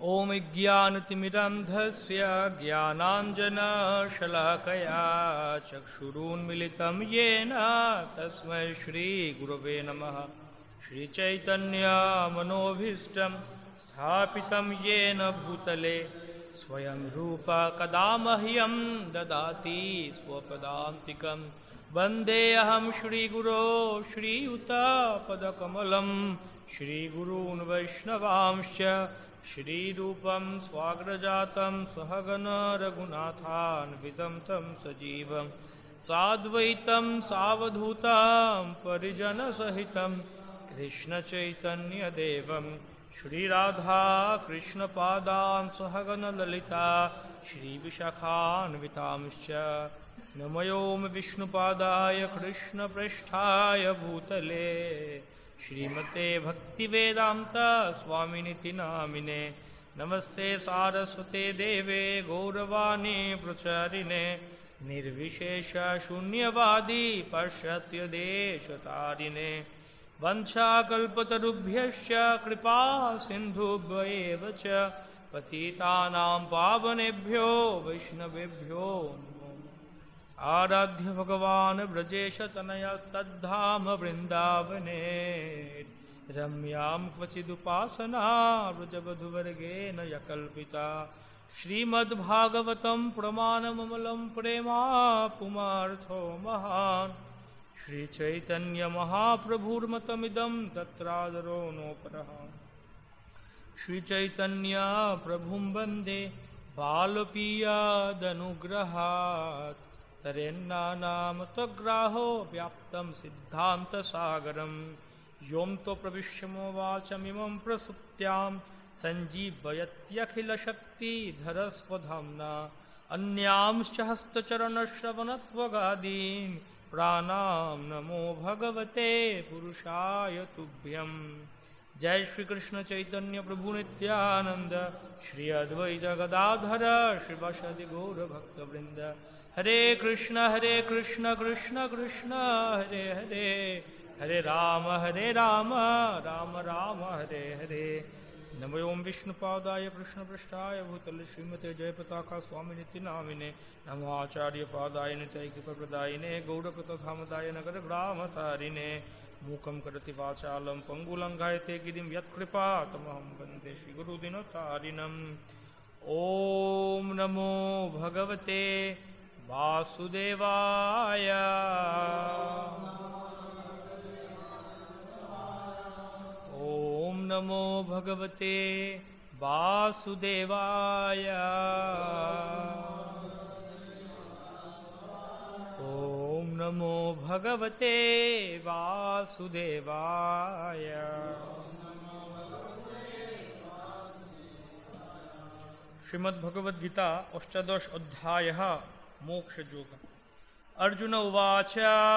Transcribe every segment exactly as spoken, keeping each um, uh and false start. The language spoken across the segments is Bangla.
ओम ज्ञानतिमिरन्धस्य ज्ञानाञ्जनशलाकया चक्षुरुन्मिलितं येन तस्मै श्रीगुरवे नमः। श्रीचैतन्यमनोभीष्टं स्थापितं येन भूतले स्वयं रूप कदा मह्यं ददाति स्वपदान्तिकं। वन्देऽहं श्रीगुरो श्रीयुतपदकमलं श्रीगुरून् वैष्णवांश्च श्रीरूपं स्वाग्रजातं सहगण रघुनाथान्वितं तं सजीवं साद्वैतं सावधूतं परिजनसहितं कृष्णचैतन्यदेवं श्रीराधा कृष्णपादान् सहगण ललिता श्रीविशाखान्वितांश्च नमोऽयं विष्णुपादाय कृष्णप्रेष्ठाय भूतले श्रीमते भक्तिवेदांत स्वामिनिति नामिने। नमस्ते सारस्वते देवे गौरवाणी प्रचारिणे निर्विशेष शून्यवादी पाश्चात्य देशतारिणे। वंशाकल्पतरुभ्यश्च कृपा सिन्धुभ्येव च पतितानां पावनेभ्यो वैष्णवेभ्यो आराध्य भगवान ब्रजेश तनयस्तद्धाम वृंदावने रम्यां क्वचिदुपासना व्रजवधूवर्गेण यकल्पिता। श्रीमद्भागवतं प्रमाणममलं प्रेमा पुमार्थो महान् श्रीचैतन्यमहाप्रभुर्मतमिदं तत्रादरो नोपरः। श्रीचैतन्यप्रभुं वन्दे बालपीयादनुग्रहात् तरेन्नानामतग्राहो व्याप्तं सिद्धान्तसागरं यों तो प्रविश्यमो वाचमिमं प्रसुप्त्यां सञ्जीवयत्यखिलशक्तिधरस्वधाम्ना अन्यांश्च हस्तचरणश्रवणत्वगादीन् प्राणां नमो भगवते पुरुषाय तुभ्यं। जय श्री कृष्ण चैतन्य प्रभु नित्यानंद श्री अद्वैत गदाधर श्रीवासादि गौर भक्तवृंद। हरे कृष्ण हरे कृष्ण कृष्ण कृष्ण हरे हरे हरे राम हरे राम राम राम हरे हरे। नमो ओम विष्णुपादाय कृष्णपृष्ठाय भूतले श्रीमते जयपताका स्वामिनिति नामिने। नमो आचार्य पादाय नित्यैक्यप्रदायिने गौडपतधामदाय नगर ग्रामतारिणे। मूकं करोति वाचालं पंगुलंघायते गिरिं यत्कृपा तमहं वन्दे श्रीगुरुदिनतारिणम्। ओम नमो भगवते वासुदेवाय। ओम नमो भगवते वासुदेवाय। ओम नमो भगवते वासुदेवाय। श्रीमद्भगवद्गीता अष्टादश अध्यायः मोक्षयोग। अर्जुन उवाच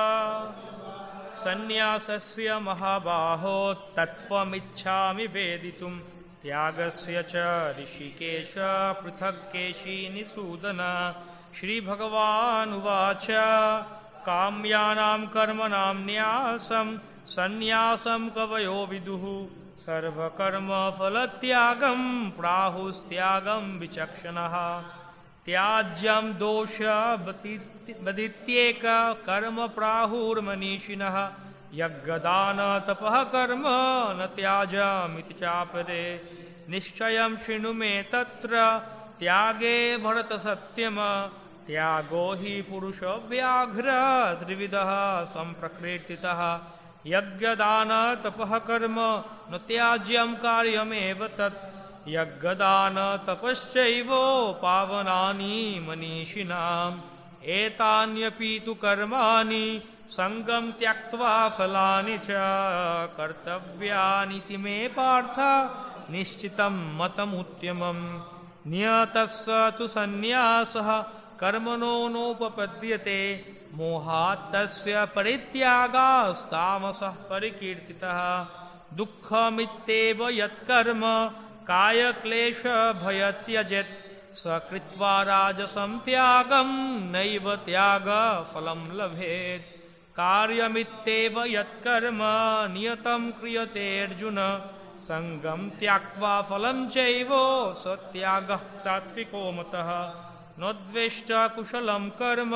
सन्न्यासस्य महाबाहो तत्त्वमिच्छामि वेदितुं त्यागस्य च ऋषिकेश पृथक् केशिनिसूदन। श्रीभगवानुवाच काम्यानां कर्मणां न्यासं सन्न्यासं कवयो विदुः सर्वकर्मफलत्यागं प्राहुस्त्यागं विचक्षणः। त्याज्यं दोषबदित्येक कर्म प्राहुर्मनीषिणः यज्ञदान तपः कर्म न त्याज्यमिति चापरे। निश्चयं शृणु मे तत्र त्यागे भरतसत्यम त्यागो हि पुरुषव्याघ्र त्रिविधः सम्प्रकृतितः। यज्ञदान तपः कर्म न त्याज्यं कार्यमेव तत् यज्ञदान तपश्चैव पावनानि मनीषिणाम्। एतान्यपि तु कर्माणि संगं त्यक्त्वा फलानि च कर्तव्यानिति मे पार्थ निश्चितं मतमुत्तमम्। नियतस्य तु सन्न्यासः कर्मणो नोपपद्यते मोहात् तस्य परित्यागास्तामसः परिकीर्तितः। दुःखमित्येव यत्कर्म कायक्लेश भयत्यजेत् स कृत्वा राजसं त्यागं नैव त्यागफलं लभेत्। कार्यमित्येव यत्कर्म नियतं क्रियते अर्जुन संगम त्यक्त्वा फलं चैव सत्यागः सात्विको मतः नोद्वेष्ट कुशलं कर्म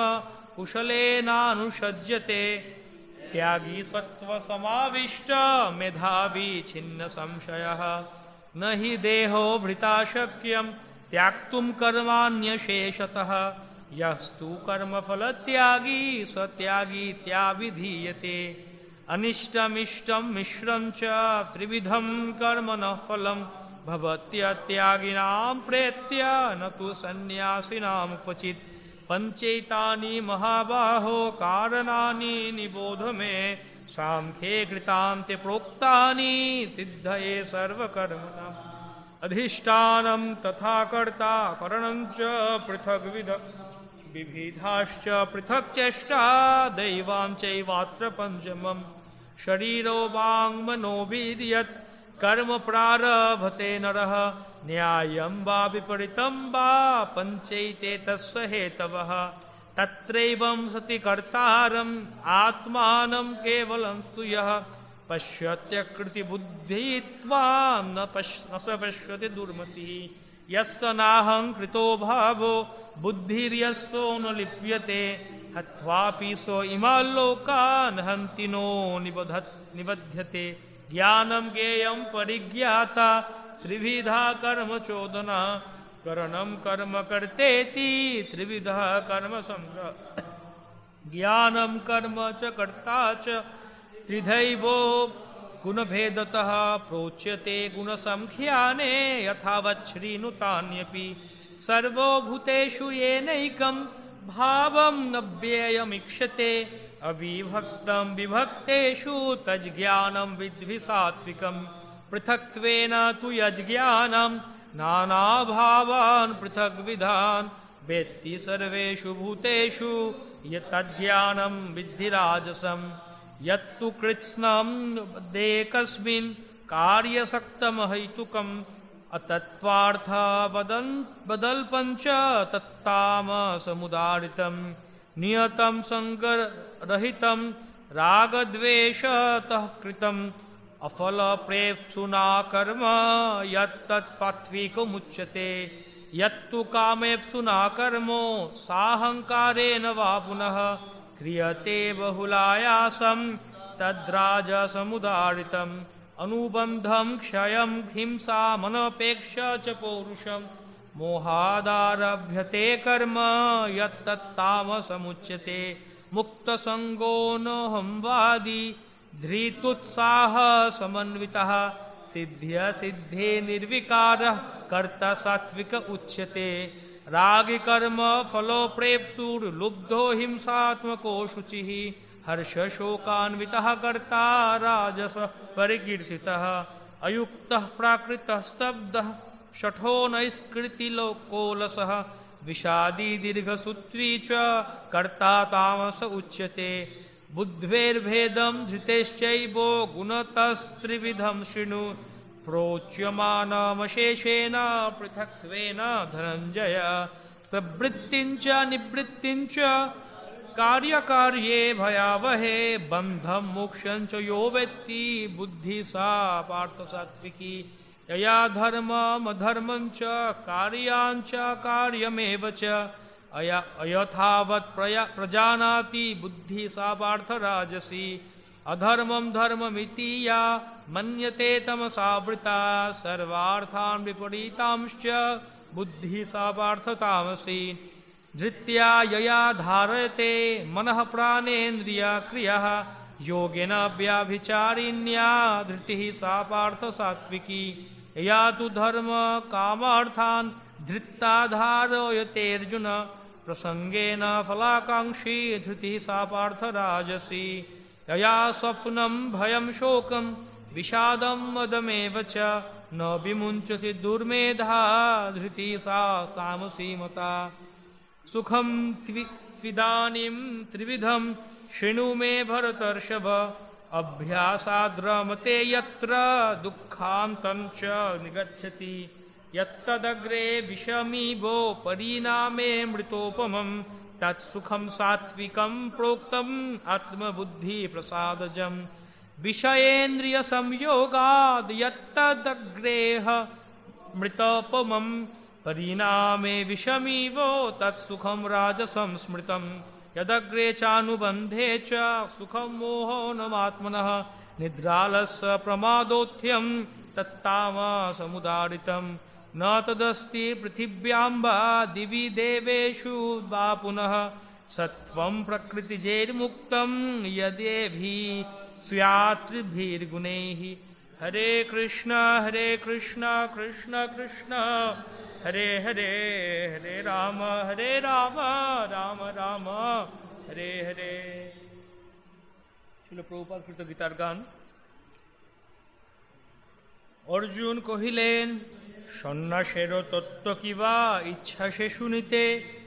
कुशलेनानुषज्यते त्यागी सत्व समाविष्ट मेधावी छिन्न संशयः न हि देहो भृता शक्यं त्याक्तुं कर्माण्यशेषतः यस्तु कर्मफल त्यागी स त्यागी त्याभिधीयते अनिष्टमिष्टं मिश्रं च त्रिविधं कर्मणः फलं भवत्यत्यागिनां प्रेत्य न तु सन्न्यासिनां क्वचित् पंचैतानि महाबाहो कारणानि निबोध मे सांख्ये कृतान्ते प्रोक्तानि सिद्धये सर्वकर्मणाम् अधिष्ठानं तथा कर्ता करणं च पृथग्विध विविधाश्च पृथक् चेष्टा दैवां चैवात्र पंचमम् शरीरो वाङ्मनोभिर्यत् कर्म प्रारभते नरः न्यायं वा विपरीतं वा पंचैते तस्य हेतवः तत्रैवं सति कर्तारम् आत्मानं केवलं स्तु यः पश्यत्यकृति बुद्धित्वां न पश्य न स पश्यति दुर्मतिः यस्य नाहं कृतो भावो बुद्धिर्यस्सो न लिप्यते हत्वापि सो इमान् लोकान् हन्ति नो निबधत् निबध्यते ज्ञानं ज्ञेयं परिज्ञाता त्रिविधा कर्म चोदना करणं कर्म कर्तेति त्रिविधा कर्म संग्रह ज्ञानं कर्म च कर्ता च त्रिधैवो गुणभेदतः प्रोच्यते गुणसंख्याने यथावत् श्रीनुतान्यपि सर्वभूतेषु येनैकं भावं न व्ययमीक्षते अविभक्तं विभक्तेषु तज्ज्ञानं विद्धि सात्विकं पृथक्त्वेन तु यज्ज्ञानं नानाभावान् पृथग्विधान् वेत्ति सर्वेषु भूतेषु यत्तज्ज्ञानं विद्धि राजसम् यत्तु कृत्स्नं देकस्मिन् कार्यसक्तमहैतुकम् अतत्त्वार्थ बदन् बदल्पञ्च तत्तामसमुदारितं नियतं संगरहितं रागद्वेषतः कृतम् अफलप्रेप्सुना कर्म यत्तत् सात्विकमुच्यते यत्तु कामेप्सुना कर्मो साहंकारेण वा पुनः क्रियते बहुलायासं तद्राजसमुदारितम् अनुबन्धं क्षयं हिंसामनपेक्ष्य च पौरुषं मोहादारभ्यते कर्म यत्तत्तामसमुच्यते मुक्तसंगो नोऽहंवादी धृतुत्साह समन्वितः सिद्ध्य सिद्धे निर्विकारः कर्ता सात्विक उच्यते रागी कर्म फलो प्रेप्सुर्लुब्धो हिंसात्मको शुचिः हर्ष शोकान्वितः कर्ता राजस परिकीर्तितः अयुक्तः प्राकृतः स्तब्धः शठो नैष्कृतिलोकोलसः विषादी दीर्घसूत्री च कर्ता तामस उच्यते बुद्ध्वेर्भेदं धृतेश्चैवो गुणतस्त्रिविधं शृणु प्रोच्यमानमशेषेण पृथक्त्वेन धनञ्जय प्रवृत्तिञ्च निवृत्तिञ्च कार्यकार्ये भयावहे बन्धं मोक्षं च यो वेत्ति बुद्धि सा पार्थ सात्विकी यया धर्मम् अधर्मं च कार्यां च कार्यमेव च अया अयथावत् प्रजानाति बुद्धि सा पार्थ राजसी अधर्मं धर्ममिति या मन्यते तमसावृता सर्वार्थान् विपरीतांश्च बुद्धि सा पार्थ तामसी धृत्या यया धारयते मनः प्राणेन्द्रिया क्रियाः योगेन व्याभिचारिण्या धृतिः सा पार्थ सात्विकी यया तु धर्म कामार्थान् धृत्ता धारयते अर्जुन प्रसंगेन फलाकांक्षी धृतिः सा पार्थ राजसी यया स्वप्नं भयं शोकं विषादं मदमेव च न विमुञ्चति दुर्मेधा धृतिः सा तामसी मता सुखं त्विदानीं त्रिविधं शृणु मे भरतर्षभ अभ्यासाद्रमते यत्र दुःखान्तं च निगच्छति यत्तदग्रे विषमीवो परिणामे मृतोपमं तत्सुखं सात्विकं प्रोक्तम् आत्मबुद्धि प्रसादजम् বিষয়েন্দ্রিয় সংযোগাদ যত্তদগ্রেহ মৃতোপমম পরিণামে বিষমিব তৎসুখম রাজসম স্মৃতম यदग्रे चानुबन्धे च सुखं मोहनमात्मनः निद्रालस्य प्रमादोत्थ्यं तत्तामसमुदारितं न तदस्ति पृथिव्यां वा दिवि देवेषु वा पुनः सत्वं प्रकृतिजैर्मुक्तं यदेभिः स्यात्रिभिर्गुणैः हरे कृष्ण हरे कृष्ण कृष्ण कृष्ण हरे हरे हरे राम हरे राम राम राम हरे हरे। ছিল প্রভুপাদ কৃত গীতার গান। অর্জুন কহিলেন, সন্ন্যাসের তত্ত্ব কিবা ইচ্ছা সে শুনিতে,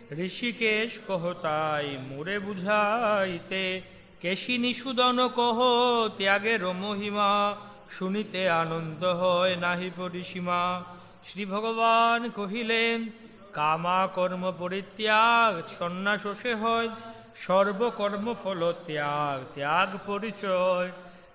ঋষিকেশ কহতাই মোরে বুঝাইতে, কেশিনী সুদন কহ ত্যাগের মহিমা, শুনিতে আনন্দ হয় নাহি পরিসীমা। শ্রী ভগবান কহিলেন, কামা কর্ম পরিত্যাগ সন্ন্যাস সে হয়, সর্বকর্ম ফল ত্যাগ ত্যাগ পরিচয়।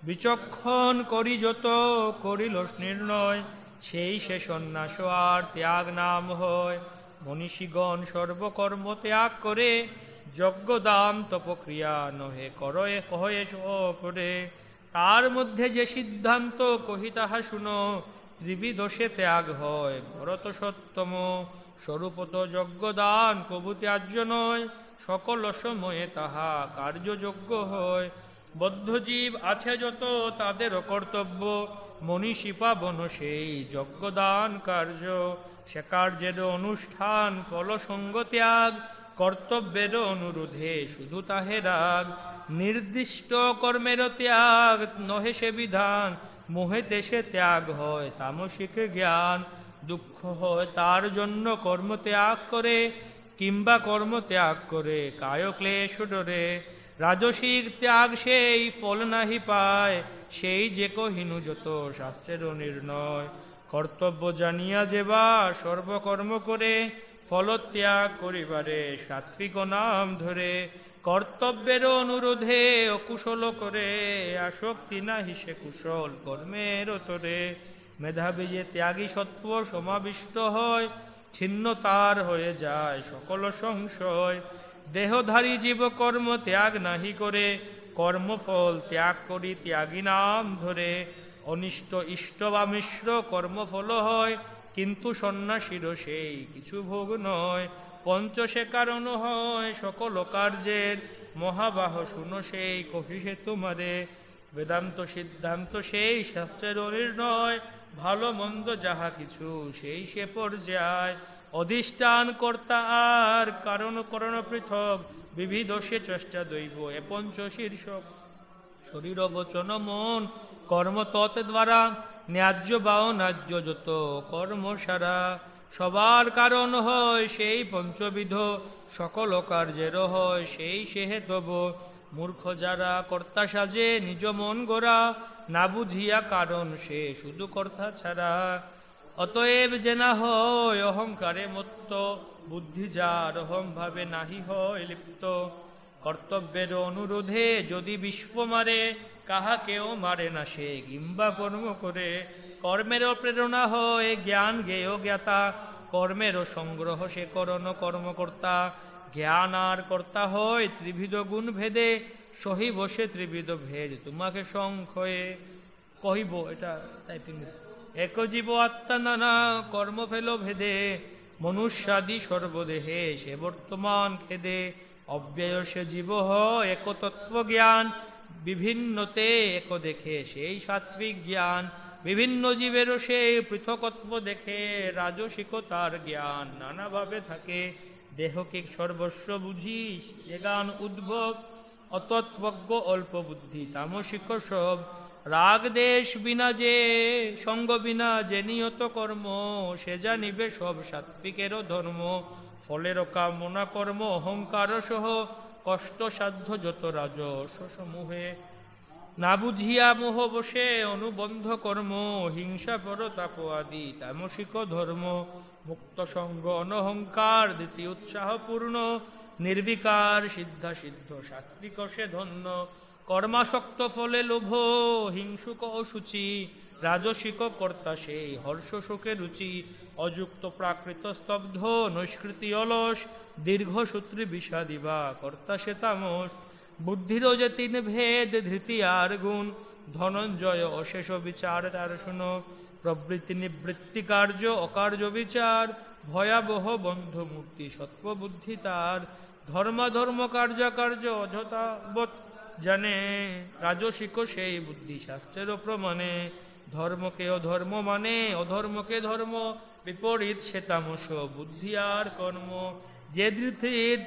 বিচক্ষণ করি যত করিল নির্ণয়, সেই সে সন্ন্যাস আর ত্যাগ নাম হয়। মনীষীগণ সর্বকর্ম ত্যাগ করে, যজ্ঞ দান তপক্রিয়া নহে করয়ে কহে করে। তার মধ্যে যে সিদ্ধান্ত কহি তাহা শুনো, ত্রিবিদোষে ত্যাগ হয় ভরত সত্তম। স্বরূপত যজ্ঞদান কবু ত্যাজ্য নয়, সকল সময়ে তাহা কার্যযোগ্য হয়। বদ্ধজীব আছে যত তাদের কর্তব্য, মনীষী পাবন সেই যজ্ঞদান কার্য। সে কার্যের অনুষ্ঠান ফলসঙ্গ ত্যাগ, কর্তব্যের অনুরোধে শুধু তাহে রাগ। নির্দিষ্ট কর্মের ত্যাগ নহে সে বিধান, মোহেতে সে ত্যাগ হয় তামসিক জ্ঞান। দুঃখ হয় তার জন্য কর্ম ত্যাগ করে, কিংবা কর্ম ত্যাগ করে কায় ক্লেশ ডরে। রাজসিক ত্যাগ সেই ফল নাহি পায়, সেই যে কহিনু যত শাস্ত্রের নির্ণয়। কর্তব্য জানিয়া যেবা সর্বকর্ম করে, ফলত্যাগ করিবারে সাত্বিক নাম ধরে। কর্তব্যের অনুরোধে অকুশল করে, আসক্তি নাহি সে কুশল কর্মের তোরে। মেধাবী যে ত্যাগী সত্ত্ব সমাবিষ্ট হয়, ছিন্ন তার হয়ে যায় সকল সংশয়। দেহধারী জীব কর্ম ত্যাগ নাহি করে, কর্মফল ত্যাগ করি ত্যাগী নাম ধরে। অনিষ্ট ইষ্ট বা মিশ্র কর্মফল হয়, কিন্তু সন্ন্যাসীর সেই কিছু ভোগ নয়। পঞ্চ সে কারণ হয় সকল কার্যের, মহাবাহ শুনো সেই কহিসে তোমারে। বেদান্ত সিদ্ধান্ত সেই শাস্ত্রের নির্ণয়, ভালো মন্দ যাহা কিছু সেই সে পর্যায়। অধিষ্ঠান কর্তা আর কারণ করণ পৃথক, বিবিধ সে চেষ্টা দৈব এ পঞ্চ শীর্ষক। শরীর বচন মন কর্ম তৎ দ্বারা, ন্যায্য বা অন্যায্য যত কর্ম সারা। সবার কারণ হয় সেই পঞ্চবিধ, সকল কার্যের হয় সেই সে হেতব। মূর্খ যারা কর্তা সাজে নিজ মন গোরা, না বুঝিয়া কারণ সে শুধু কর্তা ছাড়া। অতএব যে না হয় অহংকারে মত্ত, বুদ্ধি যার অহং ভাবে নাহি হয় লিপ্ত। কর্তব্যের অনুরোধে যদি বিশ্ব মারে, কাহাকেও মারে না সে কিংবা কর্ম করে। কর্মেরও প্রেরণা হয় জ্ঞান জ্ঞেয় জ্ঞাতা, কর্মেরও সংগ্রহ সে করণ কর্মকর্তা। জ্ঞান আর কর্তা হয় ত্রিবিধ গুণ ভেদে, সহি বসে ত্রিবিধ ভেদ তোমাকে সংখ্যে কহিব। এটা টাইপিং এক জীব আত্মা নানা কর্ম ফেল ভেদে, মনুষ্যাদি সর্বদেহে সে বর্তমান খেদে। অব্যয় সে জীব হয় একতত্ত্ব জ্ঞান, বিভিন্নতে এক দেখে সেই সাত্বিক জ্ঞান। বিভিন্ন জীবেরও সে পৃথকত্ব দেখে, রাজসিক তার জ্ঞান নানাভাবে থাকে। দেহকে সর্বস্ব বুঝিস এ জ্ঞান উদ্ভব, অতত্ত্বজ্ঞ অল্প বুদ্ধি তামসিক সব। রাগ দেশ বিনা যে সঙ্গ বিনা যে নিয়ত কর্ম, সে জানিবে সব সাত্বিকেরও ধর্ম। ফলের কামনা কর্ম অহংকার সহ, কষ্ট সাধ্য যত রাজস সমূহে। না বুঝিয়া মোহ বসে অনুবন্ধ কর্ম, হিংসা পরতাপ আদি তামসিক ধর্ম। মুক্ত সঙ্গ অনহংকার দিতি উৎসাহ পূর্ণ, নির্বিকার সিদ্ধা সিদ্ধ সাত্বিক সে ধন্য। কর্মাসক্ত ফলে লোভ, হিংসুক অসুচি, রাজসিক কর্তা সেই হর্ষ শোকে রুচি, অযুক্ত প্রাকৃত স্তব্ধ, নৈষ্কৃতি অলস, দীর্ঘসূত্রী বিষাদী বা কর্তা সে তামস। বুদ্ধিরও যে তিন ভেদ, ধৃতি আর গুণ, ধনঞ্জয় অশেষ বিচার তার শুনো। প্রবৃত্তি নিবৃত্তি কার্য, অকার্য বিচার, ভয়াবহ বন্ধ মুক্তি সত্য বুদ্ধি তার। ধর্মাধর্ম কার্যাকার্য অযথাবৎ জানে, রাজসিক সেই বুদ্ধি শাস্ত্রের প্রমাণে। ধর্মকে অধর্ম মানে, অধর্মকে ধর্ম, বিপরীত সে তামস, বুদ্ধি আর কর্ম। যে ধৃতির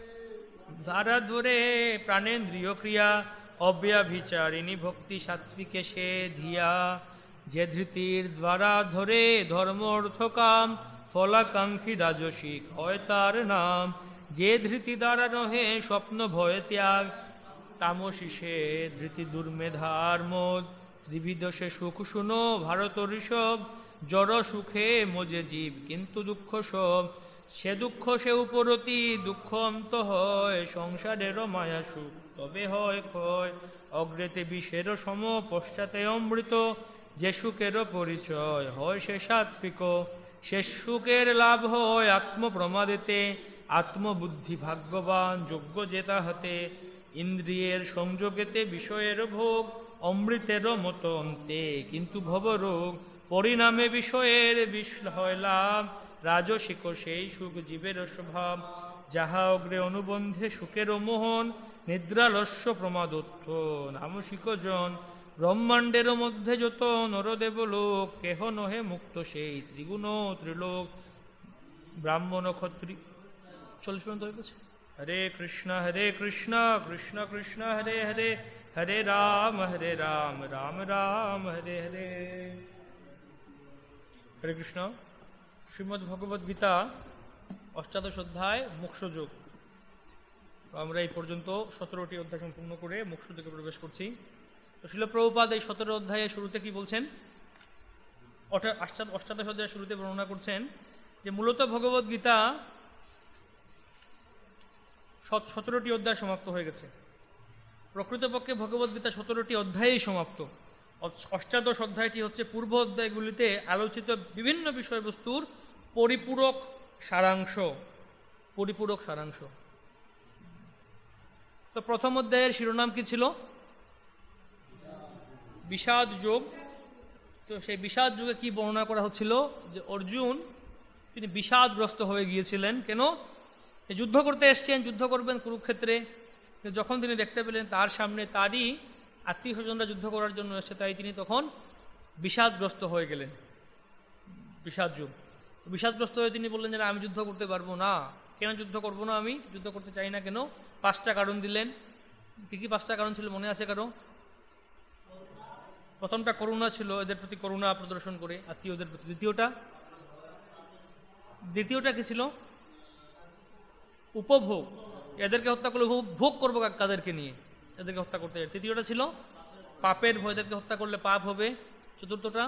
দ্বারা ধরে প্রাণেন্দ্রিয় ক্রিয়া, অব্যভিচারিণী ভক্তি সাত্বিকে সে ধিয়া। যে ধৃতির দ্বারা ধরে ধর্ম অর্থ কাম, ফলাকাঙ্ক্ষী রাজসিক হয় তার নাম। যে ধৃতি দ্বারা নহে স্বপ্ন ভয় ত্যাগ, তামসী সে ধৃতি দুর্মেধার মোদ। ত্রিবিধ সে সুখ শুনো ভারত ঋষভ, জড় সুখে মজে জীব কিন্তু দুঃখ সব। সে দুঃখ সে উপরতি, দুঃখ অন্ত হয়, সংসারেরও মায়া সুখ তবে হয় ক্ষয়। অগ্রেতে বিষের সম, পশ্চাতে অমৃত, যে সুখেরও পরিচয় হয় সে সাত্বিক। সে সুখের লাভ হয় আত্মপ্রমাদেতে, আত্মবুদ্ধি ভাগ্যবান যোগ্য যে তাহাতে। ইন্দ্রিয়ের সংযোগেতে বিষয়ের ভোগ, অমৃতেরও মতো অন্তে কিন্তু ভবরোগ। পরিণামে বিষয়ের বিষ হয় লাভ, রাজসিক সেই সুখ জীবের স্বভাব। যাহা অগ্রে অনুবন্ধে সুখের মোহন, নিদ্রালস্য প্রমাদোত্থ নামসিক জন। ব্রহ্মাণ্ডের মধ্যে যত নরদেব লোক, কেহ নহে মুক্ত সেই ত্রিগুণ ত্রিলোক। ব্রাহ্মণ ক্ষত্রি চল্লিশ পর্যন্ত হয়ে গেছে। হরে কৃষ্ণ হরে কৃষ্ণ কৃষ্ণ কৃষ্ণ হরে হরে, হরে রাম হরে রাম রাম রাম হরে হরে। হরে কৃষ্ণ। শ্রীমদ্ ভগবদ্ গীতা অষ্টাদশ অধ্যায় মোক্ষযোগ। আমরা এই পর্যন্ত সতেরোটি অধ্যায় সম্পূর্ণ করে মোক্ষযোগে প্রবেশ করছি। তো শিল প্রভুপাদ এই সতেরো অধ্যায়ের শুরুতে কি বলছেন? অষ্টাদশ অধ্যায়ের শুরুতে বর্ণনা করছেন যে মূলত ভগবদ্ গীতা সতেরোটি অধ্যায় সমাপ্ত হয়ে গেছে। প্রকৃতপক্ষে ভগবদ্ গীতা সতেরোটি অধ্যায়েই সমাপ্ত। অষ্টাদশ অধ্যায়টি হচ্ছে পূর্ব অধ্যায়গুলিতে আলোচিত বিভিন্ন বিষয়বস্তুর পরিপূরক সারাংশ। পরিপূরক সারাংশ। তো প্রথম অধ্যায়ের শিরোনাম কি ছিল? বিষাদ যোগ। তো সেই বিষাদ যুগে কি বর্ণনা করা হচ্ছিল? যে অর্জুন তিনি বিষাদগ্রস্ত হয়ে গিয়েছিলেন। কেন? যুদ্ধ করতে এসছেন, যুদ্ধ করবেন কুরুক্ষেত্রে। যখন তিনি দেখতে পেলেন তার সামনে তারই আত্মীয় স্বজনরা যুদ্ধ করার জন্য এসছে, তাই তিনি তখন বিষাদগ্রস্ত হয়ে গেলেন। বিষাদ যুগ। বিষাদগ্রস্ত হয়ে তিনি বললেন যে আমি যুদ্ধ করতে পারবো না। কেন যুদ্ধ করবো না? আমি যুদ্ধ করতে চাই না। কেন? পাঁচটা কারণ দিলেন। কি কি পাঁচটা কারণ ছিল মনে আছে কারো? প্রথমটা করুণা ছিল, এদের প্রতি করুণা প্রদর্শন করে আত্মীয়দের প্রতি। দ্বিতীয়টা দ্বিতীয়টা কি ছিল? উপভোগ। এদেরকে হত্যা করলে ভোগ করবো কাদেরকে নিয়ে? এদেরকে হত্যা করতে। তৃতীয়টা ছিল পাপের ভয়, এদেরকে হত্যা করলে পাপ হবে। চতুর্থটা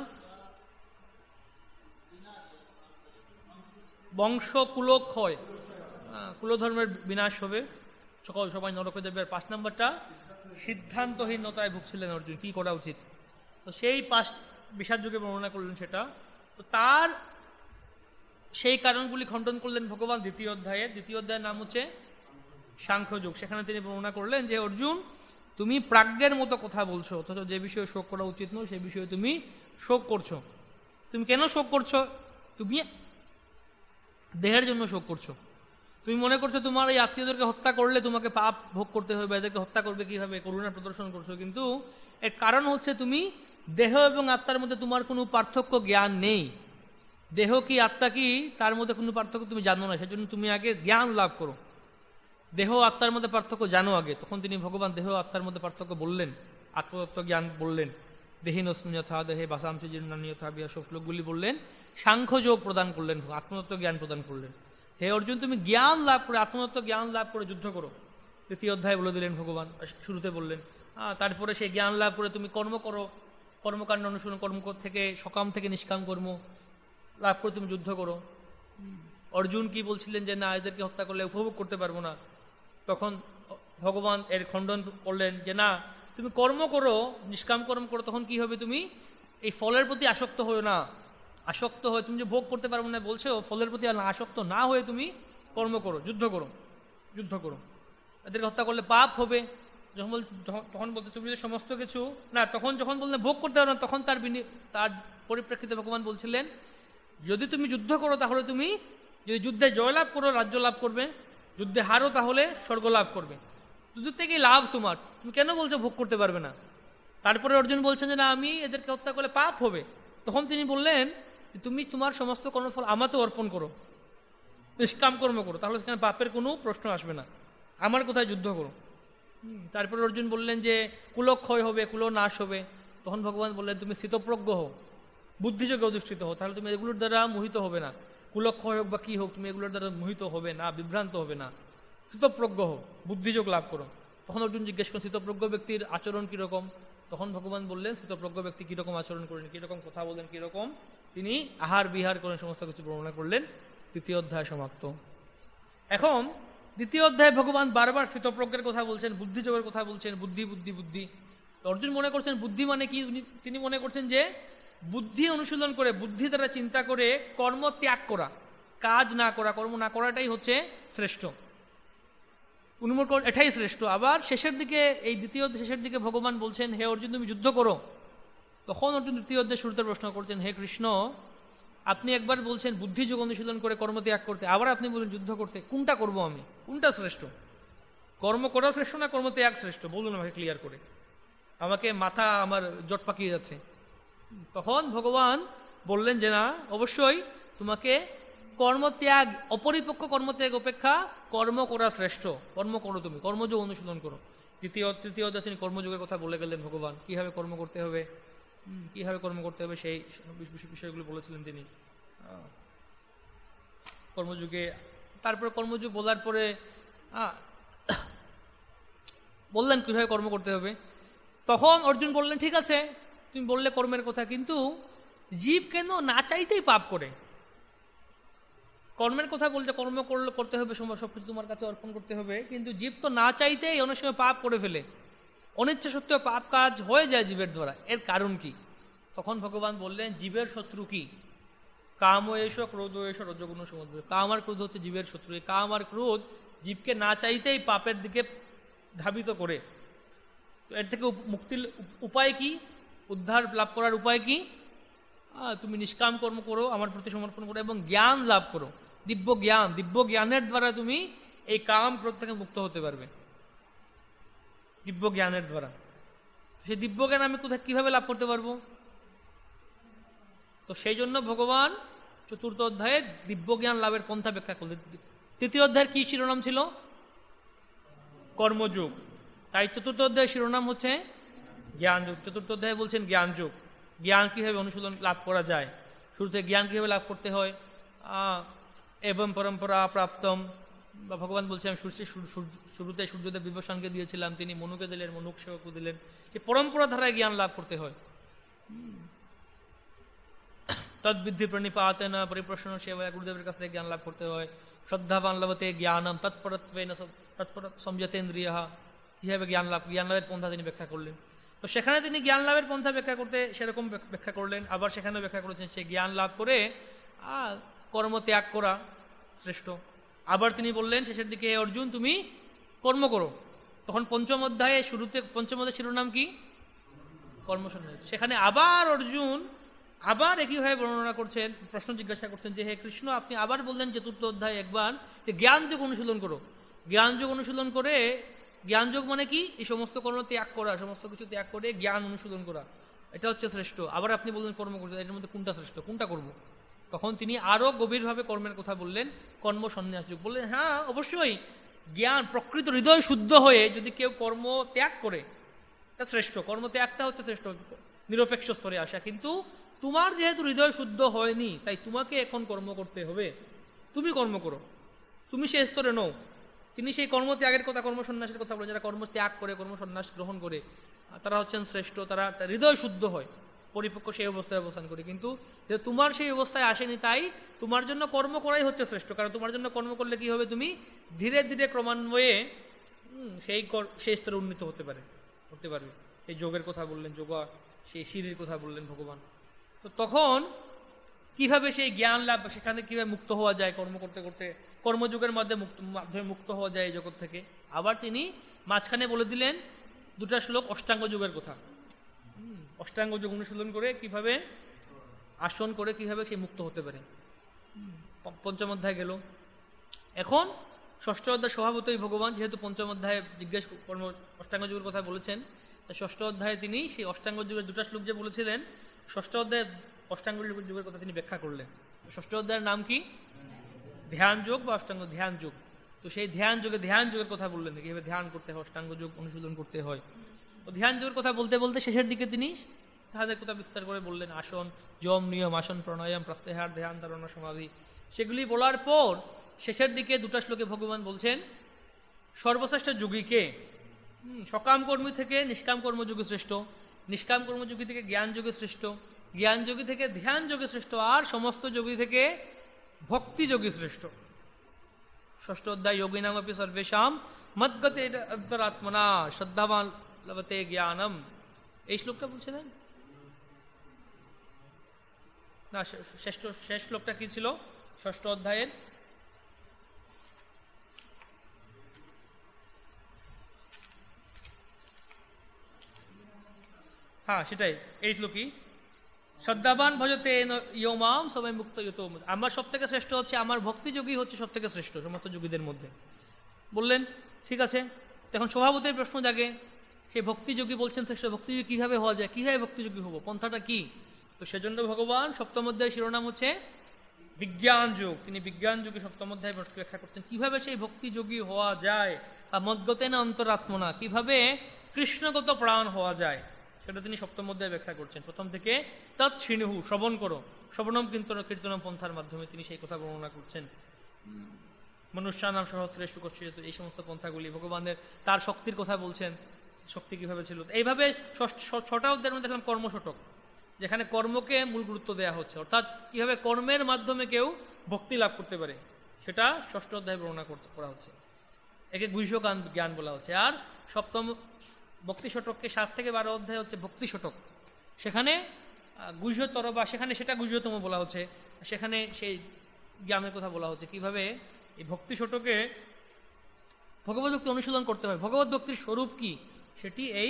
বংশ কুলক্ষয়, কুলধর্মের বিনাশ হবে, সকল সবাই নরকে যাবে। আর পাঁচ নম্বরটা সিদ্ধান্তহীনতায় ভুগছিলেন অর্জুন, কি করা উচিত। তো সেই পাঁচ বিষাদ যুগে বর্ণনা করলেন সেটা। তো তার সেই কারণগুলি খণ্ডন করলেন ভগবান দ্বিতীয় অধ্যায়ের। দ্বিতীয় অধ্যায়ের নাম হচ্ছে সাংখ্যযোগ। সেখানে তিনি বর্ণনা করলেন যে অর্জুন, তুমি প্রাজ্ঞের মতো কথা বলছো, অথচ যে বিষয়ে শোক করা উচিত নয় সেই বিষয়ে তুমি শোক করছো। তুমি কেন শোক করছো? তুমি দেহের জন্য শোক করছো। তুমি মনে করছো তোমার এই আত্মীয়দেরকে হত্যা করলে তোমাকে পাপ ভোগ করতে হবে, এদেরকে হত্যা করবে কিভাবে, করুণা প্রদর্শন করছো। কিন্তু এর কারণ হচ্ছে তুমি দেহ এবং আত্মার মধ্যে তোমার কোনো পার্থক্য জ্ঞান নেই। দেহ কি আত্মা কি তার মধ্যে কোনো পার্থক্য তুমি জানো না। সেজন্য তুমি আগে জ্ঞান লাভ করো। দেহ আত্মার মধ্যে পার্থক্য জানো আগে। তখন তিনি ভগবান দেহ আত্মার মধ্যে পার্থক্য বললেন, আত্মতত্ত্ব জ্ঞান বললেন। দেহিনস্মিন যথা দেহে বাসাংশি জীর্ণানি যথা বিয়া, সব শ্লোকগুলি বললেন। সাংখ্যযোগ প্রদান করলেন, আত্মতত্ত্ব জ্ঞান প্রদান করলেন। হে অর্জুন, তুমি জ্ঞান লাভ করে, আত্মতত্ত্ব জ্ঞান লাভ করে যুদ্ধ করো। তৃতীয় অধ্যায় বলে দিলেন ভগবান, শুরুতে বললেন। তারপরে সেই জ্ঞান লাভ করে তুমি কর্ম করো, কর্মকাণ্ড অনুসরণ, কর্ম থেকে সকাম থেকে নিষ্কাম কর্ম লাভ করে তুমি যুদ্ধ করো। অর্জুন কি বলছিলেন যে না, এদেরকে হত্যা করলে উপভোগ করতে পারবো না। তখন ভগবান এর খণ্ডন করলেন যে না, তুমি কর্ম করো, নিষ্কাম কর্ম করো, তখন কি হবে? তুমি এই ফলের প্রতি আসক্ত হও না। আসক্ত হয়ে তুমি যে ভোগ করতে পারবো না বলছো, ফলের প্রতি আসক্ত না হয়ে তুমি কর্ম করো, যুদ্ধ করো, যুদ্ধ করো। এদেরকে হত্যা করলে পাপ হবে। যখন বল তখন বলছে তুমি যদি সমস্ত কিছু না, তখন যখন বললেন ভোগ করতে পারো না, তখন তার তার পরিপ্রেক্ষিতে ভগবান বলছিলেন যদি তুমি যুদ্ধ করো তাহলে তুমি, যদি যুদ্ধে জয়লাভ করো রাজ্য লাভ করবে, যুদ্ধে হারো তাহলে স্বর্গ লাভ করবে। যুদ্ধ থেকেই লাভ তোমার, তুমি কেন বলছো ভোগ করতে পারবে না? তারপরে অর্জুন বলছেন যে না, আমি এদেরকে হত্যা করলে পাপ হবে। তখন তিনি বললেন তুমি তোমার সমস্ত কর্মফল আমাতে অর্পণ করো, নিষ্কাম কর্ম করো, তাহলে সেখানে পাপের কোনো প্রশ্ন আসবে না, আমার কোথায় যুদ্ধ করো। তারপরে অর্জুন বললেন যে কুলক্ষয় হবে, কুল নাশ হবে। তখন ভগবান বললেন তুমি স্থিতপ্রজ্ঞ হও, বুদ্ধিযোগে অধিষ্ঠিত হও, তাহলে তুমি এগুলোর দ্বারা মোহিত হবে না। কুলক্ষয় হোক বা কি হোক, তুমি এগুলোর দ্বারা মোহিত হবে না, বিভ্রান্ত হবে না, স্থিতপ্রজ্ঞ হও, বুদ্ধিযোগ লাভ করো। তখন অর্জুন জিজ্ঞেস করেন স্থিতপ্রজ্ঞ ব্যক্তির আচরণ কিরকম? তখন ভগবান বললেন স্থিতপ্রজ্ঞ ব্যক্তি কিরকম আচরণ করেন, কিরকম কথা বলেন, কিরকম তিনি আহার বিহার করেন, সমস্ত কিছু বর্ণনা করলেন। তৃতীয় অধ্যায় সমাপ্ত। এখন দ্বিতীয় অধ্যায়ে ভগবান বারবার স্থিতপ্রজ্ঞের কথা বলছেন, বুদ্ধিযোগের কথা বলছেন, বুদ্ধি বুদ্ধি বুদ্ধি। অর্জুন মনে করছেন বুদ্ধি মানে কি? তিনি মনে করছেন যে বুদ্ধি অনুশীলন করে, বুদ্ধি দ্বারা চিন্তা করে কর্ম ত্যাগ করা, কাজ না করা, কর্ম না করাটাই হচ্ছে শ্রেষ্ঠ, উন্মোট এটাই শ্রেষ্ঠ। আবার শেষের দিকে, এই দ্বিতীয় শেষের দিকে ভগবান বলছেন হে অর্জুন তুমি যুদ্ধ করো। তখন অর্জুন দ্বিতীয় অধ্যায় শুরুতে প্রশ্ন করছেন হে কৃষ্ণ, আপনি একবার বলছেন বুদ্ধিযোগ অনুশীলন করে কর্ম ত্যাগ করতে, আবার আপনি বলেন যুদ্ধ করতে, কোনটা করবো আমি? কোনটা শ্রেষ্ঠ? কর্ম করা শ্রেষ্ঠ না কর্ম ত্যাগ শ্রেষ্ঠ? বলুন আমাকে ক্লিয়ার করে, আমাকে মাথা আমার জট পাকিয়ে যাচ্ছে। তখন ভগবান বললেন যে না, অবশ্যই তোমাকে কর্মত্যাগ, অপরিপক্ষ কর্মত্যাগ অপেক্ষা কর্ম করা শ্রেষ্ঠ। কর্ম করো, তুমি কর্মযোগ অনুশীলন করো। তৃতীয় তৃতীয় অধ্যায়ে তিনি কর্মযোগের কথা বলে গেলেন ভগবান, কিভাবে কর্ম করতে হবে, কিভাবে কর্ম করতে হবে সেই বিষয়গুলো বলেছিলেন তিনি কর্মযুগে। তারপরে কর্মযুগ বলার পরে বললেন কিভাবে কর্ম করতে হবে। তখন অর্জুন বললেন ঠিক আছে তুমি বললে কর্মের কথা, কিন্তু জীব কেন না চাইতেই পাপ করে? কর্মের কথা বলতে কর্ম করলে করতে হবে, সবকিছু তোমার কাছে অর্পণ করতে হবে, কিন্তু জীব তো না চাইতেই অনেক সময় পাপ করে ফেলে, অনিচ্ছা সত্ত্বেও পাপ কাজ হয়ে যায় জীবের দ্বারা। এর কারণ কি? তখন ভগবান বললেন জীবের শত্রু কি? কাম এস, ক্রোধ এস, রজগুণ সমুদ্র। কাম আর ক্রোধ হচ্ছে জীবের শত্রু। এই কাম আর ক্রোধ জীবকে না চাইতেই পাপের দিকে ধাবিত করে। তো এর থেকে মুক্তির উপায় কি? উদ্ধার লাভ করার উপায় কি? তুমি নিষ্কাম কর্ম করো, আমার প্রতি সমর্পণ করো এবং জ্ঞান লাভ করো, দিব্য জ্ঞান। দিব্য জ্ঞানের দ্বারা তুমি এই কাম ক্রোধ থেকে মুক্ত হতে পারবে, দিব্য জ্ঞানের দ্বারা। সেই দিব্য জ্ঞান আমি কোথায় কিভাবে লাভ করতে পারবো? তো সেই জন্য ভগবান চতুর্থ অধ্যায়ে দিব্য জ্ঞান লাভের পন্থা ব্যাখ্যা করলেন। তৃতীয় অধ্যায়ের কি শিরোনাম ছিল? কর্মযোগ। তাই চতুর্থ অধ্যায়ের শিরোনাম হচ্ছে জ্ঞানযোগ। চতুর্থ অধ্যায়ে বলছেন জ্ঞানযোগ, জ্ঞান কিভাবে অনুশীলন লাভ করা যায়, শুরুতে জ্ঞান কিভাবে লাভ করতে হয়। এবং পরম্পরা প্রাপ্তম, বা ভগবান বলছেন শুরুতে সূর্যদেব বিভীষণকে দিয়েছিলাম, তিনি মনুকে দিলেন, মনুক সেবককে দিলেন। এই পরম্পরা ধারায় জ্ঞান লাভ করতে হয়। তদ্বিদ্ধি প্রণিপাতে না পরিপ্রশ্ন সেবা, গুরুদেবের কাছ থেকে জ্ঞান লাভ করতে হয়। শ্রদ্ধাবান লভতে জ্ঞানম তৎপরত্বে তৎপর সমঝতেন্দ্রিয়, কিভাবে জ্ঞান লাভ, জ্ঞান লাভের পন্থা তিনি ব্যাখ্যা করলেন। তো সেখানে তিনি জ্ঞান লাভের পন্থা ব্যাখ্যা করতে সেরকম ব্যাখ্যা করলেন। আবার সেখানেও ব্যাখ্যা করেছেন সে জ্ঞান লাভ করে কর্ম ত্যাগ করা শ্রেষ্ঠ। আবার তিনি বললেন শেষের দিকে অর্জুন তুমি কর্ম করো। তখন পঞ্চম অধ্যায়ে শুরুতে পঞ্চম অধ্যায় শিরোনাম কি? কর্মসন্ন্যাস। সেখানে আবার অর্জুন আবার একইভাবে বর্ণনা করছেন, প্রশ্ন জিজ্ঞাসা করছেন যে হে কৃষ্ণ, আপনি আবার বললেন চতুর্থ অধ্যায় একবার যে জ্ঞানযোগ অনুশীলন করো। জ্ঞানযোগ অনুশীলন করে, জ্ঞানযোগ মানে কি? এই সমস্ত কর্ম ত্যাগ করা, সমস্ত কিছু ত্যাগ করে জ্ঞান অনুশীলন করা, এটা হচ্ছে শ্রেষ্ঠ। আবার আপনি বললেন কর্ম করতে, এর মধ্যে কোনটা শ্রেষ্ঠ, কোনটা করব? তখন তিনি আরো গভীরভাবে কর্মের কথা বললেন, কর্ম সন্ন্যাস যোগ। বললেন হ্যাঁ অবশ্যই জ্ঞান, প্রকৃত হৃদয় শুদ্ধ হয়ে যদি কেউ কর্ম ত্যাগ করে এটা শ্রেষ্ঠ। কর্ম ত্যাগটা হচ্ছে শ্রেষ্ঠ, নিরপেক্ষ স্তরে আসা। কিন্তু তোমার যেহেতু হৃদয় শুদ্ধ হয়নি, তাই তোমাকে এখন কর্ম করতে হবে, তুমি কর্ম করো, তুমি সেই স্তরে নও। তিনি সেই কর্ম ত্যাগের কথা, কর্ম সন্ন্যাসের কথা বলেন। যারা কর্ম ত্যাগ করে, কর্ম সন্ন্যাস গ্রহণ করে, তারা হচ্ছেন শ্রেষ্ঠ, তারা হৃদয় শুদ্ধ হয়, পরিপক্ক সেই অবস্থায় অবস্থান করে। কিন্তু যে তোমার সেই অবস্থায় আসেনি, তাই তোমার জন্য কর্ম করাই হচ্ছে শ্রেষ্ঠ। কারণ তোমার জন্য কর্ম করলে কি হবে? তুমি ধীরে ধীরে ক্রমান্বয়ে সেই সেই স্তরে উন্নীত হতে পারে করতে পারবে। এই যোগের কথা বললেন, যোগা সেই সিঁড়ির কথা বললেন ভগবান। তো তখন কিভাবে সেই জ্ঞান লাভ, সেখানে কিভাবে মুক্ত হওয়া যায়, কর্ম করতে করতে কর্মযুগের মধ্যে মুক্ত মাধ্যমে মুক্ত হওয়া যায় এই জগৎ থেকে। আবার তিনি মাঝখানে বলে দিলেন দুটা শ্লোক অষ্টাঙ্গ যুগের কথা। অষ্টাঙ্গ যোগ অনুশীলন করে কিভাবে আসন করে কিভাবে সে মুক্ত হতে পারে। পঞ্চম অধ্যায় গেল। এখন ষষ্ঠ অধ্যায় স্বভাবতই ভগবান যেহেতু পঞ্চম অধ্যায়ে জিজ্ঞেস কর্ম অষ্টাঙ্গ যুগের কথা বলেছেন, ষষ্ঠ অধ্যায়ে তিনি সেই অষ্টাঙ্গ যুগের দুটা শ্লোক যে বলেছিলেন, ষষ্ঠ অধ্যায়ে অষ্টাঙ্গ যুগের কথা তিনি ব্যাখ্যা করলেন। ষষ্ঠ অধ্যায়ের নাম কি? ধ্যান যোগ বা অষ্টাঙ্গ ধ্যান যোগ। তো সেই ধ্যান যোগে ধ্যান যোগের কথা বললেন, কিভাবে ধ্যান করতে হয়, অষ্টাঙ্গ যোগ অনুশীলন করতে হয়। তো ধ্যান যোগের কথা বলতে বলতে শেষের দিকে তিনি তাহাদের কথা বিস্তার করে বললেন, আসন, যম, নিয়ম, আসন, প্রাণায়াম, প্রত্যাহার, ধ্যান, ধারণা, সমাধি। সেগুলি বলার পর শেষের দিকে দুটা শ্লোকে ভগবান বলছেন সর্বশ্রেষ্ঠ যোগীকে, সকাম কর্মী থেকে নিষ্কাম কর্মযোগী শ্রেষ্ঠ, নিষ্কাম কর্মযোগী থেকে জ্ঞান যোগী শ্রেষ্ঠ, জ্ঞান যোগী থেকে ধ্যান যোগী শ্রেষ্ঠ, আর সমস্ত যোগী থেকে ভক্তি যোগী শ্রেষ্ঠ। ষষ্ঠ অধ্যায় যোগী নাম অপি সর্বেশাম মদ্গতে অন্তরাত্মনা শ্রদ্ধাবান লভতে জ্ঞানম। এই শ্লোকটা বলছিলেন না? শেষ শেষ শ্লোকটা কি ছিল ষষ্ঠ অধ্যায়ের? হ্যাঁ, সেটাই এই শ্লোকই, শ্রদ্ধাবান ভজতে ইয়মাম সবাই মুক্ত। আমার সব থেকে শ্রেষ্ঠ হচ্ছে, আমার ভক্তিযোগী হচ্ছে সব থেকে শ্রেষ্ঠ সমস্ত যোগীদের মধ্যে। বললেন ঠিক আছে। তখন স্বভাবতের প্রশ্ন জাগে, সেই ভক্তিযোগী বলছেন শ্রেষ্ঠ, ভক্তিযোগী কিভাবে হওয়া যায়, কিভাবে ভক্তিযোগী হবো, পন্থাটা কি? তো সেজন্য ভগবান সপ্তম অধ্যায়ের শিরোনাম হচ্ছে বিজ্ঞান যোগ। তিনি বিজ্ঞান যোগে সপ্তম অধ্যায় ব্যাখ্যা করছেন কিভাবে সেই ভক্তিযোগী হওয়া যায়, আর মদ্গতে না অন্তরাত্মনা, কিভাবে কৃষ্ণগত প্রাণ হওয়া যায়, সেটা তিনি সপ্তম অধ্যায়ে ব্যাখ্যা করছেন। প্রথম থেকে তৎ শৃণুহু, শ্রবণ করো, শ্রবণম কীর্তন কীর্তনম পন্থার মাধ্যমে তিনি সেই কথা বর্ণনা করছেন। মনুষ্যানাম সহস্রেষু কচ্ছিত, এই সমস্ত পন্থাগুলি ভগবানের তার শক্তির কথা বলছেন, শক্তি কিভাবে ছিল। এইভাবে ছটা অধ্যায়ের মধ্যে দেখলাম কর্মশটক, যেখানে কর্মকে মূল গুরুত্ব দেওয়া হচ্ছে, অর্থাৎ কিভাবে কর্মের মাধ্যমে কেউ ভক্তি লাভ করতে পারে সেটা ষষ্ঠ অধ্যায়ে বর্ণনা করা হচ্ছে। একে গুহ্য জ্ঞান বলা হচ্ছে। আর সপ্তম ভক্তি শতককে সাত থেকে বারো অধ্যায় হচ্ছে ভক্তি শতক, সেখানে গুহ্যতর বা সেখানে সেটা গুহ্যতম বলা হচ্ছে, সেখানে সেই জ্ঞানের কথা বলা হচ্ছে কিভাবে এই ভক্তি শতকে ভগবত ভক্তি অনুশীলন করতে হয়, ভগবত ভক্তির স্বরূপ কি সেটি এই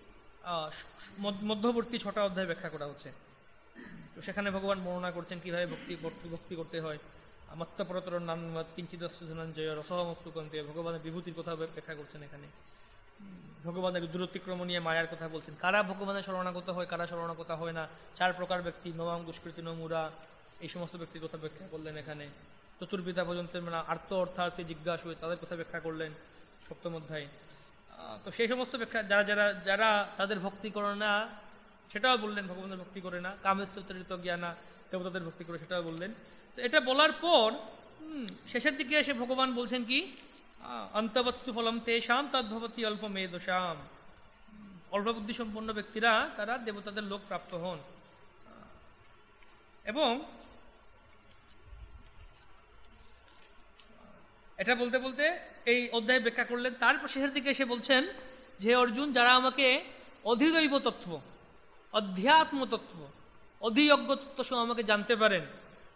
মধ্যবর্তী ছটা অধ্যায় ব্যাখ্যা করা হচ্ছে। তো সেখানে ভগবান বর্ণনা করছেন কিভাবে ভক্তি ভক্তি করতে হয়। মত্তপরতর নাম কিঞ্চিত ধনঞ্জয় রসহমুক্তি, ভগবানের বিভূতির কথা ব্যাখ্যা করছেন এখানে। ভগবানের দূরতিক্রম নিয়ে মায়ার কথা বলছেন, কারা ভগবানের শরণাগত হয়, কারা শরণাগত হয় না, চার প্রকার ব্যক্তি, নবাং দুষ্কৃতি নমুরা, এই সমস্ত ব্যক্তির কথা ব্যাখ্যা করলেন এখানে। চতুর্বিধা পর্যন্ত মানে আর্ত অর্থার্থে জিজ্ঞাসা হয় তাদের কথা ব্যাখ্যা করলেন সপ্তম অধ্যায়। তো সেই সমস্ত ব্যাখ্যা যারা যারা যারা তাদের ভক্তি করে না সেটাও বললেন, ভগবানের ভক্তি করে না, কামেশ্বরিত জ্ঞানা দেবতাদের ভক্তি করে সেটাও বললেন। তো এটা বলার পর শেষের দিকে এসে ভগবান বলছেন কি, অন্তবত্তু ফলম তেষাম তদ্ভবতি অল্প মেদোষাম, অল্প বুদ্ধি সম্পন্ন ব্যক্তিরা তারা দেবতাদের লোক প্রাপ্ত হন। এবং এটা বলতে বলতে এই অধ্যায় ব্যাখ্যা করলেন। তারপর শেষের দিকে এসে বলছেন যে অর্জুন, যারা আমাকে অধিদৈব তত্ত্ব, অধ্যাত্ম তত্ত্ব, অধিযজ্ঞ তত্ত্ব সহ আমাকে জানতে পারেন,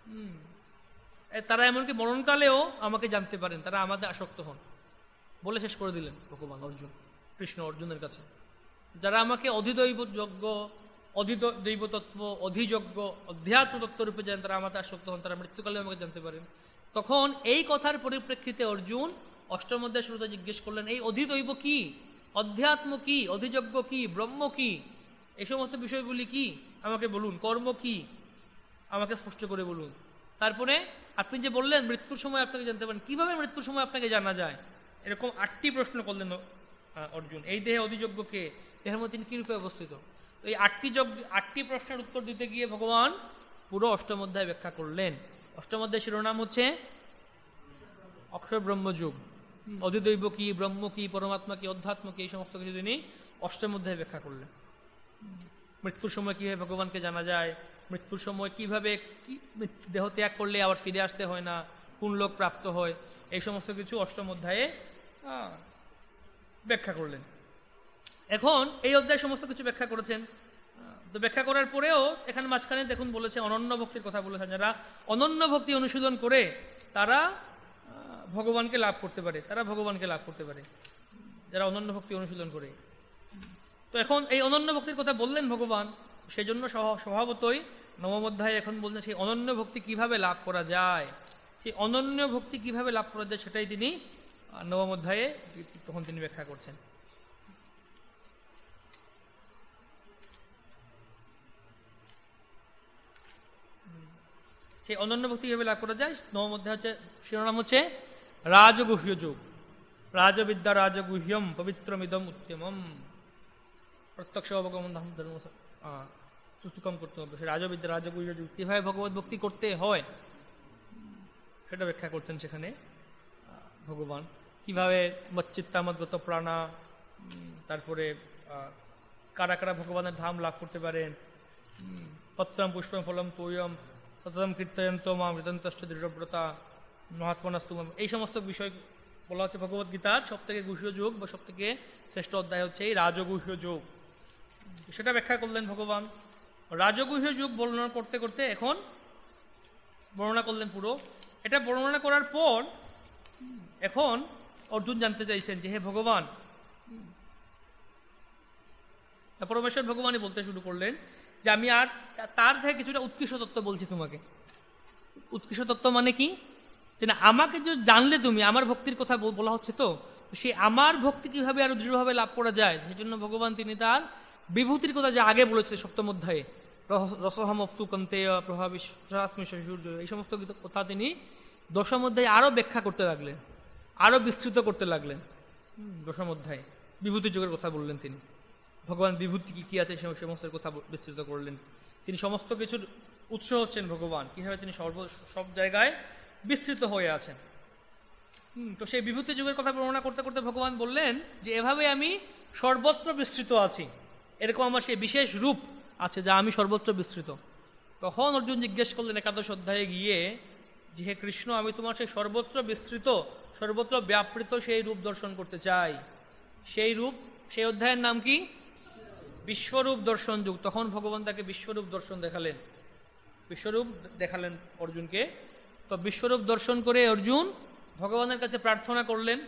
তারা এমনকি মরণকালেও আমাকে জানতে পারেন, তারা আমাদের আসক্ত হন বলে শেষ করে দিলেন ভগবান অর্জুন, কৃষ্ণ অর্জুনের কাছে। যারা আমাকে অধিদৈব যজ্ঞ, অধিদৈব তত্ত্ব, অধিযজ্ঞ, অধ্যাত্ম তত্ত্ব রূপে জানেন, তারা আমাদের আসক্ত হন, তারা মৃত্যুকালেও আমাকে জানতে পারেন। তখন এই কথার পরিপ্রেক্ষিতে অর্জুন অষ্টম অধ্যায় শুরুতে জিজ্ঞেস করলেন, এই অধিদৈব কি, অধ্যাত্ম কি, অধিযজ্ঞ কি, ব্রহ্ম কি, এই সমস্ত বিষয়গুলি কি আমাকে বলুন, কর্ম কি আমাকে স্পষ্ট করে বলুন। তারপরে আপনি যে বললেন মৃত্যুর সময় আপনাকে জানতে পারেন, কিভাবে মৃত্যুর সময় আপনাকে জানা যায়, এরকম আটটি প্রশ্ন করলেন অর্জুন। এই দেহে অধিযজ্ঞ কে, দেহের মধ্যে তিনি কি রূপে অবস্থিত। এই আটটি যজ্ঞ আটটি প্রশ্নের উত্তর দিতে গিয়ে ভগবান পুরো অষ্টম অধ্যায় ব্যাখ্যা করলেন। অষ্টম অধ্যায় শিরোনাম হচ্ছে অক্ষর ব্রহ্মযুগ, অধিদৈব কি, ব্রহ্ম কি, পরমাত্মা কি, অধ্যাত্ম কি, এই সমস্ত কিছু তিনি অষ্টম অধ্যায়ে ব্যাখ্যা করলেন। মৃত্যুর সময় কিভাবে ভগবানকে জানা যায়, মৃত্যুর সময় কিভাবে কি দেহ ত্যাগ করলে আবার ফিরে আসতে হয় না, কোন লোক প্রাপ্ত হয়, এই সমস্ত কিছু অষ্টম অধ্যায়ে ব্যাখ্যা করলেন। এখন এই অধ্যায় সমস্ত কিছু ব্যাখ্যা করেছেন। তো ব্যাখ্যা করার পরেও এখানে মাঝখানে দেখুন বলেছে অনন্য ভক্তির কথা বলেছেন, যারা অনন্য ভক্তি অনুশীলন করে তারা ভগবানকে লাভ করতে পারে, তারা ভগবানকে লাভ করতে পারে যারা অনন্য ভক্তি অনুশীলন করে। তো এখন এই অনন্য ভক্তির কথা বললেন ভগবান, সেই জন্য স্বভাবতই নবম অধ্যায়ে এখন বললেন সেই অনন্য ভক্তি কিভাবে লাভ করা যায়, সেই অনন্য ভক্তি কিভাবে লাভ করা যায় সেটাই তিনি নবম অধ্যায়ে তখন তিনি ব্যাখ্যা করছেন। সেই অনন্য ভক্তি কিভাবে লাভ করা যায়, নবম অধ্যায় হচ্ছে শিরোনাম হচ্ছে রাজগুহ্য যোগ। রাজবিদ্যা রাজগুহ্যম পবিত্রমিদম উত্তমম প্রত্যক্ষ অবগমন ধর্ম সুতুকম করতে হবে। সেই রাজবিদ্যা রাজগুহ্য যোগ কিভাবে ভগবত ভক্তি করতে হয় সেটা ব্যাখ্যা করছেন সেখানে ভগবান। কিভাবে মচ্চিত্তামদ্গত প্রাণা, তারপরে কারা কারা ভগবানের ধাম লাভ করতে পারেন, পত্রম পুষ্পম ফলম তোয়ম সততম কীর্তয়ন্ত মাম হৃদন্তষ্ঠ দৃঢ়ব্রতা মহাত্মনাস্তু, এই সমস্ত বিষয় বলা হচ্ছে ভগবদ গীতার সব থেকে গুহ্য যোগ বা সব থেকে শ্রেষ্ঠ অধ্যায় হচ্ছে এই রাজগুহ্য যোগ। সেটা ব্যাখ্যা করলেন ভগবান। রাজগুহ্য যোগ বর্ণনা করতে করতে এখন বর্ণনা করলেন পুরো। এটা বর্ণনা করার পর এখন অর্জুন জানতে চাইছেন যে হে ভগবান, পরমেশ্বর ভগবানই বলতে শুরু করলেন যে আমি আর তার থেকে কিছুটা উৎকৃষ্ট তত্ত্ব বলছি তোমাকে। উৎকৃষ্ট তত্ত্ব মানে কি, যে না আমাকে যে জানলে তুমি আমার ভক্তির কথা বলা হচ্ছে, তো সে আমার ভক্তি কিভাবে আরো দৃঢ়ভাবে লাভ করা যায় সেই জন্য ভগবান তিনি তার বিভূতির কথা যে আগে বলেছে সপ্তম অধ্যায়ে, রসহম অপসুকন্তে প্রভাবিষ্মি সূর্য, এই সমস্ত কথা তিনি দশম অধ্যায়ে আরো ব্যাখ্যা করতে লাগলেন, আরো বিস্তৃত করতে লাগলেন। দশম অধ্যায়ে বিভূতি যুগের কথা বললেন তিনি, ভগবান বিভূতি কি কি আছে সে সমস্ত কথা বিস্তৃত করলেন। তিনি সমস্ত কিছুর উৎস হচ্ছেন ভগবান, কিভাবে তিনি সর্ব সব জায়গায় বিস্তৃত হয়ে আছেন। হম তো সেই বিভূতি যুগের কথা বর্ণনা করতে করতে ভগবান বললেন যে এভাবে আমি সর্বত্র বিস্তৃত আছি, এরকম আমার সেই বিশেষ রূপ আছে যা আমি সর্বত্র বিস্তৃত। তখন অর্জুন জিজ্ঞেস করলেন একাদশ অধ্যায়ে গিয়ে যে হে কৃষ্ণ, আমি তোমার সেই সর্বত্র বিস্তৃত সর্বত্র ব্যাপৃত সেই রূপ দর্শন করতে চাই। সেই রূপ, সেই অধ্যায়ের নাম কি? বিশ্বরূপ দর্শন যুগ। তখন ভগবান তাকে বিশ্বরূপ দর্শন দেখালেন, বিশ্বরূপ দেখালেন অর্জুনকে। তো বিশ্বরূপ দর্শন করে অর্জুন ভগবানের কাছে প্রার্থনা করলেন,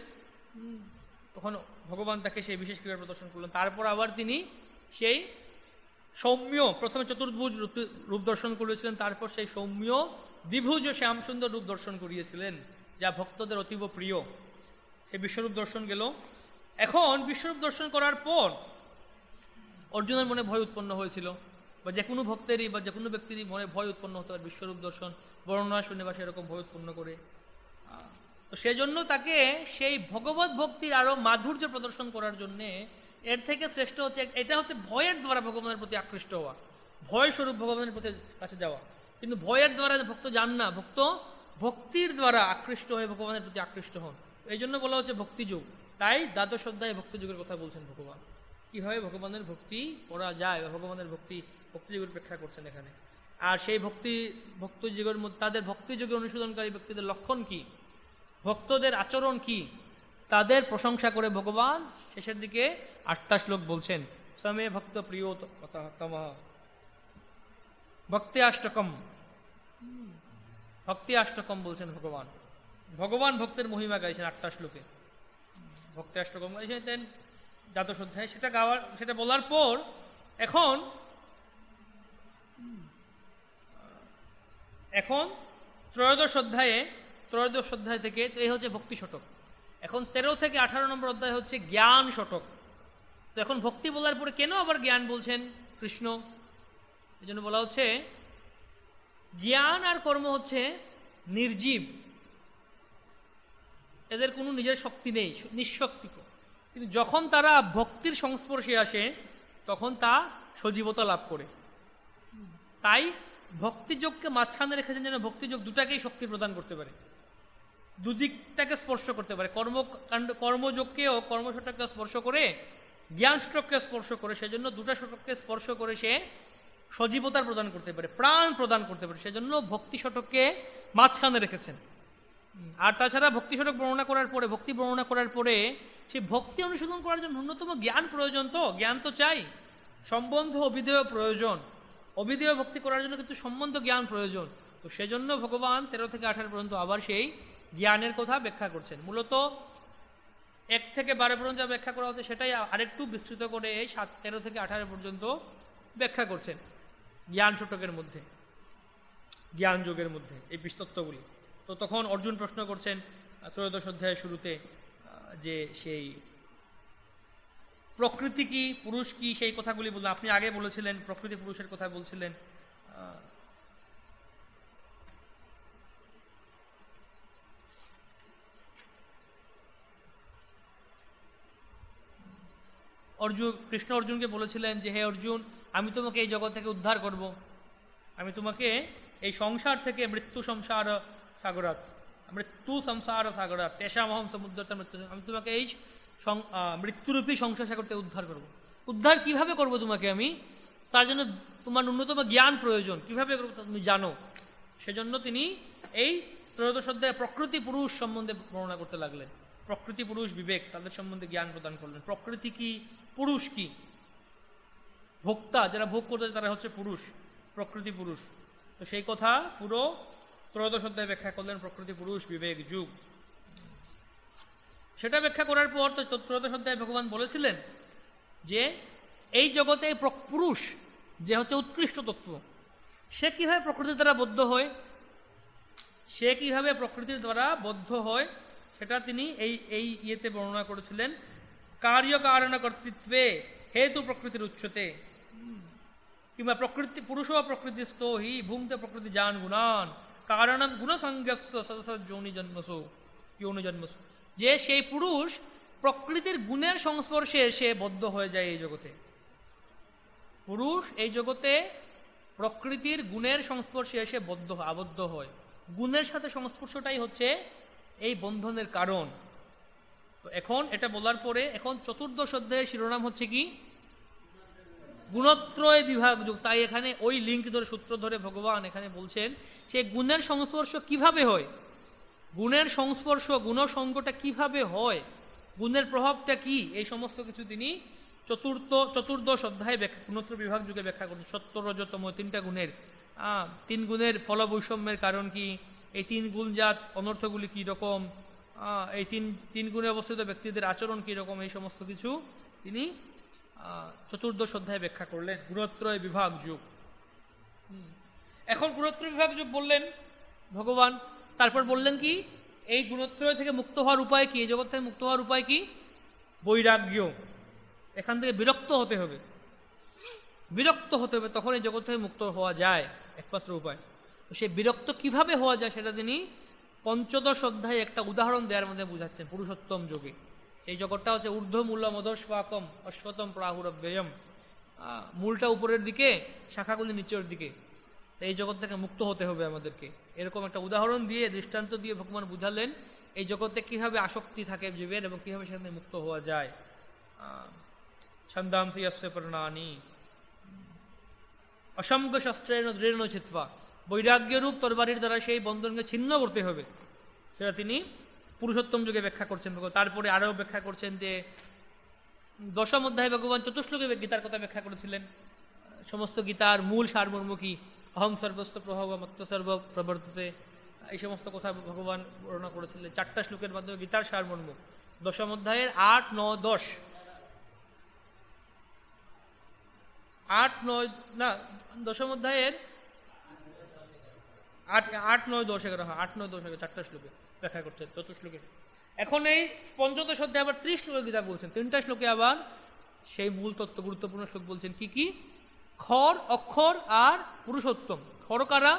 তখন ভগবান তাকে সেই বিশেষ ক্রিয়া প্রদর্শন করলেন। তারপর আবার তিনি সেই সৌম্য, প্রথমে চতুর্ভুজ রূপ দর্শন করেছিলেন, তারপর সেই সৌম্য দ্বিভুজ ও শ্যামসুন্দর রূপ দর্শন করিয়েছিলেন যা ভক্তদের অতীব প্রিয়। সেই বিশ্বরূপ দর্শন গেল। এখন বিশ্বরূপ দর্শন করার পর অর্জুনের মনে ভয় উৎপন্ন হয়েছিল, বা যে কোনো ভক্তেরই বা যে কোনো ব্যক্তিরই মনে ভয় উৎপন্ন হতে পারে বিশ্বরূপ দর্শন বর্ণনা শুনে বা সেরকম ভয় উৎপন্ন করে। তো সেজন্য তাকে সেই ভগবত ভক্তির আরো মাধুর্য প্রদর্শন করার জন্য এর থেকে শ্রেষ্ঠ হচ্ছে, এটা হচ্ছে ভয়ের দ্বারা ভগবানের প্রতি আকৃষ্ট হওয়া, ভয় স্বরূপ ভগবানের কাছে যাওয়া। কিন্তু ভয়ের দ্বারা ভক্ত যান না, ভক্ত ভক্তির দ্বারা আকৃষ্ট হয়ে ভগবানের প্রতি আকৃষ্ট হন। এই জন্য বলা হচ্ছে ভক্তিযুগ। তাই দ্বাদশ অধ্যায়ে ভক্তিযুগের কথা বলছেন ভগবান, কিভাবে ভগবানের ভক্তি করা যায় বা ভগবানের ভক্তি ভক্তিযুগের ব্যাখ্যা করছেন এখানে। আর সেই ভক্তি ভক্তিযুগের মধ্যে তাদের ভক্তিযুগে অনুশীলনকারী ব্যক্তিদের লক্ষণ কি, ভক্তদের আচরণ কি, তাদের প্রশংসা করে ভগবান শেষের দিকে আটটা শ্লোক বলছেন। সমে ভক্ত প্রিয় ভক্তি অষ্টকম, ভক্তি অষ্টকম বলছেন ভগবান। ভগবান ভক্তের মহিমা গাইছেন আটটা শ্লোকে, ভক্তি অষ্টকম গাইছেন দ্বাদশ অধ্যায়। সেটা গাওয়ার সেটা বলার পর এখন এখন ত্রয়োদশ অধ্যায়ে ত্রয়োদশ অধ্যায় থেকে এই হচ্ছে ভক্তি শতক। এখন তেরো থেকে আঠারো নম্বর অধ্যায় হচ্ছে জ্ঞান শতক। তো এখন ভক্তি বলার পরে কেন আবার জ্ঞান বলছেন কৃষ্ণ, এই জন্য বলা হচ্ছে জ্ঞান আর কর্ম হচ্ছে নির্জীব, এদের কোনো নিজের শক্তি নেই, নিঃশক্তিক। কিন্তু যখন তারা ভক্তির সংস্পর্শে আসে তখন তা সজীবতা লাভ করে। তাই ভক্তিযোগকে মাঝখানে রেখেছেন যেন ভক্তিযোগ দুটাকেই শক্তি প্রদান করতে পারে, দুদিকটাকে স্পর্শ করতে পারে। কর্মকাণ্ড কর্মযোগকেও কর্মশতককে স্পর্শ করে, জ্ঞান শতককে স্পর্শ করে, সেজন্য দুটা শতককে স্পর্শ করে সে সজীবতার প্রদান করতে পারে, প্রাণ প্রদান করতে পারে। সেজন্য ভক্তি শতককে মাঝখানে রেখেছেন। আর তাছাড়া ভক্তি স্বরূপ বর্ণনা করার পরে ভক্তি বর্ণনা করার পরে সেই ভক্তি অনুশীলন করার জন্য ন্যূনতম জ্ঞান প্রয়োজন, তো জ্ঞান তো চাই, সম্বন্ধ অভিধেয় প্রয়োজন, অভিধেয় ভক্তি করার জন্য কিন্তু সম্বন্ধ জ্ঞান প্রয়োজন। তো সেজন্য ভগবান তেরো থেকে আঠারো পর্যন্ত আবার সেই জ্ঞানের কথা ব্যাখ্যা করছেন। মূলত এক থেকে বারো পর্যন্ত যা ব্যাখ্যা করা হচ্ছে সেটাই আরেকটু বিস্তৃত করে এই সাত তেরো থেকে আঠারো পর্যন্ত ব্যাখ্যা করছেন জ্ঞান ছোটকের মধ্যে, জ্ঞান যোগের মধ্যে এই বিস্তত্বগুলি। তো তখন অর্জুন প্রশ্ন করছেন ত্রয়োদশ অধ্যায়ের শুরুতে যে সেই প্রকৃতি কি, পুরুষ কি, সেই কথাগুলি বললেন। আপনি আগে বলেছিলেন প্রকৃতি পুরুষের কথা বলছিলেন। অর্জুন কৃষ্ণ অর্জুনকে বলেছিলেন যে হে অর্জুন, আমি তোমাকে এই জগৎ থেকে উদ্ধার করব, আমি তোমাকে এই সংসার থেকে, মৃত্যু সংসার সাগরাত, মৃত্যু সংসার সাগরাত তেষামহম সমুদ্রতা মৃত্যু, আমি তোমাকে এই মৃত্যুরূপী সংসার সাগর থেকে উদ্ধার করব। উদ্ধার কিভাবে করব তোমাকে আমি? তার জন্য তোমার ন্যূনতম জ্ঞান প্রয়োজন, কিভাবে করবো তুমি জানো। সেজন্য তিনি এই ত্রয়োদশ অধ্যায়ে প্রকৃতি পুরুষ সম্বন্ধে বর্ণনা করতে লাগলেন। প্রকৃতি পুরুষ বিবেক, তাদের সম্বন্ধে জ্ঞান প্রদান করলেন। প্রকৃতি কি, পুরুষ কি, ভোক্তা যারা ভোগ করতে তারা হচ্ছে পুরুষ, প্রকৃতি পুরুষ। তো সেই কথা পুরো ত্রয়োদশ অধ্যায়ে ব্যাখ্যা করলেন, প্রকৃতি পুরুষ বিবেক যুগ। সেটা ব্যাখ্যা করার পর তো ত্রয়োদশ অধ্যায়ে ভগবান বলেছিলেন যে এই জগতে পুরুষ যে হচ্ছে উৎকৃষ্ট তত্ত্ব, সে কিভাবে প্রকৃতির দ্বারা বদ্ধ হয়, সে কিভাবে প্রকৃতির দ্বারা বদ্ধ হয় সেটা তিনি এই এই ইয়েতে বর্ণনা করেছিলেন। কার্য কারণ কর্তৃত্বে হেতু প্রকৃতির উচ্চতে, কিংবা প্রকৃতি পুরুষ প্রকৃতিস্থ হি ভুঙ্ক্তে প্রকৃতি জান গুণান কারণম গুণসংজ্ঞস্য সদস্য যৌনি জন্মসু যৌনি জন্মসু, যে সেই পুরুষ প্রকৃতির গুণের সংস্পর্শে এসে বদ্ধ হয়ে যায় এই জগতে। পুরুষ এই জগতে প্রকৃতির গুণের সংস্পর্শে এসে বদ্ধ আবদ্ধ হয়। গুণের সাথে সংস্পর্শটাই হচ্ছে এই বন্ধনের কারণ। তো এখন এটা বলার পরে এখন চতুর্দশ অধ্যায়ের শিরোনাম হচ্ছে কি? গুণত্রয় বিভাগ যুগ। তাই এখানে ওই লিঙ্ক ধরে সূত্র ধরে ভগবান এখানে বলছেন সে গুণের সংস্পর্শ কিভাবে হয়, গুণের সংস্পর্শ গুণসঙ্গটা কিভাবে হয়, গুণের প্রভাবটা কি, এই সমস্ত কিছু তিনি চতুর্থ চতুর্দশ অধ্যায়ে ব্যাখ্যা গুণত্র বিভাগ যুগে ব্যাখ্যা করেন। সত্য রজতম তিনটা গুণের তিন গুণের ফল বৈষম্যের কারণ কি, এই তিন গুণজাত অনর্থগুলি কি রকম, এই তিন তিন গুণে অবস্থিত ব্যক্তিদের আচরণ কি রকম, এই সমস্ত কিছু তিনি চতুর্দশ অধ্যায়ে ব্যাখ্যা করলেন। গুণত্রয় বিভাগ যুগ। এখন গুণত্রয় বিভাগ যুগ বললেন ভগবান, তারপর বললেন কি এই গুণত্রয় থেকে মুক্ত হওয়ার উপায় কি, এই জগৎ থেকে মুক্ত হওয়ার উপায় কি? বৈরাগ্য। এখান থেকে বিরক্ত হতে হবে, বিরক্ত হতে হবে, তখন এই জগৎ থেকে মুক্ত হওয়া যায় একমাত্র উপায়। সে বিরক্ত কিভাবে হওয়া যায় সেটা তিনি পঞ্চদশ অধ্যায়ে একটা উদাহরণ দেওয়ার মধ্যে বুঝাচ্ছেন। পুরুষোত্তম যোগে এই জগৎটা হচ্ছে ঊর্ধ্ব মূল মধস্বাকম অশ্বতম প্রাহুরব্যয়ম, মূলটা উপরের দিকে, শাখাগুলি নিচের দিকে। এই জগৎ থেকে মুক্ত হতে হবে আমাদেরকে। এরকম একটা উদাহরণ দিয়ে, দৃষ্টান্ত দিয়ে ভগবান বুঝালেন এই জগতে কিভাবে আসক্তি থাকে জীবের এবং কিভাবে সেখানে মুক্ত হওয়া যায়। ছন্দাংসি অস্য পর্ণানি অসংখ্য শাস্ত্রের দৃঢ় চিত্বা, বৈরাগ্যরূপ তরবারির দ্বারা সেই বন্ধনকে ছিন্ন করতে হবে, সেটা তিনি পুরুষোত্তম যুগে ব্যাখ্যা করছেন। তারপরে আরও ব্যাখ্যা করছেন যে দশম অধ্যায়ে ভগবান চতুশ্লোকে গীতার কথা ব্যাখ্যা করেছিলেন। সমস্ত গীতার মূল সারমর্ম কি, অহং সর্বস্ব প্রভাব মত্ত সর্ব প্রবর্ততে, এই সমস্ত কথা ভগবান বর্ণনা করেছিলেন চারটা শ্লোকের মাধ্যমে গীতার সারমর্ম। দশম অধ্যায়ের আট ন দশ আট নয় না দশম অধ্যায়ের আট আট নয় দশ এগারো হ্যাঁ আট নয় দশ এগারো চারটা শ্লোকে ব্যাখ্যা করছেন চতুশ্লোকে। এখন এই পঞ্চদশ অধ্যায় আবার ত্রিশ শ্লোকে গীতা বলছেন, তিনটা শ্লোকে আবার সেই মূল তত্ত্ব গুরুত্বপূর্ণ শ্লোক বলছেন। কি কি? খর, অক্ষর আর পুরুষোত্তম। খর কারা?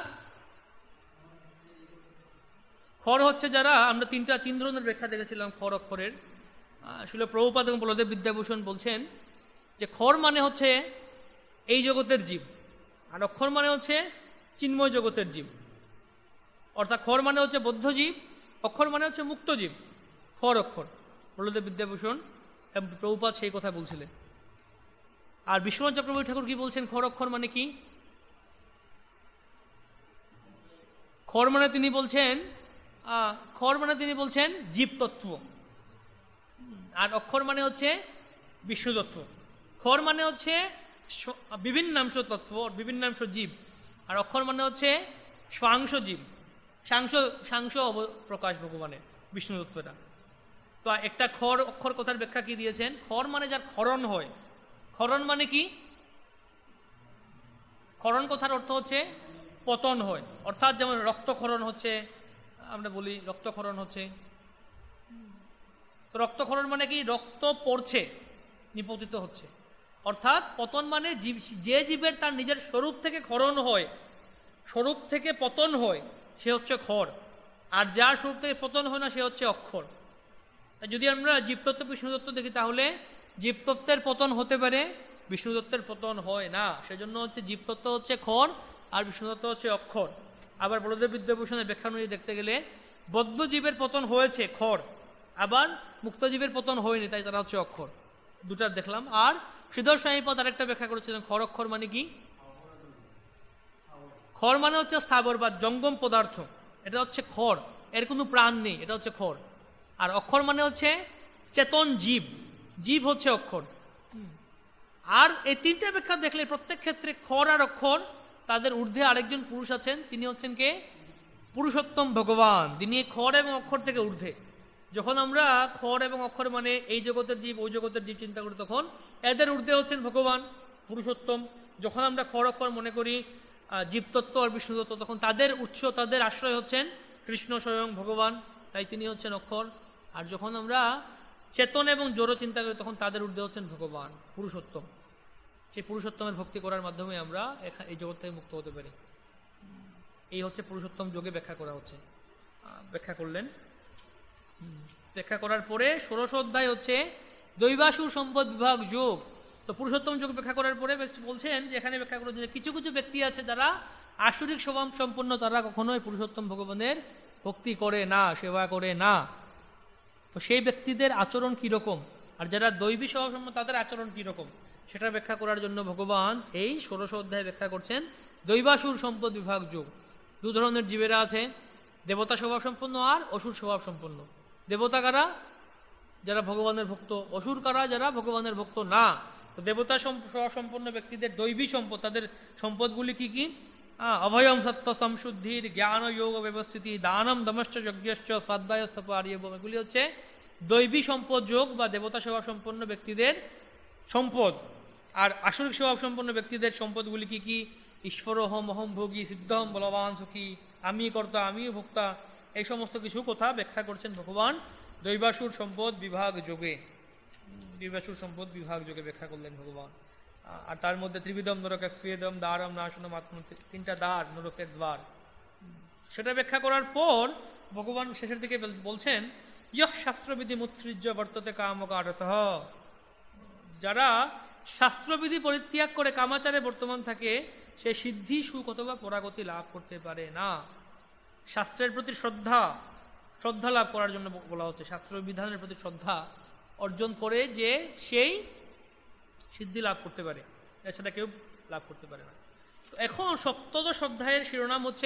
খর হচ্ছে যারা, আমরা তিনটা তিন ধরনের ব্যাখ্যা দেখেছিলাম খর অক্ষরের। আসলে প্রভুপাদ এবং বলদেব বিদ্যাভূষণ বলছেন যে খর মানে হচ্ছে এই জগতের জীব, আর অক্ষর মানে হচ্ছে চিন্ময় জগতের জীব। অর্থাৎ খর মানে হচ্ছে বদ্ধ জীব, অক্ষর মানে হচ্ছে মুক্ত জীব। খর অক্ষর বলদেব বিদ্যাভূষণ এবং প্রভুপাদ সেই কথা বলছিলেন। আর বিশ্বনাথ চক্রবর্তী ঠাকুর কি বলছেন খর অক্ষর মানে কি? খর মানে তিনি বলছেন খর মানে তিনি বলছেন জীবতত্ত্ব, আর অক্ষর মানে হচ্ছে বিষ্ণুতত্ত্ব। খর মানে হচ্ছে বিভিন্নাংশ তত্ত্ব, বিভিন্নাংশ জীব, আর অক্ষর মানে হচ্ছে স্বাংশ জীব, সাংশ সাংশ প্রকাশ ভগবানের বিষ্ণু তত্ত্বটা। তো একটা খর অক্ষর কথার ব্যাখ্যা কি দিয়েছেন? খর মানে যার ক্ষরণ হয়। ক্ষরণ মানে কি? ক্ষরণ কথার অর্থ হচ্ছে পতন হয়, অর্থাৎ যেমন রক্তক্ষরণ হচ্ছে, আমরা বলি রক্তক্ষরণ হচ্ছে। তো রক্তক্ষরণ মানে কি? রক্ত পড়ছে, নিপতিত হচ্ছে। অর্থাৎ পতন মানে জীব, যে জীবের তার নিজের স্বরূপ থেকে ক্ষরণ হয়, স্বরূপ থেকে পতন হয়, সে হচ্ছে খর। আর যার স্বরূপ থেকে পতন হয় না সে হচ্ছে অক্ষর। যদি আমরা জীবতত্ত্ব বিষ্ণুতত্ত্ব দেখি তাহলে জীবতত্ত্বের পতন হতে পারে, বিষ্ণুতত্ত্বের পতন হয় না। সেজন্য হচ্ছে জীবতত্ত্ব হচ্ছে খর আর বিষ্ণুতত্ত্ব হচ্ছে অক্ষর। আবার বলদেব বিদ্যাভূষণের ব্যাখ্যা অনুযায়ী দেখতে গেলে বদ্ধ জীবের পতন হয়েছে খর, আবার মুক্ত জীবের পতন হয়নি, তাই তারা হচ্ছে অক্ষর। দুটা দেখলাম। আর শ্রীধর স্বামীপদ আরেকটা ব্যাখ্যা করেছিলেন, খর অক্ষর মানে কি? খর মানে হচ্ছে স্থাবর বা জঙ্গম পদার্থ, এটা হচ্ছে খর, এর কোনো প্রাণ নেই, এটা হচ্ছে খর। আর অক্ষর মানে হচ্ছে চেতন জীব, জীব হচ্ছে অক্ষর। আর এই তিনটা ব্যাখ্যা দেখলে প্রত্যেক ক্ষেত্রে খর আর অক্ষর, তাদের ঊর্ধ্বে আরেকজন পুরুষ আছেন, তিনি হচ্ছেন কে? পুরুষোত্তম ভগবান। তিনি খর এবং অক্ষর থেকে ঊর্ধ্বে। যখন আমরা খর এবং অক্ষর মানে এই জগতের জীব ওই জগতের জীব চিন্তা করি, তখন এদের ঊর্ধ্বে হচ্ছেন ভগবান পুরুষোত্তম। যখন আমরা খর অক্ষর মনে করি জীবতত্ত্ব আর বিষ্ণুতত্ত্ব, তখন তাদের উৎস, তাদের আশ্রয় হচ্ছেন কৃষ্ণ স্বয়ং ভগবান, তাই তিনি হচ্ছেন অক্ষর। আর যখন আমরা চেতন এবং জড় চিন্তা করি, তখন তাদের ঊর্ধ্বে হচ্ছেন ভগবান পুরুষোত্তম। সেই পুরুষোত্তমের ভক্তি করার মাধ্যমে আমরা এই জগৎ থেকে মুক্ত হতে পারি। এই হচ্ছে পুরুষোত্তম যোগে ব্যাখ্যা করা হচ্ছে, ব্যাখ্যা করলেন। ব্যাখ্যা করার পরে ষোড়শ অধ্যায় হচ্ছে দৈবাসুর সম্পদ বিভাগ যোগ। তো পুরুষোত্তম যোগ ব্যাখ্যা করার পরে বলছেন যে এখানে ব্যাখ্যা করেছেন যে কিছু কিছু ব্যক্তি আছে যারা আসরিক স্বভাব সম্পন্ন, তারা কখনোই পুরুষোত্তম ভগবানের ভক্তি করে না, সেবা করে না। তো সেই ব্যক্তিদের আচরণ কিরকম, আর যারা দৈবী স্বভাব সম্পন্ন তাদের আচরণ কিরকম, সেটা ব্যাখ্যা করার জন্য ভগবান এই ষোড়শ অধ্যায়ে ব্যাখ্যা করছেন দৈবাসুর সম্পদ বিভাগ যোগ। দু ধরনের জীবেরা আছে, দেবতা স্বভাব সম্পন্ন আর অসুর স্বভাব সম্পন্ন। দেবতা কারা? যারা ভগবানের ভক্ত। অসুর কারা? যারা ভগবানের ভক্ত না। তো দেবতা স্বভাব সম্পন্ন ব্যক্তিদের দৈবী সম্পদ, তাদের সম্পদগুলি কি কি? অভয়ম সত্য সংশুদ্ধির, জ্ঞান যোগ ব্যবস্থিতি, দানম দমশ্চ যজ্ঞশ্চ স্বাধ্যায়স্তপ আর্যবম, এগুলি হচ্ছে দৈবী সম্পদ যোগ বা দেবতা স্বভাব সম্পন্ন ব্যক্তিদের সম্পদ। আর আসরিক স্বভাব সম্পন্ন ব্যক্তিদের সম্পদগুলি কি কি? ঈশ্বরহম, অহম ভোগী, সিদ্ধহম, বলবান সুখী, আমি কর্তা, আমিও ভোক্তা, এই সমস্ত কিছু কথা ব্যাখ্যা করছেন ভগবান দৈবাসুর সম্পদ বিভাগ যোগে। দৈবাসুর সম্পদ বিভাগ যোগে ব্যাখ্যা করলেন ভগবান। আর তার মধ্যে ত্রিবিধম নরকের স্বীয়দম দ্বারম নাশনম আত্ম, তিনটা দ্বার নরকের দ্বার, সেটা ব্যাখ্যা করার পর ভগবান শেষের দিকে বলছেন ইয়ঃ শাস্ত্রবিধি মুৎসৃজ্য বর্ততে কামকারতঃ, যারা শাস্ত্রবিধি পরিত্যাগ করে কামাচারে বর্তমান থাকে, সে সিদ্ধি সুখ অথবা পরাগতি লাভ করতে পারে না। শাস্ত্রের প্রতি শ্রদ্ধা, শ্রদ্ধা লাভ করার জন্য বলা হচ্ছে, শাস্ত্র বিধানের প্রতি শ্রদ্ধা অর্জন করে যে সেই সিদ্ধি লাভ করতে পারে, এছাড়া কেউ লাভ করতে পারে না। এখন সপ্তদশ অধ্যায়ের শিরোনাম হচ্ছে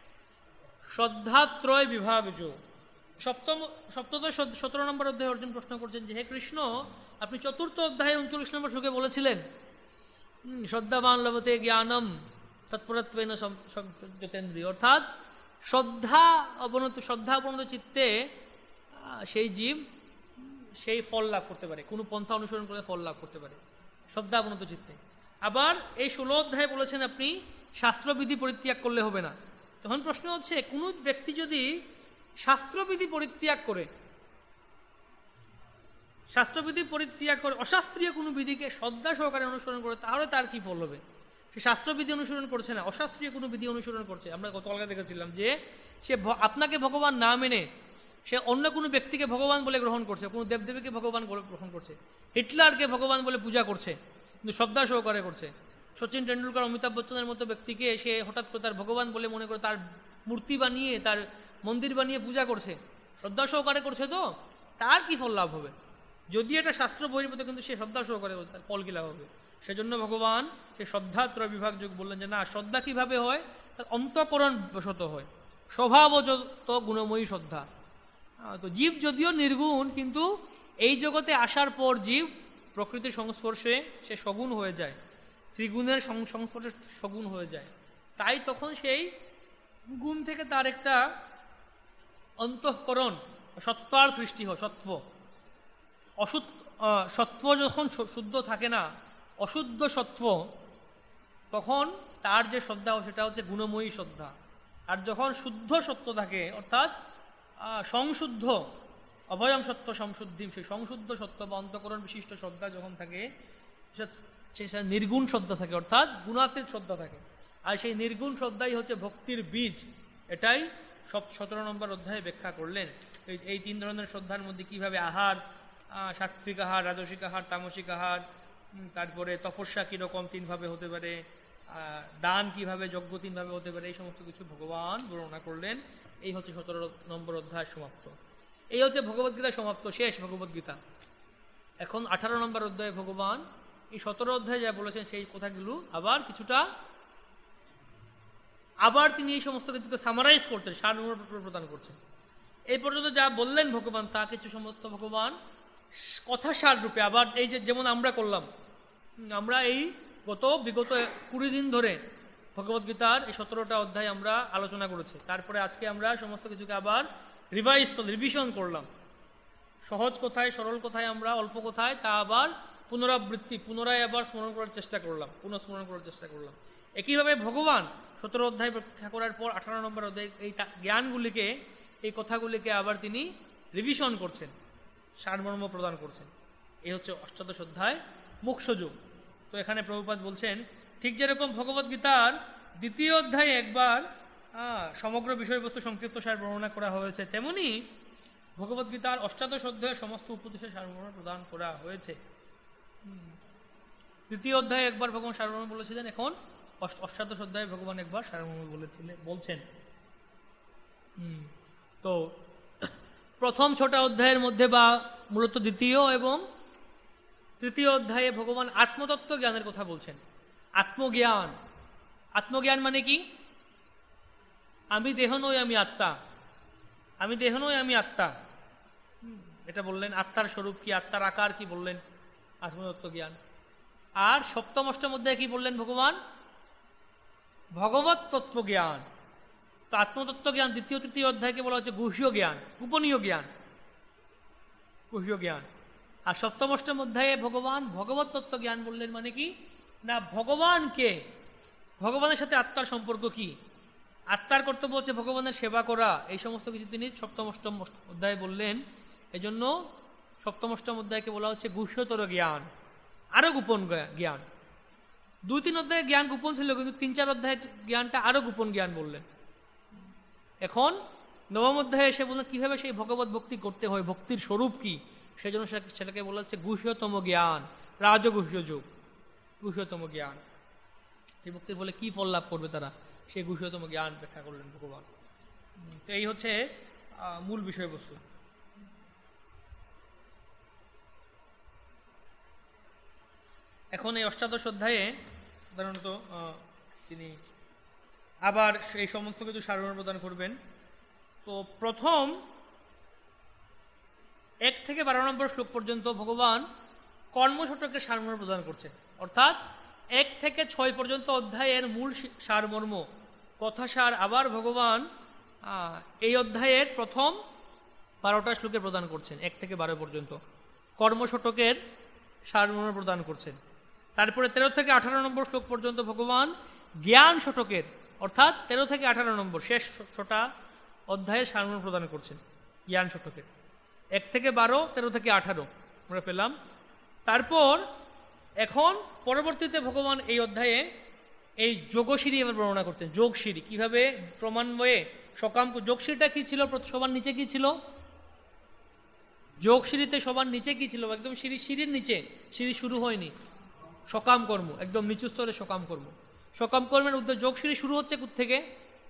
শ্রদ্ধাত্রয় বিভাগ যোগ। সপ্তম সপ্তদশ সতেরো নম্বর অধ্যায়ে অর্জুন প্রশ্ন করছেন যে হে কৃষ্ণ, আপনি চতুর্থ অধ্যায়ে উনচল্লিশ নম্বর শ্লোকে বলেছিলেন শ্রদ্ধাবান লভতে জ্ঞানম তৎপরত্বেন যতেন্দ্রিয়, অর্থাৎ শ্রদ্ধা অবনত শ্রদ্ধা অবনত চিত্তে সেই জীব সেই ফল লাভ করতে পারে, কোনো পন্থা অনুসরণ করে ফল লাভ করতে পারে শ্রদ্ধা অবনত চিত্তে। আবার এই ষোলো অধ্যায়ে বলেছেন আপনি শাস্ত্রবিধি পরিত্যাগ করলে হবে না। তখন প্রশ্ন হচ্ছে, কোন ব্যক্তি যদি শাস্ত্রবিধি পরিত্যাগ করে, শাস্ত্রবিধি পরিত্যাগ করে অশাস্ত্রীয় কোনো বিধিকে শ্রদ্ধা সহকারে অনুসরণ করে, তাহলে তার কি ফল হবে? সে শাস্ত্রবিধি অনুসরণ করছে না, অশাস্ত্রীয় কোনো বিধি অনুসরণ করছে। আমরা গতকালকে দেখেছিলাম যে সে আপনাকে ভগবান না মেনে সে অন্য কোনো ব্যক্তিকে ভগবান বলে গ্রহণ করছে, কোনো দেবদেবীকে ভগবান বলে গ্রহণ করছে, হিটলারকে ভগবান বলে পূজা করছে, কিন্তু শ্রদ্ধা সহকারে করছে। সচিন টেন্ডুলকার, অমিতাভ বচ্চনের মতো ব্যক্তিকে সে হঠাৎ করে তার ভগবান বলে মনে করে তার মূর্তি বানিয়ে, তার মন্দির বানিয়ে পূজা করছে, শ্রদ্ধা সহকারে করছে, তো তার কি ফল লাভ হবে? যদি এটা শাস্ত্র বহির্ভূত, কিন্তু সে শ্রদ্ধা সহকারে তার ফল কি লাভ হবে? সেজন্য ভগবান সে শ্রদ্ধাত্রয় বিভাগ যোগ বললেন যে না, শ্রদ্ধা কিভাবে হয়? তার অন্তঃকরণ বশত হয়, স্বভাবজত গুণময়ী শ্রদ্ধা। তো জীব যদিও নির্গুণ, কিন্তু এই জগতে আসার পর জীব প্রকৃতির সংস্পর্শে সে সগুণ হয়ে যায়, ত্রিগুণের সংস্পর্শে সগুণ হয়ে যায়। তাই তখন সেই গুণ থেকে তার একটা অন্তঃকরণ সত্ত্বার সৃষ্টি হয়। সত্ত্ব অশুদ্ধ সত্ত্ব যখন শুদ্ধ থাকে না, অশুদ্ধ সত্ত্ব, তখন তার যে শ্রদ্ধা সেটা হচ্ছে গুণময়ী শ্রদ্ধা। আর যখন শুদ্ধ সত্ত্ব থাকে, অর্থাৎ সংশুদ্ধ অভয়ং সত্য সংশুদ্ধি, সেই সংশুদ্ধ সত্য বা অন্তঃকরণ বিশিষ্ট শ্রদ্ধা যখন থাকে, সেটা নির্গুণ শ্রদ্ধা থাকে, অর্থাৎ গুণাতীত শ্রদ্ধা থাকে। আর সেই নির্গুণ শ্রদ্ধাই হচ্ছে ভক্তির বীজ। এটাই সব সতেরো নম্বর অধ্যায়ে ব্যাখ্যা করলেন। এই তিন ধরনের শ্রদ্ধার মধ্যে কিভাবে আহার, সাত্বিক আহার, রাজসিক আহার, তামসিক আহার, তারপরে তপস্যা কীরকম তিনভাবে হতে পারে, দান কিভাবে, যজ্ঞ তিনভাবে হতে পারে, এই সমস্ত কিছু ভগবান বর্ণনা করলেন। এই হচ্ছে সতেরো নম্বর অধ্যায় সমাপ্ত। এই হচ্ছে ভগবদ্গীতা সমাপ্ত, শেষ ভগবদ্গীতা। এখন আঠারো নম্বর অধ্যায়ে ভগবান এই সতেরো অধ্যায়ে যা বলেছেন সেই কথাগুলো আবার কিছুটা আবার তিনি এই সমস্ত কিছুকে সামারাইজ করতেন, সারমর্ম প্রদান করছেন। এই পর্যন্ত যা বললেন ভগবান, তা কিছু সমস্ত ভগবান কথা সার রূপে আবার, এই যে যেমন আমরা করলাম, আমরা এই গত বিগত কুড়ি দিন ধরে ভগবদ্গীতার এই সতেরোটা অধ্যায় আমরা আলোচনা করেছি। তারপরে আজকে আমরা সমস্ত কিছুকে আবার রিভাইজ করলাম, রিভিশন করলাম। সহজ কথায়, সরল কথায়, আমরা অল্প কথায় তা আবার পুনরাবৃত্তি, পুনরায় আবার স্মরণ করার চেষ্টা করলাম, পুনঃস্মরণ করার চেষ্টা করলাম। একইভাবে ভগবান সতেরো অধ্যায় ব্যাখ্যা করার পর আঠারো নম্বর অধ্যায় এই জ্ঞানগুলিকে, এই কথাগুলিকে আবার তিনি রিভিশন করছেন, সারমর্ম প্রদান করছেন। এই হচ্ছে অষ্টাদশ অধ্যায় মুখ্য যুগ। তো এখানে প্রভুপাদ বলছেন, ঠিক যেরকম ভগবদ্গীতার দ্বিতীয় অধ্যায়ে একবার সমগ্র বিষয়বস্তু সংক্ষিপ্ত সার বর্ণনা করা হয়েছে, তেমনি ভগবদ্গীতার অষ্টাদশ অধ্যায়ে সমস্ত উপদেশের সারমর্ম প্রদান করা হয়েছে। দ্বিতীয় অধ্যায়ে একবার ভগবান সারমর্ম বলেছিলেন, এখন অষ্টাদশ অধ্যায়ে ভগবান একবার সারমর্ম বলেছিলেন বলছেন। হম তো প্রথম ছটা অধ্যায়ের মধ্যে, বা মূলত দ্বিতীয় এবং তৃতীয় অধ্যায়ে ভগবান আত্মতত্ত্ব জ্ঞানের কথা বলছেন। আত্মজ্ঞান, আত্মজ্ঞান মানে কি? আমি দেহ নই, আমি আত্মা। আমি দেহ নই, আমি আত্মা, এটা বললেন। আত্মার স্বরূপ কি, আত্মার আকার কি বললেন, আত্মতত্ত্ব জ্ঞান। আর সপ্তম অষ্টম অধ্যায়ে কি বললেন ভগবান? ভগবত তত্ত্ব জ্ঞান। তো আত্মতত্ত্ব জ্ঞান দ্বিতীয় তৃতীয় অধ্যায়কে বলা হচ্ছে গুহ্য জ্ঞান, গোপনীয় জ্ঞান, গুহ্য জ্ঞান। আর সপ্তম অষ্টম অধ্যায়ে ভগবান ভগবত তত্ত্ব জ্ঞান বললেন, মানে কি না, ভগবানকে, ভগবানের সাথে আত্মার সম্পর্ক কি, আত্মার কর্তব্য হচ্ছে ভগবানের সেবা করা, এই সমস্ত কিছু তিনি সপ্তম অষ্টম অধ্যায়ে বললেন। এই জন্য সপ্তম অষ্টম অধ্যায়কে বলা হচ্ছে গুহ্যতর জ্ঞান, আরো গোপন জ্ঞান। দুই তিন অধ্যায়ের জ্ঞান গোপন ছিল, কিন্তু তিন চার অধ্যায়ের জ্ঞানটা আরো গোপন জ্ঞান বললেন। এখন নবম অধ্যায়ে এসে বললেন কিভাবে সেই ভগবত ভক্তি করতে হয়, ভক্তির স্বরূপ কি, সেই জন্য সেটাকে বলা হচ্ছে গুহ্যতম জ্ঞান, রাজগুহ্য যুগ, গুহ্যতম জ্ঞান। এই ভক্তির ফলে কি ফল লাভ করবে তারা, সেই গুহ্যতম জ্ঞান ব্যাখ্যা করলেন ভগবান। তো এই হচ্ছে মূল বিষয়বস্তু। এখন এই অষ্টাদশ অধ্যায়ে সাধারণত তিনি আবার এই সমস্ত কিছু সারমর্ম প্রদান করবেন। তো প্রথম এক থেকে বারো নম্বর শ্লোক পর্যন্ত ভগবান কর্মসূচকের সারমর্ম প্রদান করছেন, অর্থাৎ এক থেকে ছয় পর্যন্ত অধ্যায়ের মূল সারমর্ম, কথাসার আবার ভগবান এই অধ্যায়ের প্রথম বারোটা শ্লোকে প্রদান করছেন। এক থেকে বারো পর্যন্ত কর্মসূচকের সারমর্ম প্রদান করছেন। তারপরে তেরো থেকে আঠারো নম্বর শ্লোক পর্যন্ত ভগবান জ্ঞান শতকের, অর্থাৎ তেরো থেকে আঠারো নম্বর শেষ ছটা অধ্যায়ের সারমর্ম প্রদান করছেন জ্ঞান শতকের। এক থেকে বারো, তেরো থেকে আঠারো আমরা পেলাম। তারপর এখন পরবর্তীতে ভগবান এই অধ্যায়ে এই যোগশিরি এবার বর্ণনা করতেন। যোগশিরি কিভাবে ক্রমান্বয়ে সকাম, যোগশিরিটা কি ছিল, সবার নিচে কি ছিল, যোগশিরিতে সবার নিচে কি ছিল, একদম সিঁড়ি, সিঁড়ির নিচে, সিঁড়ি শুরু হয়নি, সকাম কর্ম, একদম নিচু স্তরে সকাম কর্ম। সকাম কর্মের উদ্দেশ্য, যোগশিরি শুরু হচ্ছে কোত্থেকে,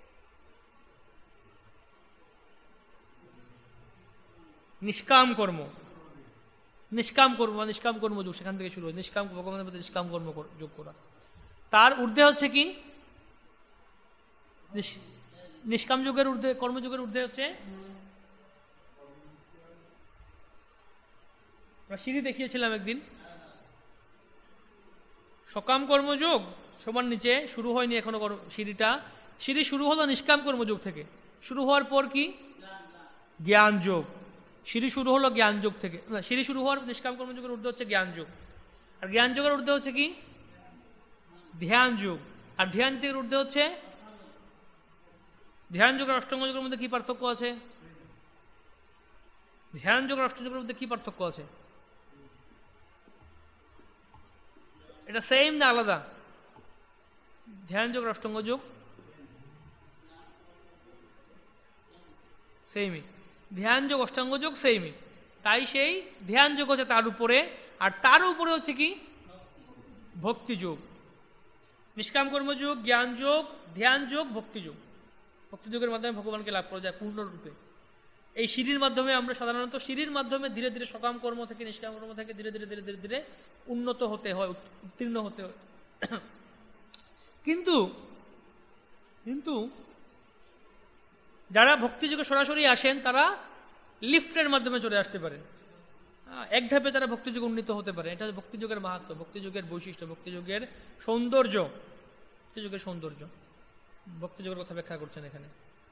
নিষ্কাম কর্ম, নিষ্কাম কর্ম, নিষ্কাম কর্ম যোগ সেখান থেকে শুরু হয়, নিষ্কাম ভগবানের প্রতি নিষ্কাম কর্ম যোগ করা। তার ঊর্ধ্বে হচ্ছে কি নিষ্কাম যুগের ঊর্ধ্বে, কর্মযুগের ঊর্ধ্বে হচ্ছে সিঁড়ি দেখিয়েছিলাম একদিন। সকাম কর্মযোগ সমান নিচে শুরু হয়নি এখনো সিঁড়িটা। সিঁড়ি শুরু হলো নিষ্কাম কর্মযোগ থেকে। শুরু হওয়ার পর কি জ্ঞান যোগ। সিঁড়ি শুরু হলো জ্ঞান যোগ থেকে। সিঁড়ি শুরু হওয়ার নিষ্কাম কর্মযোগের ঊর্ধ্বে হচ্ছে জ্ঞান যোগ, আর জ্ঞান যোগের ঊর্ধ্বে হচ্ছে কি ধ্যান যোগ, আর ধ্যান থেকে ঊর্ধ্বে হচ্ছে ধ্যান যোগ আর অষ্টাঙ্গ যোগের মধ্যে কি পার্থক্য আছে? ধ্যান যোগ আর অষ্টাঙ্গ যোগের মধ্যে কি পার্থক্য আছে? এটা সেম না আলাদা? ধ্যান যোগ আর অষ্টাঙ্গ যোগ সেইমই। ধ্যান যোগ অষ্টাঙ্গ যোগ সেইমই। তাই সেই ধ্যান যোগ হচ্ছে তার উপরে, আর তার উপরে হচ্ছে কি ভক্তি যোগ। নিষ্কাম কর্মযোগ, জ্ঞান যোগ, ধ্যান যোগ, ভক্তি যোগ। ভক্তি যোগের মাধ্যমে ভগবানকে লাভ করা যায় পূর্ণরূপে। এই সিঁড়ির মাধ্যমে আমরা সাধারণত সিঁড়ির মাধ্যমে ধীরে ধীরে সকাম কর্ম থেকে নিষ্কাম কর্ম থেকে ধীরে ধীরে ধীরে ধীরে ধীরে উন্নত হতে হয়, উত্তীর্ণ হতে হয়। কিন্তু কিন্তু যারা ভক্তিযোগে সরাসরি আসেন তারা লিফটের মাধ্যমে চলে আসতে পারেন। এক ধাপে তারা ভক্তিযোগে উন্নীত হতে পারে। এটা ভক্তিযোগের মাহাত্ম্য, ভক্তিযোগের বৈশিষ্ট্য, ভক্তিযোগের সৌন্দর্য। ভক্তিযোগের সৌন্দর্য ভক্তিযোগের কথা ব্যাখ্যা করছেন এখানে।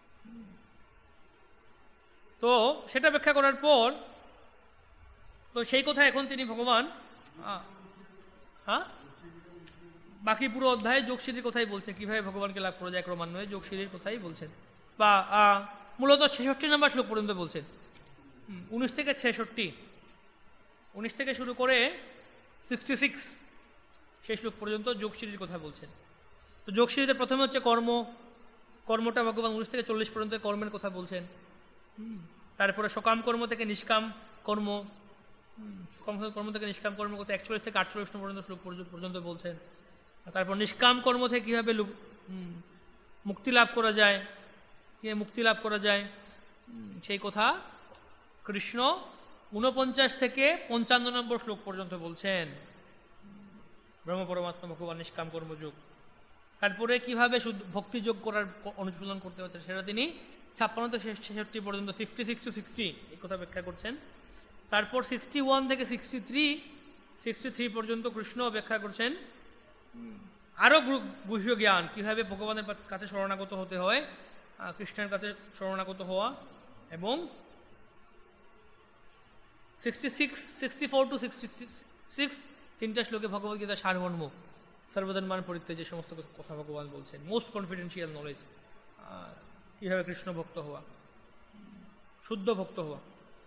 তো সেটা ব্যাখ্যা করার পর তো সেই কথা এখন তিনি ভগবান হ্যাঁ বাকি পুরো অধ্যায়ে যোগসিঁড়ির কথাই বলছেন, কিভাবে ভগবানকে লাভ করা যায় ক্রমান্বয়ে যোগসিঁড়ির কথাই বলছেন, বা মূলত ছেষট্টি নম্বর শ্লোক পর্যন্ত বলছেন। উনিশ থেকে ছেষট্টি, উনিশ থেকে শুরু করে সিক্সটি সিক্স সেই শ্লোক পর্যন্ত যোগসিঁড়ির কথা বলছেন। তো যোগসিঁড়িতে প্রথমে হচ্ছে কর্ম, কর্মটা ভগবান উনিশ থেকে চল্লিশ পর্যন্ত কর্মের কথা বলছেন। তারপরে সকাম কর্ম থেকে নিষ্কাম কর্ম, সকাম কর্ম থেকে নিষ্কাম কর্মের কথা একচল্লিশ থেকে আটচল্লিশ পর্যন্ত শ্লোক পর্যন্ত বলছেন। তারপর নিষ্কাম কর্ম থেকে কীভাবে মুক্তি লাভ করা যায়, কীভাবে মুক্তি লাভ করা যায় সেই কথা কৃষ্ণ ঊনপঞ্চাশ থেকে পঞ্চান্ন নম্বর শ্লোক পর্যন্ত বলছেন। ব্রহ্ম পরমাত্মা ভগবান নিষ্কাম কর্মযোগ। তারপরে কিভাবে ভক্তিযোগ করার অনুশীলন করতে হচ্ছে সেটা তিনি ছাপ্পান্ন থেকে ছেষট্টি পর্যন্ত ফিফটি সিক্স টু সিক্সটি এই কথা ব্যাখ্যা করছেন। তারপর সিক্সটি ওয়ান থেকে সিক্সটি থ্রি সিক্সটি থ্রি পর্যন্ত কৃষ্ণ ব্যাখ্যা করছেন আরও গুহ্য জ্ঞান, কীভাবে ভগবানের কাছে শরণাগত হতে হয়, কৃষ্ণের কাছে শরণাগত হওয়া। এবং sixty six sixty four to sixty six তিনটা শ্লোকে ভগবদ্গীতা সারমর্ম, সর্বজন্মান পরিত্যাজ্য যে সমস্ত কথা ভগবান বলছেন, মোস্ট কনফিডেন্সিয়াল নলেজ, কীভাবে কৃষ্ণ ভক্ত হওয়া, শুদ্ধ ভক্ত হওয়া,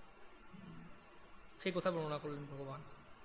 সেই কথা বর্ণনা করলেন ভগবান।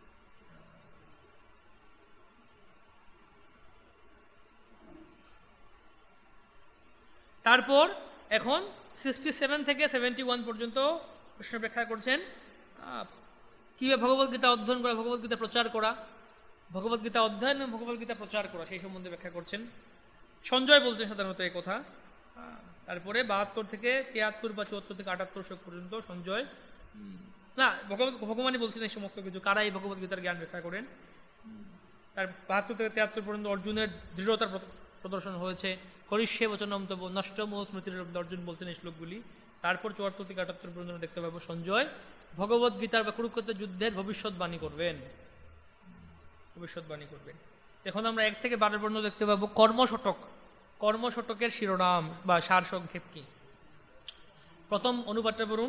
তারপর এখন সিক্সটি সেভেন থেকে সেভেন্টি ওয়ান পর্যন্ত কৃষ্ণ ব্যাখ্যা করছেন কীভাবে ভগবদ্গীতা অধ্যয়ন করা, ভগবদ্গীতা প্রচার করা, ভগবদ্গীতা অধ্যয়ন এবং ভগবদ্গীতা প্রচার করা সেই সম্বন্ধে ব্যাখ্যা করছেন। সঞ্জয় বলছেন সাধারণত এই কথা। তারপরে বাহাত্তর থেকে তিয়াত্তর বা চুয়াত্তর থেকে আটাত্তর শ্লোক পর্যন্ত সঞ্জয় না ভগবানই বলছেন এই সমস্ত কিছু, কারা এই ভগবদ্গীতার জ্ঞান ব্যাখ্যা করেন। তার বাহাত্তর থেকে তিয়াত্তর পর্যন্ত অর্জুনের দৃঢ়তার প্রদর্শন হয়েছে। হরিষ্যে বচনম তব নষ্ট মোহ স্মৃতির অর্জুন বলছেন এই শ্লোকগুলি। তারপর চুয়াত্তর থেকে আটাত্তর পর্যন্ত দেখতে পাবো সঞ্জয় ভগবদ্গীতার বা কুরুক্ষেত্রের যুদ্ধের ভবিষ্যৎবাণী করবেন, ভবিষ্যৎবাণী করবেন। এখন আমরা এক থেকে বারো পর্যন্ত দেখতে পাবো কর্মশতক। কর্মশতকের শিরোনাম বা সার সংক্ষেপ কি? প্রথম অনুবাদটা বলুন।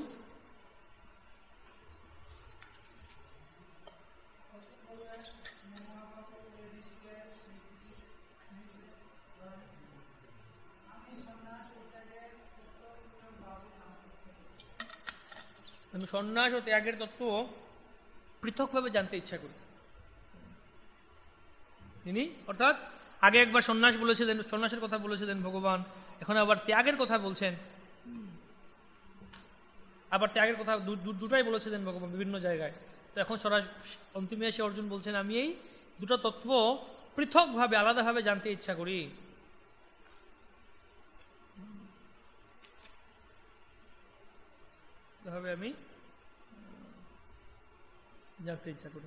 আমি সন্ন্যাস ও ত্যাগের তত্ত্ব পৃথকভাবে জানতে ইচ্ছা করি। তিনি অর্থাৎ আগে একবার সন্ন্যাস বলেছিলেন, সন্ন্যাসের কথা বলেছিলেন ভগবান, এখন আবার ত্যাগের কথা বলছেন, আবার ত্যাগের কথা দুটাই বলেছিলেন ভগবান বিভিন্ন জায়গায়। তো এখন সরাসরি অন্তিমে এসে অর্জুন বলছেন আমি এই দুটো তত্ত্ব পৃথকভাবে আলাদাভাবে জানতে ইচ্ছা করি। ভাবে আমি জানতে ইচ্ছা করি।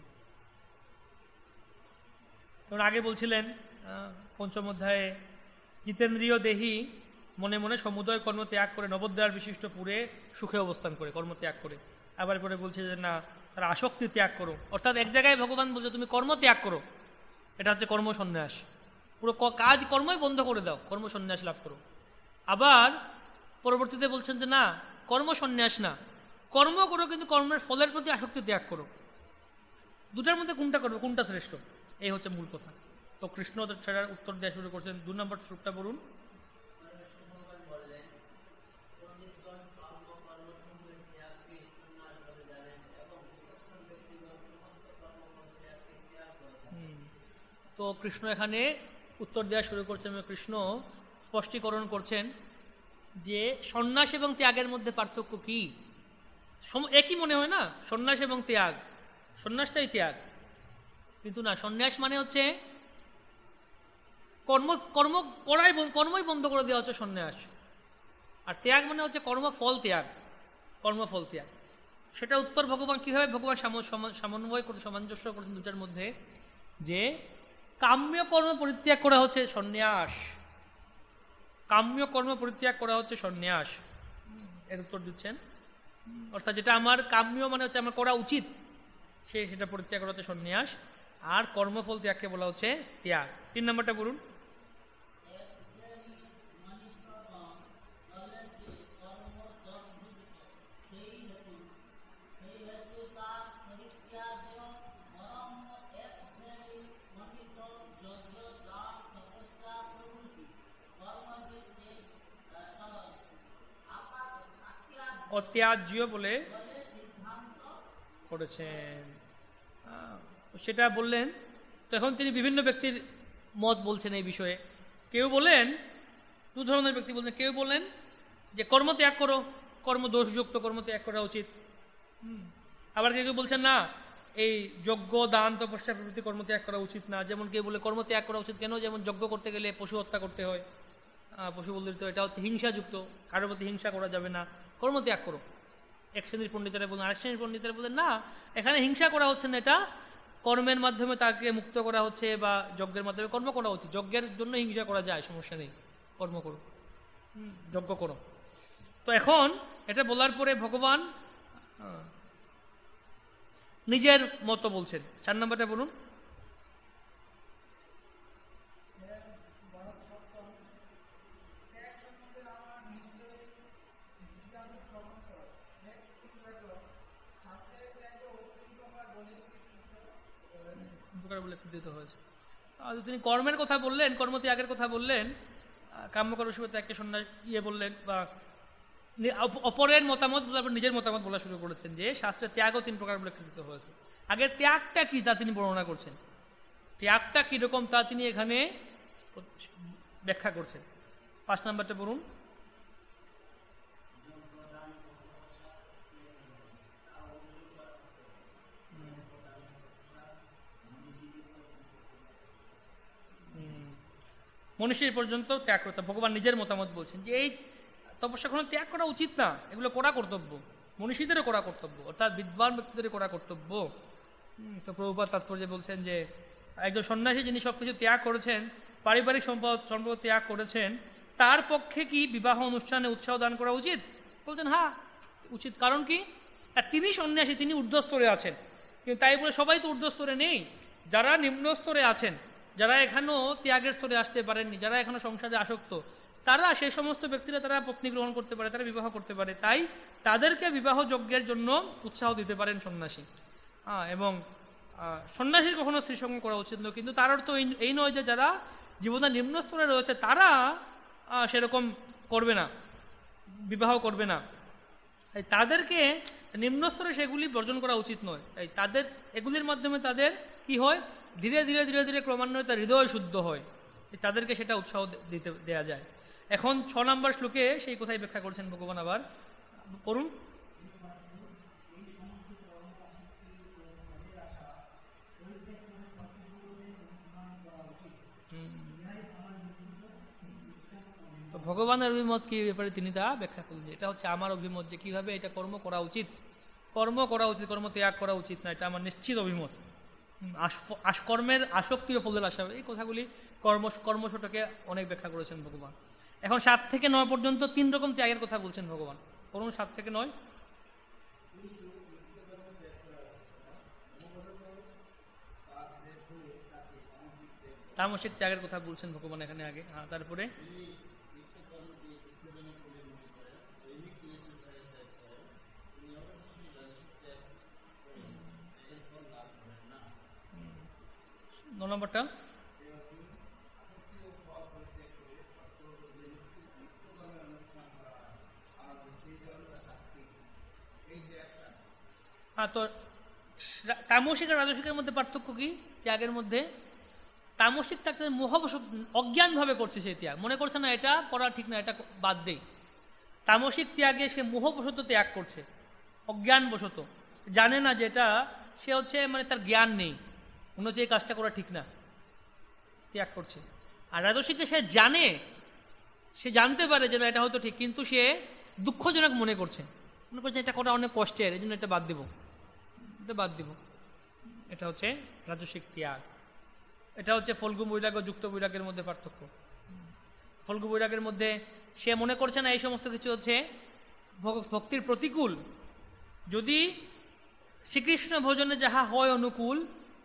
কারণ আগে বলছিলেন পঞ্চম অধ্যায়ে জিতেন্দ্রীয় দেহি মনে মনে সমুদয় কর্ম ত্যাগ করে নবদ্বার বিশিষ্ট পুরে সুখে অবস্থান করে, কর্ম ত্যাগ করে। আবার পরে বলছে যে না, তারা আসক্তি ত্যাগ করো। অর্থাৎ এক জায়গায় ভগবান বলছে তুমি কর্ম ত্যাগ করো, এটা হচ্ছে কর্ম সন্ন্যাস। পুরো কাজ কর্মই বন্ধ করে দাও, কর্ম সন্ন্যাস লাভ করো। আবার পরবর্তীতে বলছেন যে না, কর্ম সন্ন্যাস না, কর্ম করো কিন্তু কর্মের ফলের প্রতি আসক্তি ত্যাগ করো। দুটার মধ্যে কোনটা করবে, কোনটা শ্রেষ্ঠ, এই হচ্ছে মূল কথা। তো কৃষ্ণ সেটার উত্তর দেওয়া শুরু করছেন। দু নম্বর শ্লোকটা বলুন। তো কৃষ্ণ এখানে উত্তর দেওয়া শুরু করছেন। কৃষ্ণ স্পষ্টীকরণ করছেন যে সন্ন্যাস এবং ত্যাগের মধ্যে পার্থক্য কি। একই মনে হয় না, সন্ন্যাস এবং ত্যাগ, সন্ন্যাসটাই ত্যাগ, কিন্তু না, সন্ন্যাস মানে হচ্ছে কর্ম কর্ম করাই কর্মই বন্ধ করে দেওয়া হচ্ছে সন্ন্যাস। আর ত্যাগ মানে হচ্ছে কর্মফল ত্যাগ, কর্মফল ত্যাগ। সেটা উত্তর ভগবান কিভাবে ভগবান সমন্বয় করে সামঞ্জস্য করেছেন দুটার মধ্যে, যে কাম্য কর্ম পরিত্যাগ করা হচ্ছে সন্ন্যাস, কাম্য কর্ম পরিত্যাগ করা হচ্ছে সন্ন্যাস, এর উত্তর দিচ্ছেন। অর্থাৎ যেটা আমার কাম্য মানে হচ্ছে আমার করা উচিত, সে সেটা পরিত্যাগ করা হচ্ছে সন্ন্যাস, আর কর্মফল ত্যাগকে বলা হচ্ছে ত্যাগ। তিন নম্বরটা বলুন। অত্যাজ্য বলে করেছেন, সেটা বললেন। তো এখন তিনি বিভিন্ন ব্যক্তির মত বলছেন এই বিষয়ে। কেউ বলেন, দু ধরনের ব্যক্তি বলছেন, কেউ বলেন যে কর্ম ত্যাগ করো, কর্ম দোষযুক্ত কর্ম ত্যাগ করা উচিত। আবার কেউ কেউ বলছেন না, এই যজ্ঞ দান তপস্যা প্রভৃতি কর্ম ত্যাগ করা উচিত না। যেমন কেউ বলে কর্ম ত্যাগ করা উচিত কেন, যেমন যজ্ঞ করতে গেলে পশু হত্যা করতে হয়, পশু বললে তো এটা হচ্ছে হিংসাযুক্ত, কারোর প্রতি হিংসা করা যাবে না, কর্ম ত্যাগ করো। এক শ্রেণীর পণ্ডিতেরা বলেন, আরেক শ্রেণীর পণ্ডিতেরা বলেন না, এখানে হিংসা করা হচ্ছে না, এটা কর্মের মাধ্যমে তাকে মুক্ত করা হচ্ছে, বা যজ্ঞের মাধ্যমে কর্ম করা হচ্ছে। যজ্ঞের জন্য হিংসা করা যায়, সমস্যা নেই, কর্ম করো, যজ্ঞ করো। তো এখন এটা বলার পরে ভগবান নিজের মতো বলছেন। চার নম্বরটা বলুন। বলে দিতে হয়েছে। তিনি কর্মের কথা বললেন, কর্ম ত্যাগের কথা বললেন, কাম্যকর্ম ত্যাগকে সন্ন্যাস ইয়ে বললেন, বা অপরের মতামত তারপর নিজের মতামত বলা শুরু করেছেন, যে শাস্ত্রে ত্যাগও তিন প্রকার বলে কৃত হয়েছে। আগে ত্যাগটা কি তা তিনি বর্ণনা করছেন, ত্যাগটা কিরকম তা তিনি এখানে ব্যাখ্যা করছেন। পাঁচ নাম্বারটা বলুন। মনীষী পর্যন্ত ত্যাগ করতে ভগবান নিজের মতামত বলছেন যে এই তপস্যা কোনো ত্যাগ করা উচিত না, এগুলো করা কর্তব্য, মনীষীদেরও করা কর্তব্য, অর্থাৎ বিদ্বান ব্যক্তিদেরও করা কর্তব্য। তো প্রভুপাদ তাৎপর্যে বলছেন যে একজন সন্ন্যাসী যিনি সবকিছু ত্যাগ করেছেন, পারিবারিক সম্পদ সম্পদ ত্যাগ করেছেন, তার পক্ষে কি বিবাহ অনুষ্ঠানে উৎসাহ দান করা উচিত? বলছেন হ্যাঁ উচিত। কারণ কি, তিনি সন্ন্যাসী, তিনি ঊর্ধ্বস্তরে আছেন, কিন্তু তাই বলে সবাই তো ঊর্ধ্বস্তরে নেই। যারা নিম্ন স্তরে আছেন, যারা এখনও ত্যাগের স্তরে আসতে পারেননি, যারা এখনো সংসারে আসক্ত, তারা সেই সমস্ত ব্যক্তিরা তারা পত্নী গ্রহণ করতে পারে, তারা বিবাহ করতে পারে। তাই তাদেরকে বিবাহ যজ্ঞের জন্য উৎসাহ দিতে পারেন সন্ন্যাসী। হ্যাঁ, এবং সন্ন্যাসীর কখনো স্ত্রীসঙ্গ করা উচিত নয়, কিন্তু তার অর্থ এই নয় যে যারা জীবনের নিম্ন স্তরে রয়েছে তারা সেরকম করবে না, বিবাহ করবে না। তাদেরকে নিম্ন স্তরে সেগুলি বর্জন করা উচিত নয়। তাই তাদের এগুলির মাধ্যমে তাদের কি হয়, ধীরে ধীরে ধীরে ধীরে ক্রমান্বয়ে তার হৃদয় শুদ্ধ হয়, তাদেরকে সেটা উৎসাহ দিতে দেয়া যায়। এখন ছ নম্বর শ্লোকে সেই কথাই ব্যাখ্যা করছেন ভগবান। আবার পড়ুন। তো ভগবানের অভিমত কি ব্যাপারে তিনি তা ব্যাখ্যা করলেন। এটা হচ্ছে আমার অভিমত যে কিভাবে এটা কর্ম করা উচিত, কর্ম করা উচিত, কর্ম ত্যাগ করা উচিত না, এটা আমার নিশ্চিত অভিমত। কর্মের আসক্তি ও ফলের আশা, এই কথাগুলি কর্ম কর্মশটকে অনেক ব্যাখ্যা করেছেন ভগবান। এখন সাত থেকে নয় পর্যন্ত তিন রকম ত্যাগের কথা বলছেন ভগবান। পড়ুন সাত থেকে নয়। তামসিক ত্যাগের কথা বলছেন ভগবান এখানে আগে। হ্যাঁ, তারপরে ন নম্বরটা হ্যাঁ। তো তামসিক আর রাজসিকের মধ্যে পার্থক্য কি? ত্যাগের মধ্যে তামসিক ত্যাগ মোহবশত অজ্ঞানভাবে করছে, সেই ত্যাগ মনে করছে না এটা করা ঠিক না, এটা বাদ দেই। তামসিক ত্যাগে সে মোহবশত ত্যাগ করছে, অজ্ঞানবশত, জানে না যেটা, সে হচ্ছে মানে তার জ্ঞান নেই, মনে হচ্ছে এই কাজটা করা ঠিক না, ত্যাগ করছে। আর রাজসিকে সে জানে, সে জানতে পারে যে এটা হয়তো ঠিক, কিন্তু সে দুঃখজনক মনে করছে, মনে করছে এটা করা অনেক কষ্টের, এই জন্য এটা বাদ দেব, এটা বাদ দেব। এটা হচ্ছে রাজসিক ত্যাগ। এটা হচ্ছে ফল্গু বৈরাগ ও যুক্ত বৈরাগের মধ্যে পার্থক্য। ফল্গু বৈরাগের মধ্যে সে মনে করছে না এই সমস্ত কিছু হচ্ছে ভক্তির প্রতিকূল, যদি শ্রীকৃষ্ণ ভোজনে যাহা হয় অনুকূল,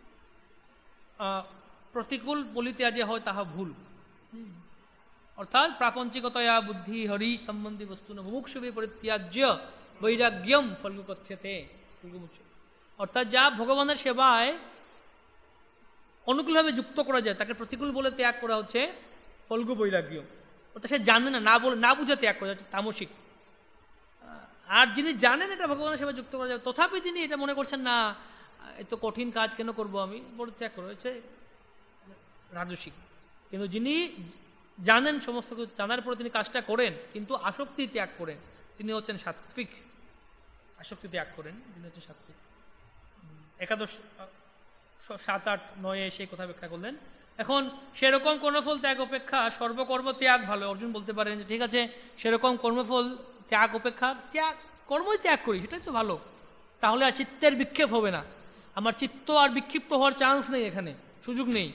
প্রতিকূল বলিতে যে হয় তাহা ভুল। অর্থাৎ প্রাপঞ্চিকতয়া বুদ্ধি হরি সম্বন্ধী বস্তু মুমুক্ষুভি পরিত্যাজ্য বৈরাগ্যম ফল্গু কথ্যতে। অর্থাৎ যা ভগবানের সেবায় অনুকূলভাবে যুক্ত করা যায় তাকে প্রতিকূল বলে ত্যাগ করা হচ্ছে ফল্গু বৈরাগ্য। অর্থাৎ সে জানে না, না বলে, না বুঝে ত্যাগ করা হচ্ছে তামসিক। আর যিনি জানেন এটা ভগবানের সেবায় যুক্ত করা যায়, তথাপি তিনি এটা মনে করছেন না এত কঠিন কাজ কেন করব আমি, বলে ত্যাগ করা হচ্ছে রাজসিক। কিন্তু যিনি জানেন সমস্ত কিছু, জানার পরে তিনি কাজটা করেন কিন্তু আসক্তি ত্যাগ করেন, তিনি হচ্ছেন সাত্বিক। আসক্তি ত্যাগ করেন তিনি হচ্ছেন সাত্বিক। একাদশ সাত আট নয়ে সেই কথা ব্যাখ্যা করলেন। এখন সেরকম কর্মফল ত্যাগ অপেক্ষা সর্বকর্ম ত্যাগ ভালো। অর্জুন বলতে পারেন যে ঠিক আছে, সেরকম কর্মফল ত্যাগ অপেক্ষা ত্যাগ কর্মই ত্যাগ করি, সেটাই তো ভালো, তাহলে আর চিত্তের বিক্ষেপ হবে না, আমার চিত্ত আর বিক্ষিপ্ত হওয়ার চান্স নেই, এখানে সুযোগ নেই,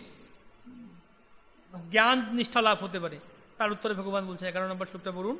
জ্ঞান নিষ্ঠা লাভ হতে পারে। তার উত্তরে ভগবান বলছে এগারো নম্বর শ্লোকটা পড়ুন।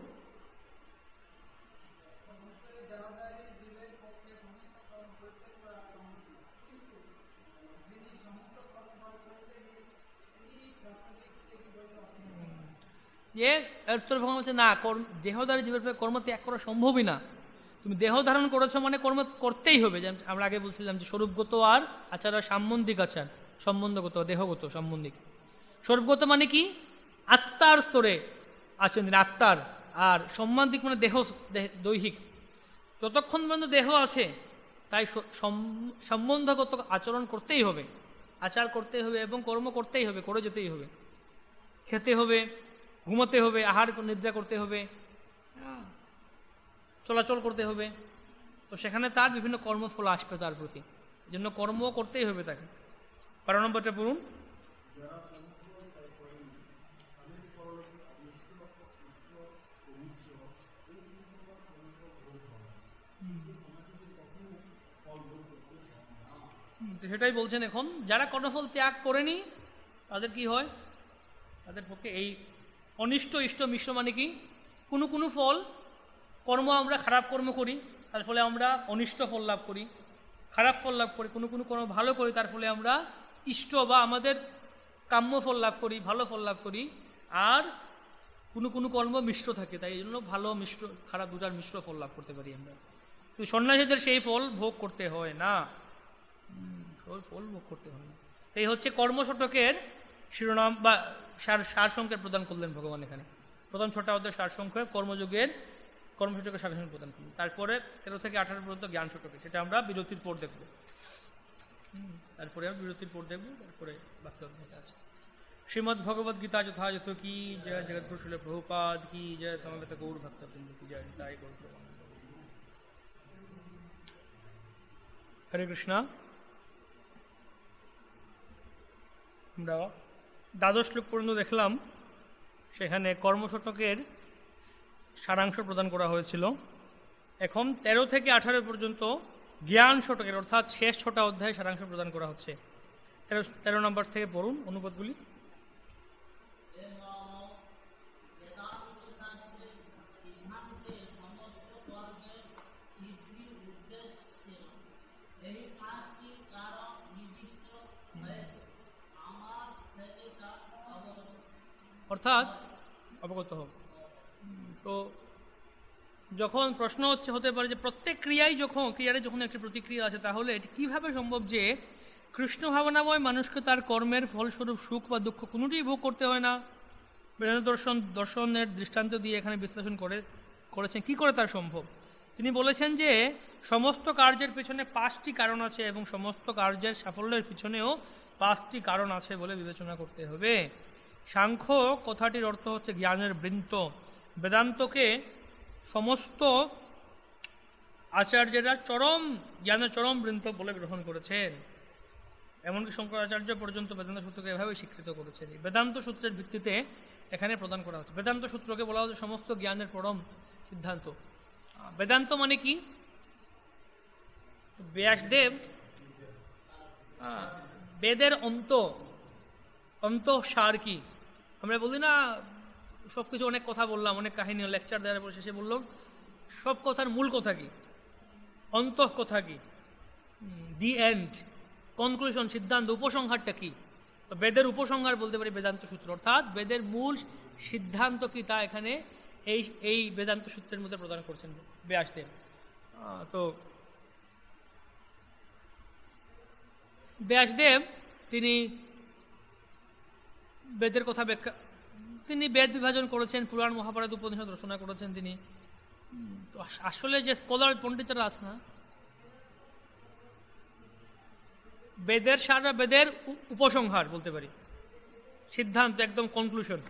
যে উত্তর ভগবান বলছে না, দেহধারী জীবের কর্ম ত্যাগ করা সম্ভবই না। তুমি দেহ ধারণ করেছো মানে কর্ম করতেই হবে। যেমন আমরা আগে বলছিলাম যে স্বরূপগত আর আচার আর সাম্বন্ধিক আচার, সম্বন্ধগত দেহগত সম্বন্ধিক। স্বরূপগত মানে কি? আত্মার স্তরে আছেন তিনি, আত্মার। আর সম্বন্ধিক মানে দেহ, দৈহিক। যতক্ষণ পর্যন্ত দেহ আছে তাই সম্বন্ধগত আচরণ করতেই হবে, আচার করতেই হবে এবং কর্ম করতেই হবে, করে যেতেই হবে। খেতে হবে, ঘুমাতে হবে, আহার নিদ্রা করতে হবে, চলাচল করতে হবে। তো সেখানে তার বিভিন্ন কর্মফল আসবে তার প্রতি, এই জন্য কর্ম করতেই হবে তাকে। বারো নম্বরটা পড়ুন। সেটাই বলছেন এখন, যারা কর্মফল ত্যাগ করেনি তাদের কি হয়, তাদের পক্ষে এই অনিষ্ট ইষ্ট মিশ্র মানে কি, কোনো কোনো ফল কর্ম আমরা খারাপ কর্ম করি তার ফলে আমরা অনিষ্ট ফল লাভ করি, খারাপ ফল লাভ করি, কোনো কোনো কর্ম ভালো করি তার ফলে আমরা ইষ্ট বা আমাদের কাম্য ফল লাভ করি, ভালো ফল লাভ করি। আর কোনো কোনো কর্ম মিশ্র থাকে, তাই এই জন্য ভালো মিশ্র খারাপ দুটার মিশ্র ফল লাভ করতে পারি আমরা। কিন্তু সন্ন্যাসীদের সেই ফল ভোগ করতে হয় না, ফল ভোগ করতে হয় না। এই হচ্ছে কর্মশতকের শিরোনাম বা সার সারসংক্ষেপ প্রদান করলেন ভগবান এখানে। প্রথম ছটা অধ্যায় সারসংক্ষেপ, কর্মযোগের কর্মসূচকের সারসংক্ষেপ প্রদান করলেন। তারপরে তেরো থেকে আঠারো পর্যন্ত জ্ঞান শতকে, সেটা আমরা বিরতির পর দেখব। তারপরে আমরা বিরতির পর দেখব, তারপরে বাকি অধ্যায়টা আছে। শ্রীমদ্ ভগবদ গীতা যথাযথ কি জয়, জগৎগুরু শিল প্রভুপাদ কি জয়, সমবেত গৌর ভক্তবৃন্দ কি জয়, তাই গৌর। হরে কৃষ্ণ। আমরা দ্বাদশ শ্লোক পর্যন্ত দেখলাম, সেখানে কর্মশতকের সারাংশ প্রদান করা হয়েছিল। এখন তেরো থেকে আঠারো পর্যন্ত জ্ঞান শতকের অর্থাৎ শেষ ছটা অধ্যায় সারাংশ প্রদান করা হচ্ছে। তেরো তেরো নম্বর থেকে পড়ুন অনুবাদগুলি। অর্থাৎ অবগত হোক। তো যখন প্রশ্ন হচ্ছে হতে পারে যে প্রত্যেক ক্রিয়াই যখন ক্রিয়ারে যখন একটি প্রতিক্রিয়া আছে, তাহলে এটি কীভাবে সম্ভব যে কৃষ্ণ ভাবনাময় মানুষকে তার কর্মের ফলস্বরূপ সুখ বা দুঃখ কোনোটিই ভোগ করতে হয় না? বেদান্ত দর্শন দর্শনের দৃষ্টান্ত দিয়ে এখানে বিশ্লেষণ করে করেছেন কি করে তার সম্ভব। তিনি বলেছেন যে সমস্ত কার্যের পিছনে পাঁচটি কারণ আছে এবং সমস্ত কার্যের সাফল্যের পিছনেও পাঁচটি কারণ আছে বলে বিবেচনা করতে হবে। সাংখ্য কথাটির অর্থ হচ্ছে জ্ঞানের বৃন্ত। বেদান্তকে সমস্ত আচার্যেরা চরম জ্ঞানের চরম বৃন্ত বলে গ্রহণ করেছেন। এমনকি শঙ্করাচার্য পর্যন্ত বেদান্ত সূত্রকে এভাবে স্বীকৃত করেছেন। বেদান্ত সূত্রের ভিত্তিতে এখানে প্রদান করা হচ্ছে। বেদান্ত সূত্রকে বলা হচ্ছে সমস্ত জ্ঞানের পরম সিদ্ধান্ত। বেদান্ত মানে কি? ব্যাসদেব বেদের অন্ত অন্ত সার কি? আমরা বলি না সবকিছু অনেক কথা বললাম, অনেক কাহিনী লেকচার দেওয়ার পর শেষে বললাম সব কথার মূল কথা কি, অন্তঃ কথা কি, দি এন্ড, কনক্লুশন, সিদ্ধান্ত, উপসংহারটা কি? বেদের উপসংহার বলতে পারি বেদান্ত সূত্র, অর্থাৎ বেদের মূল সিদ্ধান্ত কি তা এখানে এই এই বেদান্ত সূত্রের মধ্যে প্রদান করছেন ব্যাসদেব। তো ব্যাসদেব তিনি বেদের কথা ব্যাখ্যা তিনি বেদ বিভাজন করেছেন, পুরাণ মহাভারত উপনিষদ রচনা করেছেন তিনি। তো আসলে যে স্কলার পণ্ডিতরা আছে না, বেদের সারা বেদের উপসংহার বলতে পারি, সিদ্ধান্ত, একদম কনক্লুশন।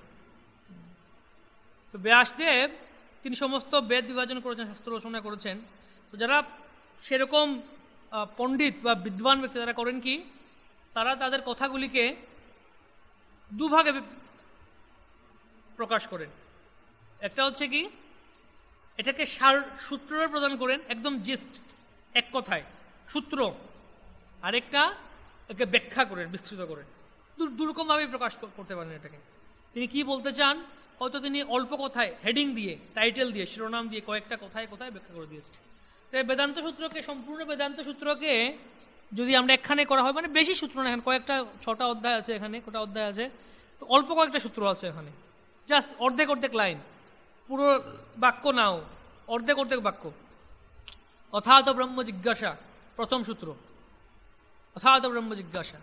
তো ব্যাসদেব তিনি সমস্ত বেদ বিভাজন করেছেন, শাস্ত্র রচনা করেছেন। তো যারা সেরকম পণ্ডিত বা বিদ্বান ব্যক্তি তারা করেন কি, তারা তাদের কথাগুলিকে দুভাগে প্রকাশ করেন। একটা হচ্ছে কি, এটাকে সার সূত্র প্রদান করেন, একদম জিস্ট, এক কথায় সূত্র। আরেকটা একে ব্যাখ্যা করেন, বিস্তৃত করেন। দুরকমভাবে প্রকাশ করতে পারেন এটাকে। তিনি কি বলতে চান, হয়তো তিনি অল্প কথায় হেডিং দিয়ে, টাইটেল দিয়ে, শিরোনাম দিয়ে কয়েকটা কথায় কোথায় ব্যাখ্যা করে দিয়েছেন। তাই বেদান্ত সূত্রকে, সম্পূর্ণ বেদান্ত সূত্রকে যদি আমরা এখানে করা হয়, মানে বেশি সূত্র না, এখানে কয়েকটা ছটা অধ্যায় আছে, এখানে কটা অধ্যায় আছে, তো অল্প কয়েকটা সূত্র আছে এখানে, জাস্ট অর্ধেক অর্ধেক লাইন, পুরো বাক্য নাও, অর্ধেক অর্ধেক বাক্য। অথাত ব্রহ্ম জিজ্ঞাসা প্রথম সূত্র, অথাত ব্রহ্ম জিজ্ঞাসা,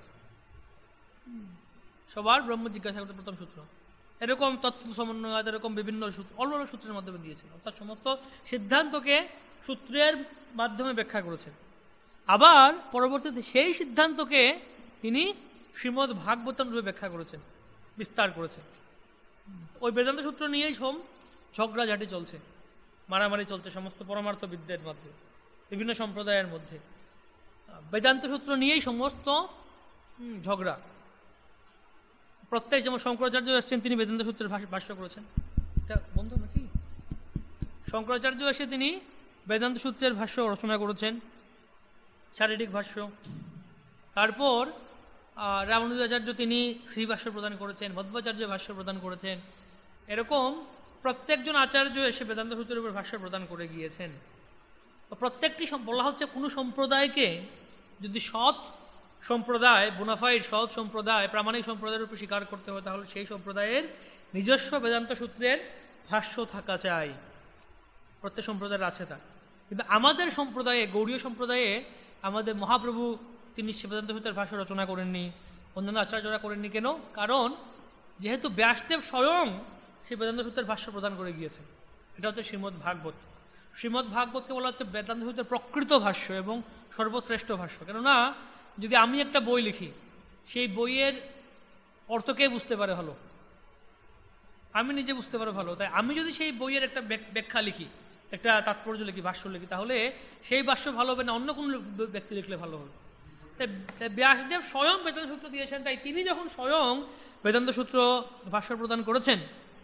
সবার ব্রহ্ম জিজ্ঞাসা করতে প্রথম সূত্র। এরকম তত্ত্ব সমন্বয়, এরকম বিভিন্ন সূত্র অল্প অল্প সূত্রের মাধ্যমে দিয়েছেন, অর্থাৎ সমস্ত সিদ্ধান্তকে সূত্রের মাধ্যমে ব্যাখ্যা করেছেন। আবার পরবর্তীতে সেই সিদ্ধান্তকে তিনি শ্রীমদ্ ভাগবতম রূপে ব্যাখ্যা করেছেন, বিস্তার করেছেন। ওই বেদান্ত সূত্র নিয়েই সব ঝগড়াঝাটি চলছে, মারামারি চলছে সমস্ত পরমার্থ বিদ্যের মধ্যে, বিভিন্ন সম্প্রদায়ের মধ্যে। বেদান্ত সূত্র নিয়েই সমস্ত ঝগড়া। প্রত্যেক, যেমন শঙ্করাচার্য এসেছেন, তিনি বেদান্ত সূত্রের ভাষ্য করেছেন। এটা বন্ধ নাকি? শঙ্করাচার্য এসে তিনি বেদান্ত সূত্রের ভাষ্য রচনা করেছেন, শারীরিক ভাষ্য। তারপর রামানুজাচার্য তিনি শ্রীভাষ্য প্রদান করেছেন, মধ্বাচার্য ভাষ্য প্রদান করেছেন। এরকম প্রত্যেকজন আচার্য এসে বেদান্ত সূত্রের উপর ভাষ্য প্রদান করে গিয়েছেন। প্রত্যেকটি বলা হচ্ছে কোনো সম্প্রদায়কে যদি সৎ সম্প্রদায়, বোনাফাইড সৎ সম্প্রদায়, প্রামাণিক সম্প্রদায়ের উপর স্বীকার করতে হয়, তাহলে সেই সম্প্রদায়ের নিজস্ব বেদান্ত সূত্রের ভাষ্য থাকা চাই। প্রত্যেক সম্প্রদায়ের আছে তা। কিন্তু আমাদের সম্প্রদায়ে, গৌড়ীয় সম্প্রদায়ে, আমাদের মহাপ্রভু তিনি বেদান্ত সূত্রের ভাষ্য রচনা করেননি, অন্যান্য আচার্যরা করেননি। কেন? কারণ যেহেতু ব্যাসদেব স্বয়ং সেই বেদান্ত সূত্রের ভাষ্য প্রদান করে গিয়েছেন। এটা হচ্ছে শ্রীমদ্ ভাগবত। শ্রীমদ্ ভাগবতকে বলা হচ্ছে বেদান্ত সূত্রের প্রকৃত ভাষ্য এবং সর্বশ্রেষ্ঠ ভাষ্য। কেননা যদি আমি একটা বই লিখি, সেই বইয়ের অর্থ কে বুঝতে পারে ভালো? আমি নিজে বুঝতে পারো ভালো। তাই আমি যদি সেই বইয়ের একটা ব্যাখ্যা লিখি, একটা তাৎপর্য লিখি, ভাষ্য লিখি, তাহলে সেই ভাষ্য ভালো হবে না অন্য কোনো ব্যক্তি লিখলে ভালো হবে। তাই ব্যাসদেব স্বয়ং বেদান্ত সূত্র দিয়েছেন, তাই তিনি যখন স্বয়ং বেদান্ত সূত্র ভাষ্য প্রদান করেছেন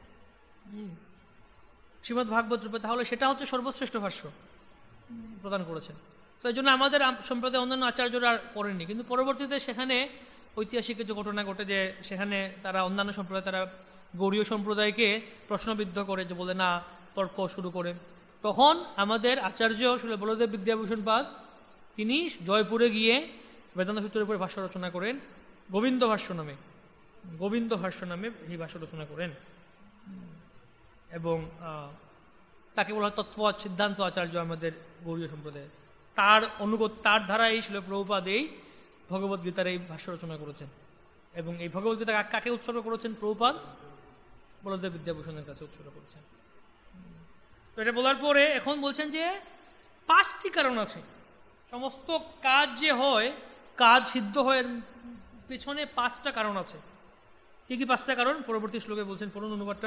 শ্রীমদ্ ভাগবত রূপে, তাহলে সেটা হচ্ছে সর্বশ্রেষ্ঠ ভাষ্য প্রদান করেছেন। তো এই জন্য আমাদের সম্প্রদায় অন্যান্য আচার্যরা করেননি। কিন্তু পরবর্তীতে সেখানে ঐতিহাসিক কিছু ঘটনা ঘটে যে সেখানে তারা অন্যান্য সম্প্রদায়, তারা গৌড়ীয় সম্প্রদায়কে প্রশ্নবিদ্ধ করে, যে বলে না, তর্ক শুরু করেন। তখন আমাদের আচার্য শ্রী বলদেব বিদ্যাভূষণ পাদ তিনি জয়পুরে গিয়ে বেদান্ত সূত্রের উপরে ভাষ্য রচনা করেন, গোবিন্দ ভাষ্য নামে। গোবিন্দ ভাষ্য নামে এই ভাষ্য রচনা করেন, এবং তাকে বলা হয় তত্ত্ব সিদ্ধান্ত আচার্য আমাদের গৌড়ীয় সম্প্রদায়ে। তার অনুগত, তার ধারায় ছিল প্রভুপাদ এই ভগবদ্গীতার এই ভাষ্য রচনা করেছেন, এবং এই ভগবদ্গীতা কাকে উৎসর্গ করেছেন? প্রভুপাদ বলদেব বিদ্যাভূষণের কাছে উৎসর্গ করেছেন। তো এটা বলার পরে এখন বলছেন যে পাঁচটি কারণ আছে, সমস্ত কাজ যে হয়, কাজ সিদ্ধ হয় পেছনে পাঁচটা কারণ আছে। কি কি পাঁচটা কারণ? পরবর্তী শ্লোকে বলছেন, পড়ুন অনুবাদটা।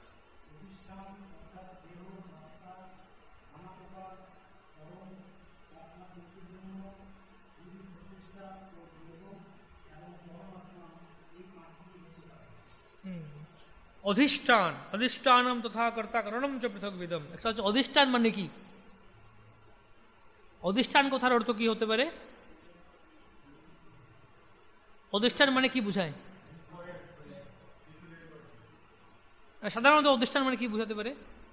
অধিষ্ঠান, অধিষ্ঠানম তথা কর্তা কারণম চ পৃথক বিদম। একটা হচ্ছে অধিষ্ঠান মানে কি? অধিষ্ঠান কথার অর্থ কি হতে পারে? অধিষ্ঠান মানে কি বুঝায়? সাধারণত অধিষ্ঠান মানে কি বুঝাতে পারে?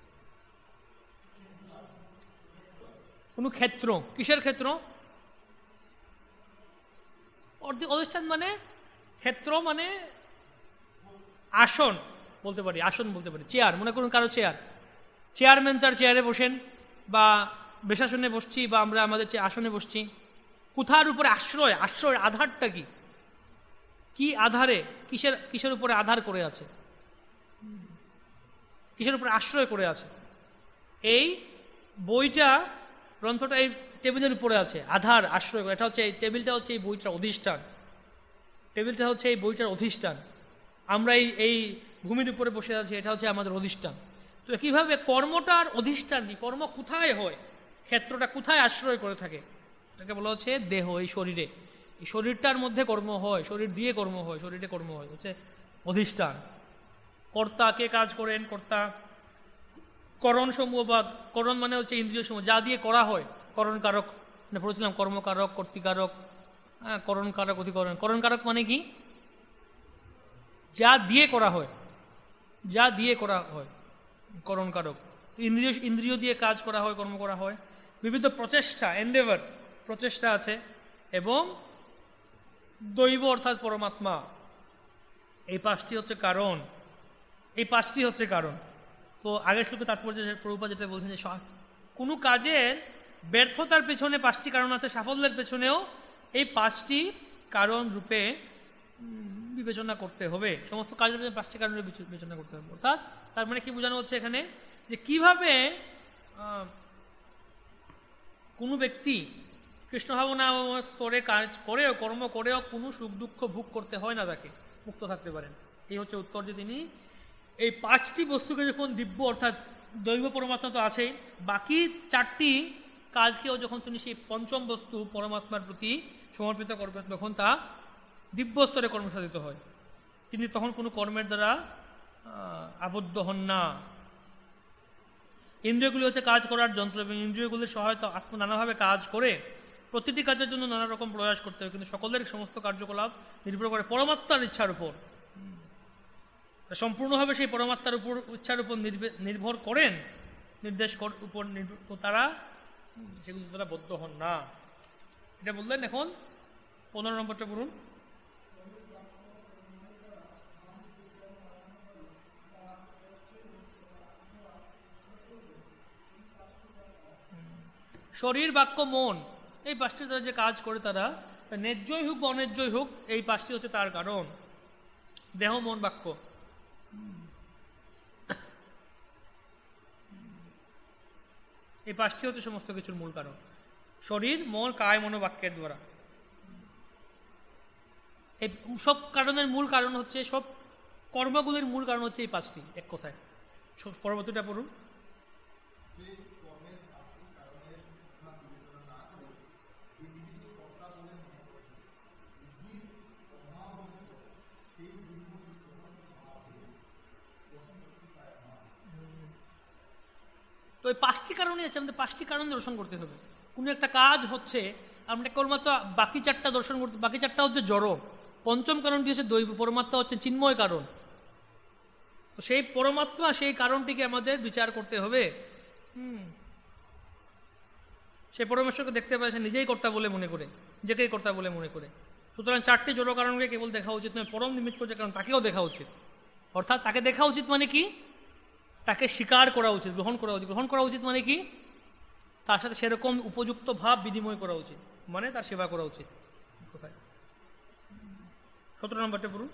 কোন ক্ষেত্র। কিসের ক্ষেত্র? অধিষ্ঠান মানে ক্ষেত্র, মানে আসন বলতে পারি, আসন বলতে পারি, চেয়ার। মনে করুন কারো চেয়ার, চেয়ারম্যান তার চেয়ারে বসেন, বা বেশাসনে বসছি, বা আমরা আমাদের আসনে বসছি। কোথার উপরে আশ্রয়? আশ্রয় আধারটা কি? কি আধারে, কিসের কিসের উপরে আধার করে আছে, কিসের উপরে আশ্রয় করে আছে? এই বইটা, গ্রন্থটা এই টেবিলের উপরে আছে, আধার আশ্রয় করে। এটা হচ্ছে, এই টেবিলটা হচ্ছে এই বইটার অধিষ্ঠান, টেবিলটা হচ্ছে এই বইটার অধিষ্ঠান। আমরা এই এই ভূমির উপরে বসে আছি, এটা হচ্ছে আমাদের অধিষ্ঠান। তো কিভাবে কর্মটার অধিষ্ঠান কি? কর্ম কোথায় হয়, ক্ষেত্রটা কোথায় আশ্রয় করে থাকে? এটাকে বলা হচ্ছে দেহ, এই শরীরে। এই শরীরটার মধ্যে কর্ম হয়, শরীর দিয়ে কর্ম হয়, শরীরে কর্ম হয়, হচ্ছে অধিষ্ঠান। কর্তা কে কাজ করেন? কর্তা করণ সমূহ, বা করণ মানে হচ্ছে ইন্দ্রিয় সমূহ, যা দিয়ে করা হয়। করণ কারক মানে পড়েছিলাম, কর্মকারক, কর্তৃকারক, হ্যাঁ, করণ কারক, অধিকরণ। করণ কারক মানে কি? যা দিয়ে করা হয়, যা দিয়ে করা হয় করণ কারক। ইন্দ্রিয়, ইন্দ্রিয় দিয়ে কাজ করা হয়, কর্ম করা হয়। বিভিন্ন প্রচেষ্টা, এন্ডেভার, প্রচেষ্টা আছে। এবং দৈব অর্থাৎ পরমাত্মা, এই পাঁচটি হচ্ছে কারণ, এই পাঁচটি হচ্ছে কারণ। তো আগের শ্লোকে তাৎপর্য প্রভুপাদ যেটা বলছেন যে কোনো কাজের ব্যর্থতার পেছনে পাঁচটি কারণ আছে, সাফল্যের পেছনেও এই পাঁচটি কারণ রূপে বিবেচনা করতে হবে। সমস্ত কাজের পেছনে পাঁচটি কারণে বিবেচনা করতে হবে। অর্থাৎ তার মানে কি বোঝানো হচ্ছে এখানে, যে কিভাবে কোনো ব্যক্তি কৃষ্ণ ভাবনা স্তরে কাজ করেও, কর্ম করেও কোনো সুখ দুঃখ ভোগ করতে হয় না, তাকে মুক্ত থাকতে পারেন। এই হচ্ছে উত্তর, যে তিনি এই পাঁচটি বস্তুকে যখন দিব্য অর্থাৎ দৈব পরমাত্মা তো আছেই, বাকি চারটি কাজকেও যখন তিনি সেই পঞ্চম বস্তু পরমাত্মার প্রতি সমর্পিত করবেন, তখন তা দিব্য স্তরে কর্মসাধিত হয়। তিনি তখন কোনো কর্মের দ্বারা আবদ্ধ হন না। ইন্দ্রিয়গুলি হচ্ছে কাজ করার যন্ত্র, এবং ইন্দ্রিয়গুলির সহায়তা আত্ম নানাভাবে কাজ করে প্রতিটি কাজের জন্য নানা রকম প্রয়াস করতে হবে, কিন্তু সকলের সমস্ত কার্যকলাপ নির্ভর করে পরমাত্মার ইচ্ছার উপর। সম্পূর্ণভাবে সেই পরমাত্মার উপর, ইচ্ছার উপর নির্ভর করেন, নির্দেশ উপর তারা, সেগুলো তারা বদ্ধ হন না। এটা বললেন। এখন পনেরো নম্বরটা পড়ুন। শরীর, বাক্য, মন, এই পাঁচটি দ্বারা যে কাজ করে তারা, ন্যায্যই হোক বা অন্যায্যই হোক, এই পাঁচটি হচ্ছে তার কারণ। দেহ, মন, বাক্য, এই পাঁচটি হচ্ছে সমস্ত কিছুর মূল কারণ। শরীর, মন, কায়, মনো, বাক্যের দ্বারা। এই সব কারণের মূল কারণ হচ্ছে, সব কর্মগুলির মূল কারণ হচ্ছে এই পাঁচটি, এক কথায়। পরবর্তীটা পড়ুন। তো এই পাঁচটি কারণই আছে, আমাদের পাঁচটি কারণ দর্শন করতে হবে। কোনো একটা কাজ হচ্ছে, আমরা কেবলমাত্র বাকি চারটা দর্শন করতে, বাকি চারটা হচ্ছে জড়, পঞ্চম কারণটি হচ্ছে দৈব, পরমাত্মা হচ্ছে চিন্ময় কারণ। তো সেই পরমাত্মা, সেই কারণটিকে আমাদের বিচার করতে হবে। হুম সে পরমেশ্বরকে দেখতে পায়, সে নিজেই কর্তা বলে মনে করে, নিজেকেই কর্তা বলে মনে করে। সুতরাং চারটি জড় কারণকে কেবল দেখা উচিত নয়, পরম নিমিত্ত যে কারণ তাকেও দেখা উচিত। অর্থাৎ তাকে দেখা উচিত মানে কি, তাকে স্বীকার করা উচিত, গ্রহণ করা উচিত। গ্রহণ করা উচিত মানে কি, তার সাথে সেরকম উপযুক্ত ভাব বিনিময় করা উচিত, মানে তার সেবা করা উচিত। কোথায় সতেরো নম্বরটা পড়ুন।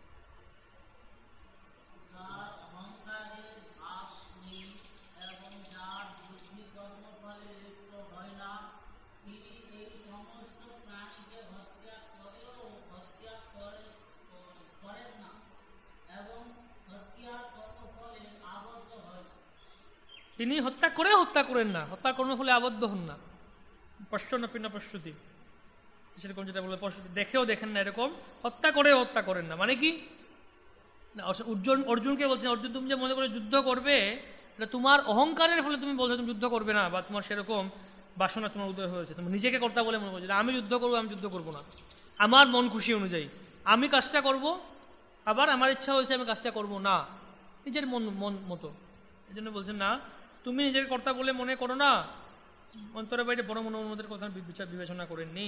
তিনি হত্যা করে হত্যা করেন না, হত্যা কর্মফলে আবদ্ধ হন না। পশ্চনপি না পশ্যতি, সেরকম যেটা বলে দেখেও দেখেন না, এরকম হত্যা করেও হত্যা করেন না। মানে কি, অর্জুন অর্জুনকে বলছেন, অর্জুন তুমি যে মনে করে যুদ্ধ করবে, এটা তোমার অহংকারের ফলে তুমি বলছো তুমি যুদ্ধ করবে না, বা তোমার সেরকম বাসনা তোমার উদয় হয়েছে, তুমি নিজেকে কর্তা বলে মনে করছো আমি যুদ্ধ করবো, আমি যুদ্ধ করবো না, আমার মন খুশি অনুযায়ী আমি কাজটা করব, আবার আমার ইচ্ছা হয়েছে আমি কাজটা করব না, নিজের মন মন মতো। এই জন্য বলছেন না, তুমি নিজেকে কর্তা বলে মনে করো না, অন্তরে বাইরে বড় মন অনুমোদের কথা বিচার বিবেচনা করেননি।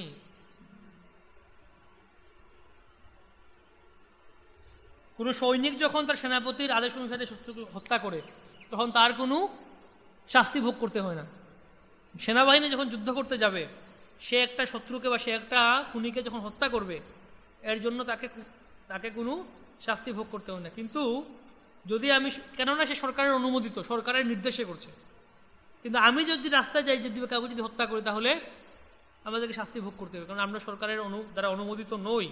কোনো সৈনিক যখন তার সেনাপতির আদেশ অনুসারে শত্রুকে হত্যা করে, তখন তার কোনো শাস্তি ভোগ করতে হয় না। সেনাবাহিনী যখন যুদ্ধ করতে যাবে, সে একটা শত্রুকে বা সে একটা খুনিকে যখন হত্যা করবে, এর জন্য তাকে তাকে কোনো শাস্তি ভোগ করতে হয় না। কিন্তু যদি আমি, কেননা সে সরকারের অনুমোদিত, সরকারের নির্দেশে করছে, কিন্তু আমি যদি রাস্তায় যাই, যদি কাউকে যদি হত্যা করি, তাহলে আমাদেরকে শাস্তি ভোগ করতে হবে, কারণ আমরা সরকারের অনু দ্বারা অনুমোদিত নই।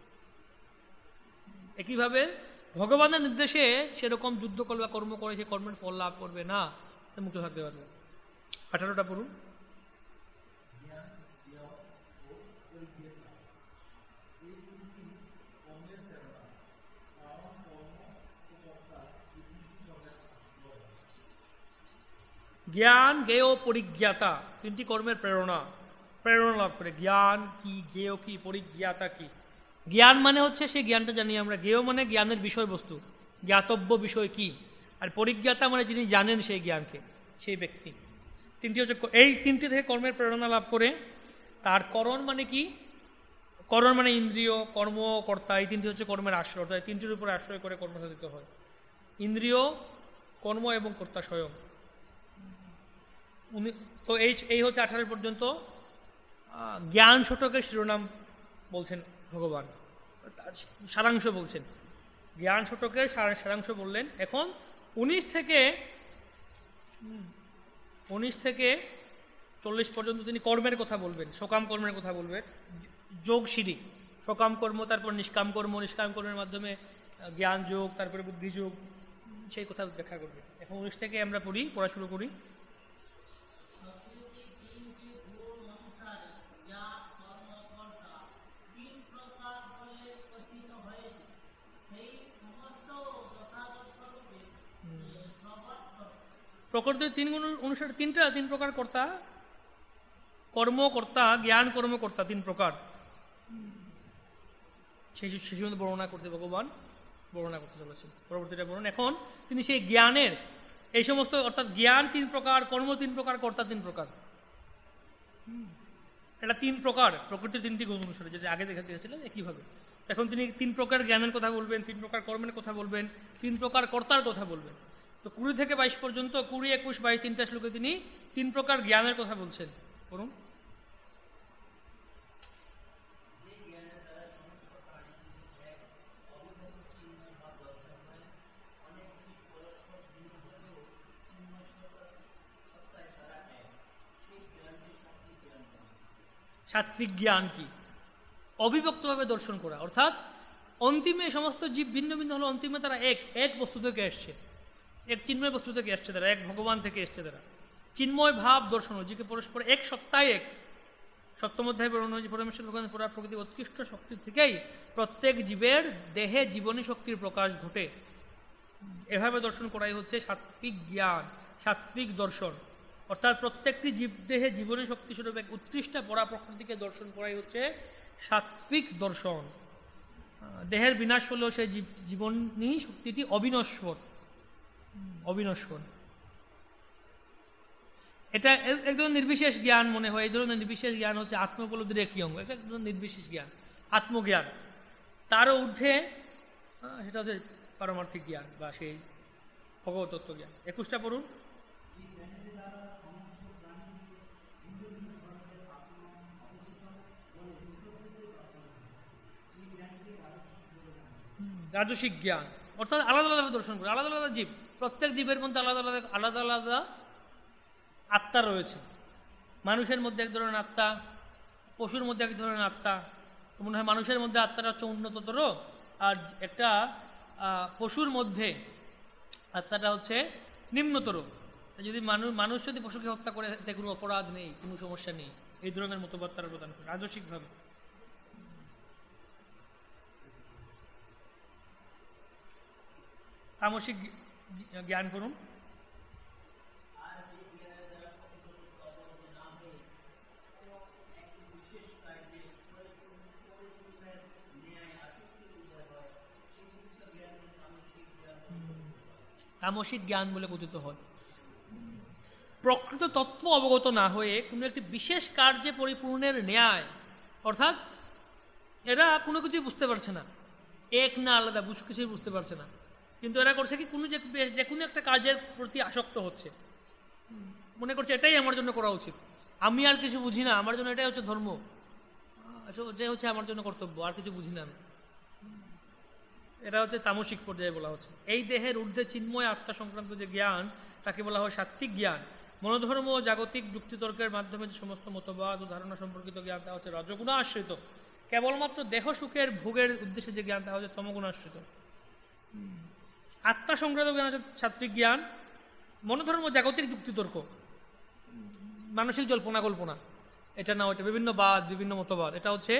একইভাবে ভগবানের নির্দেশে সেরকম যুদ্ধ করবে বা কর্ম করে সে কর্মের ফল লাভ করবে না, মুক্ত থাকতে পারবে। আঠারোটা পড়ুন। জ্ঞান, জ্ঞেয়, পরিজ্ঞাতা, তিনটি কর্মের প্রেরণা প্রেরণা লাভ করে। জ্ঞান কি, জ্ঞেয় কি, পরিজ্ঞাতা কি। জ্ঞান মানে হচ্ছে সেই জ্ঞানটা জানি আমরা, জ্ঞেয় মানে জ্ঞানের বিষয়বস্তু, জ্ঞাতব্য বিষয় কি, আর পরিজ্ঞাতা মানে যিনি জানেন সেই জ্ঞানকে, সেই ব্যক্তি। তিনটি হচ্ছে, এই তিনটি থেকে কর্মের প্রেরণা লাভ করে। তার করণ মানে কি, করণ মানে ইন্দ্রিয়, কর্ম, কর্তা, এই তিনটি হচ্ছে কর্মের আশ্রয়, অর্থাৎ তিনটির উপরে আশ্রয় করে কর্ম সাধিত হয়। ইন্দ্রিয়, কর্ম এবং কর্তা স্বয়ং। উনি তো এই এই হচ্ছে আঠারো পর্যন্ত জ্ঞান শতকের শিরোনাম বলছেন ভগবান, সারাংশ বলছেন। জ্ঞান শতকের সারাংশ বললেন। এখন উনিশ থেকে উনিশ থেকে চল্লিশ পর্যন্ত তিনি কর্মের কথা বলবেন, সকাম কর্মের কথা বলবেন, যোগ সিঁড়ি, সকাম কর্ম, তারপর নিষ্কাম কর্ম, নিষ্কাম কর্মের মাধ্যমে জ্ঞান যোগ, তারপরে বুদ্ধি যোগ, সেই কথা ব্যাখ্যা করবে। এখন উনিশ থেকে আমরা পড়ি, পড়া শুরু করি। প্রকৃতির তিন গুণ অনুসারে তিনটা তিন প্রকার কর্তা, কর্মকর্তা, জ্ঞান কর্মকর্তা, তিন প্রকার সেই শিশু বর্ণনা করতে ভগবান বর্ণনা করতে চলেছেন। পরবর্তীটা বলুন। এখন তিনি সেই জ্ঞানের এই সমস্ত, অর্থাৎ জ্ঞান তিন প্রকার, কর্ম তিন প্রকার, কর্তা তিন প্রকার, এটা তিন প্রকার প্রকৃতির তিনটি গুণ অনুসারে, যেটা আগে দেখা দিয়েছিলেন একইভাবে। এখন তিনি তিন প্রকার জ্ঞানের কথা বলবেন, তিন প্রকার কর্মের কথা বলবেন, তিন প্রকার কর্তার কথা বলবেন। তো কুড়ি থেকে বাইশ পর্যন্ত, কুড়ি, একুশ, বাইশ, তিনটা শ্লোকে তিনি তিন প্রকার জ্ঞানের কথা বলছেন। বলুন। সাত্বিক জ্ঞান কি? অবিভক্তভাবে দর্শন করা, অর্থাৎ অন্তিমে সমস্ত জীব ভিন্ন ভিন্ন হলো, অন্তিমে তারা এক এক বস্তু থেকে এসছে, এক চিন্ময় বস্তু থেকে এসছে তারা, এক ভগবান থেকে এসছে তারা। চিন্ময় ভাব দর্শন, যে পরস্পর এক সত্তায় এক। সপ্তম অধ্যায় বর্ণনা হয়েছে পরমেশ্বর ভগবান পুরা প্রকৃতি উৎকৃষ্ট শক্তি থেকেই প্রত্যেক জীবের দেহে জীবনী শক্তির প্রকাশ ঘটে। এভাবে দর্শন করাই হচ্ছে সাত্বিক জ্ঞান, সাত্বিক দর্শন। অর্থাৎ প্রত্যেকটি জীব দেহে জীবনী শক্তি স্বরূপ এক উৎকৃষ্ট পরা প্রকৃতিকে দর্শন করাই হচ্ছে সাত্বিক দর্শন। দেহের বিনাশ হলেও সেই জীবনী শক্তিটি অবিনশ্বর, অবিনশ্বর। এটা একজন নির্বিশেষ জ্ঞান মনে হয়। এই ধরনের নির্বিশেষ জ্ঞান হচ্ছে আত্মোপলব্ধির একটি অঙ্গ, এটা একজন নির্বিশেষ জ্ঞান। আত্মজ্ঞান, তারও ঊর্ধ্বে আহ, সেটা হচ্ছে পারমার্থিক জ্ঞান বা সেই ভগবত তত্ত্ব জ্ঞান। একুশটা পড়ুন। রাজসিক জ্ঞান অর্থাৎ আলাদা আলাদা দর্শন করে, আলাদা আলাদা জীব, প্রত্যেক জীবের মধ্যে আলাদা আলাদা আলাদা আলাদা আত্মা রয়েছে। মানুষের মধ্যে এক ধরনের আত্মা, পশুর মধ্যে এক ধরনের আত্মা। মনে হয় মানুষের মধ্যে আত্মাটা হচ্ছে উন্নততর, আর একটা পশুর মধ্যে আত্মাটা হচ্ছে নিম্নতর। যদি মানুষ মানুষ যদি পশুকে হত্যা করে এতে কোনো অপরাধ নেই, কোনো সমস্যা নেই, এই ধরনের মতবাদ তারা প্রদান করে রাজসিকভাবে। তামসিক জ্ঞান করুন। তামসিক জ্ঞান বলে কথিত হয়। প্রকৃত তত্ত্ব অবগত না হয়ে কোনো একটি বিশেষ কার্যে পরিপূর্ণের ন্যায়, অর্থাৎ এরা কোনো কিছুই বুঝতে পারছে না, এক না আলাদা বুঝ কিছুই বুঝতে পারছে না, কিন্তু এরা করছে কি কোনো যে কোনো একটা কাজের প্রতি আসক্ত হচ্ছে, মনে করছে এটাই আমার জন্য করা উচিত, আমি আর কিছু বুঝি না, আমার জন্য এটাই হচ্ছে ধর্ম, এটাই হচ্ছে আমার জন্য কর্তব্য, আর কিছু বুঝি না আমি। এটা হচ্ছে তামসিক পর্যায়ে বলা হচ্ছে। এই দেহের ঊর্ধ্বে চিন্ময় আত্মা সংক্রান্ত যে জ্ঞান তাকে বলা হয় সাত্ত্বিক জ্ঞান। মনোধর্ম ও জাগতিক যুক্তিতর্কের মাধ্যমে যে সমস্ত মতবাদ ও ধারণা সম্পর্কিত জ্ঞান তা হচ্ছে রজগুণ আশ্রিত। কেবলমাত্র দেহ সুখের ভোগের উদ্দেশ্যে যে জ্ঞান তা হচ্ছে তমগুণ আশ্রিত। আত্মা সংক্রান্ত জ্ঞান হচ্ছে সাত্ত্বিক জ্ঞান। মনোধর্ম জাগতিক যুক্তিতর্ক, মানসিক জল্পনা কল্পনা, এটা না হচ্ছে বিভিন্ন বাদ, বিভিন্ন মতবাদ, এটা হচ্ছে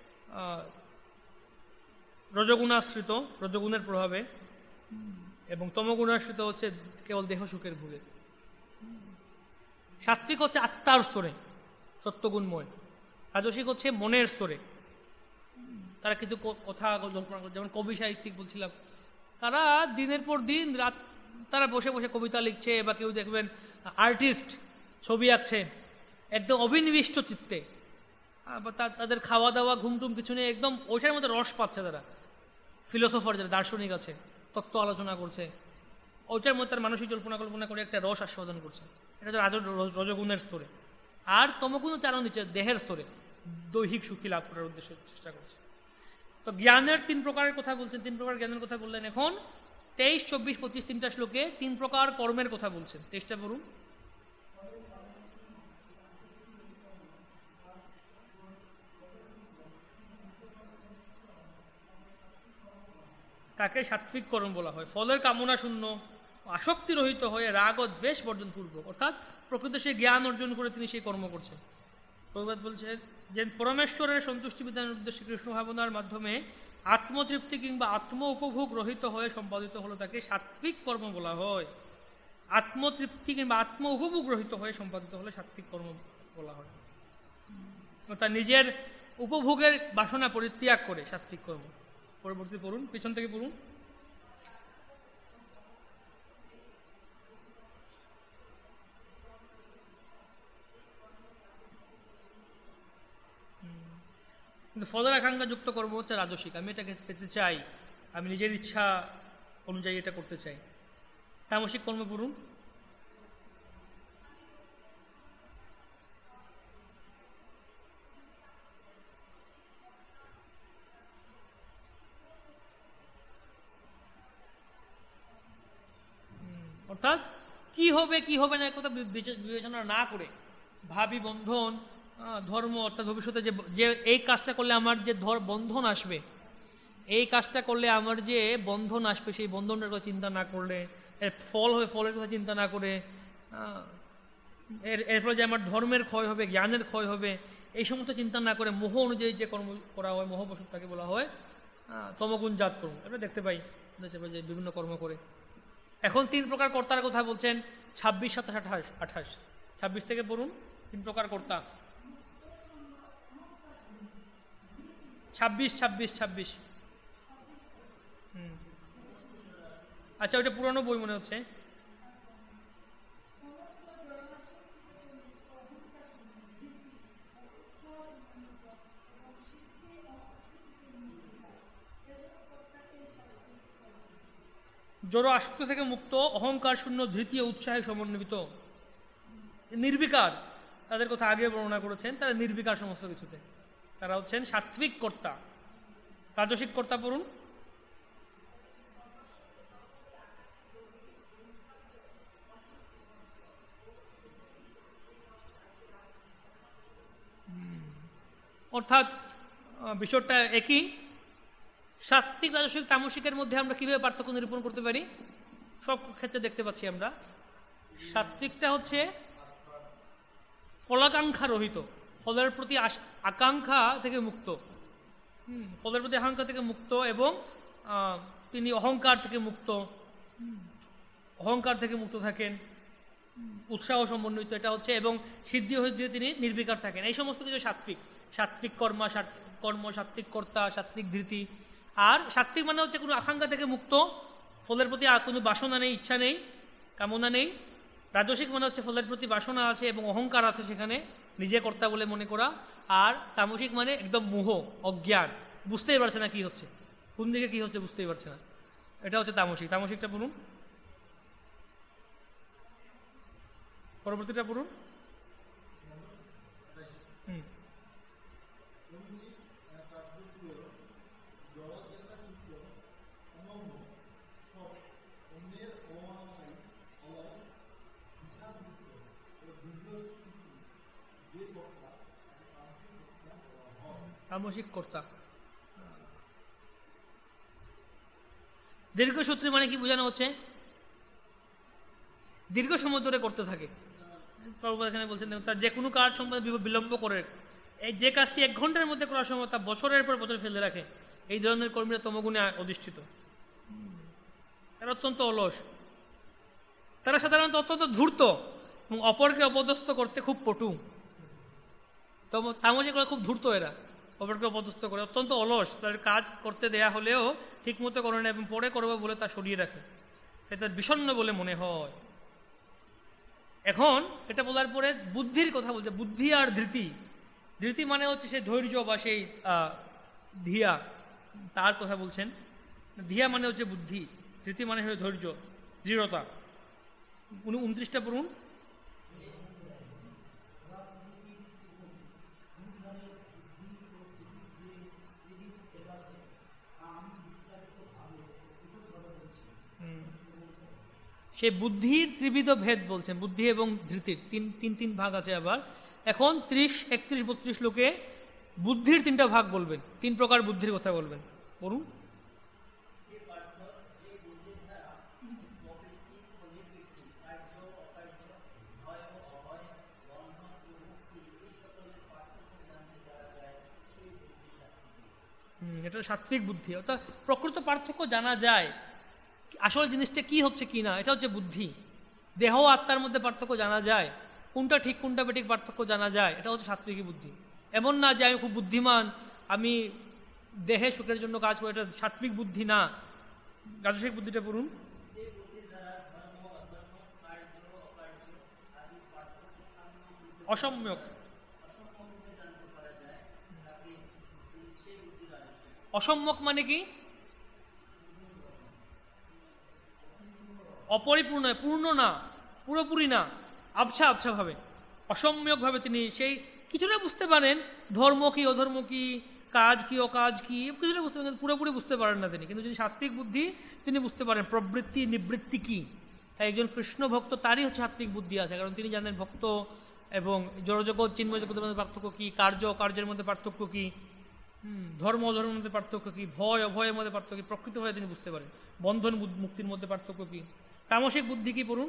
রজগুণাশ্রিত, রজগুণের প্রভাবে, এবং তমগুণাশ্রিত হচ্ছে কেবল দেহ সুখের ভোগে। সাত্ত্বিক হচ্ছে আত্মার স্তরে, সত্যগুণময়। রাজসিক হচ্ছে মনের স্তরে, তারা কিছু কথা জল্পনা করে, যেমন কবি সাহিত্যিক বলছিলাম, তারা দিনের পর দিন রাত তারা বসে বসে কবিতা লিখছে, বা কেউ দেখবেন আর্টিস্ট ছবি আঁকছে একদম অবিনিবিষ্ট চিত্তে, তাদের খাওয়া দাওয়া ঘুমটুম পিছনে একদম ওইটার মধ্যে রস পাচ্ছে। তারা ফিলোসফার যারা দার্শনিক আছে, তত্ত্ব আলোচনা করছে, ওইটার মধ্যে তার মানসিক জল্পনা কল্পনা করে একটা রস আস্বাদন করছে, এটা হচ্ছে রাজ রজগুণের স্তরে। আর তমগুণ চালন দিচ্ছে দেহের স্তরে, দৈহিক সুখী লাভ করার উদ্দেশ্যে চেষ্টা করছে। তো জ্ঞানের তিন প্রকারের কথা বলছেন, তিন প্রকার জ্ঞানের কথা বললেন। এখন তেইশ, চব্বিশ, পঁচিশ তিনটা শ্লোকে তিন প্রকার কর্মের কথা বলছেন। তেইশটা বলুন। তাকে সাত্ত্বিক কর্ম বলা হয়। ফলের কামনা শূন্য, আসক্তি রহিত হয়ে রাগ ও দ্বেষ বর্জন পূর্বক, অর্থাৎ প্রকৃত সে জ্ঞান অর্জন করে তিনি সেই কর্ম করছেন। প্রভুপাদ বলছেন যে পরমেশ্বরের সন্তুষ্টি বিধানের উদ্দেশ্যে কৃষ্ণ ভাবনার মাধ্যমে আত্মতৃপ্তি কিংবা আত্ম উপভোগ রহিত হয়ে সম্পাদিত হলো তাকে সাত্ত্বিক কর্ম বলা হয়। আত্মতৃপ্তি কিংবা আত্ম উপভোগ রহিত হয়ে সম্পাদিত হলে সাত্ত্বিক কর্ম বলা হয়, অর্থাৎ নিজের উপভোগের বাসনা পরিত্যাগ করে সাত্ত্বিক কর্ম। পরবর্তী পড়ুন, পিছন থেকে পড়ুন। কিন্তু ফলের আকাঙ্ক্ষা যুক্ত কর্ম হচ্ছে রাজসিক। আমি এটাকে পেতে চাই, আমি নিজের ইচ্ছা অনুযায়ী এটা করতে চাই। তামসিক কর্ম পড়ুন। অর্থাৎ কি হবে কি হবে না কথা বিবেচনা না করে ভাবি বন্ধন, ধর্ম, অর্থাৎ ভবিষ্যতে যে যে এই কাজটা করলে আমার যে ধর বন্ধন আসবে, এই কাজটা করলে আমার যে বন্ধন আসবে, সেই বন্ধনের কথা চিন্তা না করলে, এর ফল হবে ফলের কথা চিন্তা না করে, এর এর ফলে যে আমার ধর্মের ক্ষয় হবে, জ্ঞানের ক্ষয় হবে, এই সমস্ত চিন্তা না করে মোহ অনুযায়ী যে কর্ম করা হয়, মোহবশত তাকে বলা হয় তমগুণজাত কর্ম। আমরা দেখতে পাই যে বিভিন্ন কর্ম করে। এখন তিন প্রকার কর্তার কথা বলছেন, ছাব্বিশ, সাতাশ, আঠাশ আঠাশ ছাব্বিশ থেকে পড়ুন। তিন প্রকার কর্তা, ছাব্বিশ ছাব্বিশ ছাব্বিশ হুম আচ্ছা, ওইটা পুরনো বই মনে হচ্ছে। জড় আসক্ত থেকে মুক্ত, অহংকার শূন্য, ধৃতি ও উৎসাহে সমন্বিত, নির্বিকার, তাদের কথা আগে বর্ণনা করেছেন, তারা নির্বিকার সমস্ত কিছুতে, তারা হচ্ছেন সাত্বিক কর্তা। রাজসিক কর্তা পড়ুন। অর্থাৎ বিষয়টা একই। সাত্বিক, রাজসিক, তামসিকের মধ্যে আমরা কিভাবে পার্থক্য নিরূপণ করতে পারি? সব ক্ষেত্রে দেখতে পাচ্ছি আমরা, সাত্বিকটা হচ্ছে ফলাকাঙ্ক্ষা রহিত, ফলের প্রতি আকাঙ্ক্ষা থেকে মুক্ত, হুম ফলের প্রতি আকাঙ্ক্ষা থেকে মুক্ত, এবং তিনি অহংকার থেকে মুক্ত, অহংকার থেকে মুক্ত থাকেন, উৎসাহ সমন্বিত এটা হচ্ছে, এবং সিদ্ধি হয়ে তিনি নির্বিকার থাকেন। এই সমস্ত কিছু সাত্বিক। সাত্বিক কর্মা, কর্ম, সাত্বিক কর্তা, সাত্বিক ধৃতি। আর সাত্বিক মানে হচ্ছে কোনো আকাঙ্ক্ষা থেকে মুক্ত, ফলের প্রতি আর কোনো বাসনা নেই, ইচ্ছা নেই, কামনা নেই। রাজসিক মানে হচ্ছে ফলের প্রতি বাসনা আছে এবং অহংকার আছে, সেখানে নিজে কর্তা বলে মনে করা। আর তামসিক মানে একদম মোহ, অজ্ঞান, বুঝতেই পারছে না কি হচ্ছে, কোন দিকে কি হচ্ছে বুঝতেই পারছে না, এটা হচ্ছে তামসিক। তামসিকটা পড়ুন, পরবর্তীটা পড়ুন। হুম তামসিক কর্তা। দীর্ঘসূত্রী মানে কি বোঝানো হচ্ছে? দীর্ঘ সময় ধরে করতে থাকে। এখানে বলছেন তার যে কোনো কাজ সম্পর্কে বিলম্ব করে, এই যে কাজটি এক ঘন্টার মধ্যে করার সময় তা বছরের পর বছর ফেলে রাখে, এই ধরনের কর্মীরা তমগুণে অধিষ্ঠিত। তারা অত্যন্ত অলস, তারা সাধারণত অত্যন্ত ধূর্ত এবং অপরকে অপদস্থ করতে খুব পটু। তামসিকরা খুব ধূর্ত, এরা অপরকে অপদস্থ করে, অত্যন্ত অলস, তাদের কাজ করতে দেয়া হলেও ঠিক মতো করে না এবং পরে করবে বলে তা সরিয়ে রাখে, সেটা বিষণ্ণ বলে মনে হয়। এখন এটা বলার পরে বুদ্ধির কথা বলছে, বুদ্ধি আর ধৃতি। ধৃতি মানে হচ্ছে সেই ধৈর্য বা সেই ধিয়া, তার কথা বলছেন। ধিয়া মানে হচ্ছে বুদ্ধি, ধৃতি মানে হচ্ছে ধৈর্য, দৃঢ়তা। উনি উনত্রিশটা পড়ুন। সে বুদ্ধির ত্রিবিধ ভেদ বলছেন, বুদ্ধি এবং ধৃতির তিন তিন তিন ভাগ আছে। আবার এখন ত্রিশ, একত্রিশ, বত্রিশ লোকে বুদ্ধির তিনটা ভাগ বলবেন, তিন প্রকার বুদ্ধির কথা বলবেন। বলুন। এটা সাত্বিক বুদ্ধি, অর্থাৎ প্রকৃত পার্থক্য জানা যায়, আসল জিনিসটা কি হচ্ছে কি না, এটা হচ্ছে বুদ্ধি। দেহ আত্মার মধ্যে পার্থক্য জানা যায়, কোনটা ঠিক কোনটা বেঠিক পার্থক্য জানা যায়, এটা হচ্ছে সাত্বিকী বুদ্ধি। এমন না যে আমি খুব বুদ্ধিমান, আমি দেহে সুখের জন্য কাজ করি, এটা সাত্বিক বুদ্ধি না। রাজসিক বুদ্ধিটা পড়ুন। অসম্যক, অসম্যক মানে কি? অপরিপূর্ণ, পূর্ণ না, পুরোপুরি না, আবছা আবছা ভাবে, অসম্যক ভাবে তিনি সেই কিছুটা বুঝতে পারেন, ধর্ম কি অধর্ম কি, কাজ কি অকাজ কি, কিছুটা বুঝতে পারেন, পুরোপুরি বুঝতে পারেন না তিনি। কিন্তু যিনি সাত্বিক বুদ্ধি তিনি বুঝতে পারেন প্রবৃত্তি নিবৃত্তি কি। তাই একজন কৃষ্ণ ভক্ত, তারই হচ্ছে সাত্বিক বুদ্ধি আছে, কারণ তিনি জানেন ভক্ত এবং জড়জগৎ চিন্ময় জগতের মধ্যে পার্থক্য কি, কার্য কার্যের মধ্যে পার্থক্য কি, ধর্ম অধর্মের মধ্যে পার্থক্য কি, ভয় অভয়ের মধ্যে পার্থক্য কি, প্রকৃত ভয়ে তিনি বুঝতে পারেন, বন্ধন মুক্তির মধ্যে পার্থক্য কি। তামসিক বুদ্ধি কি পড়ুন।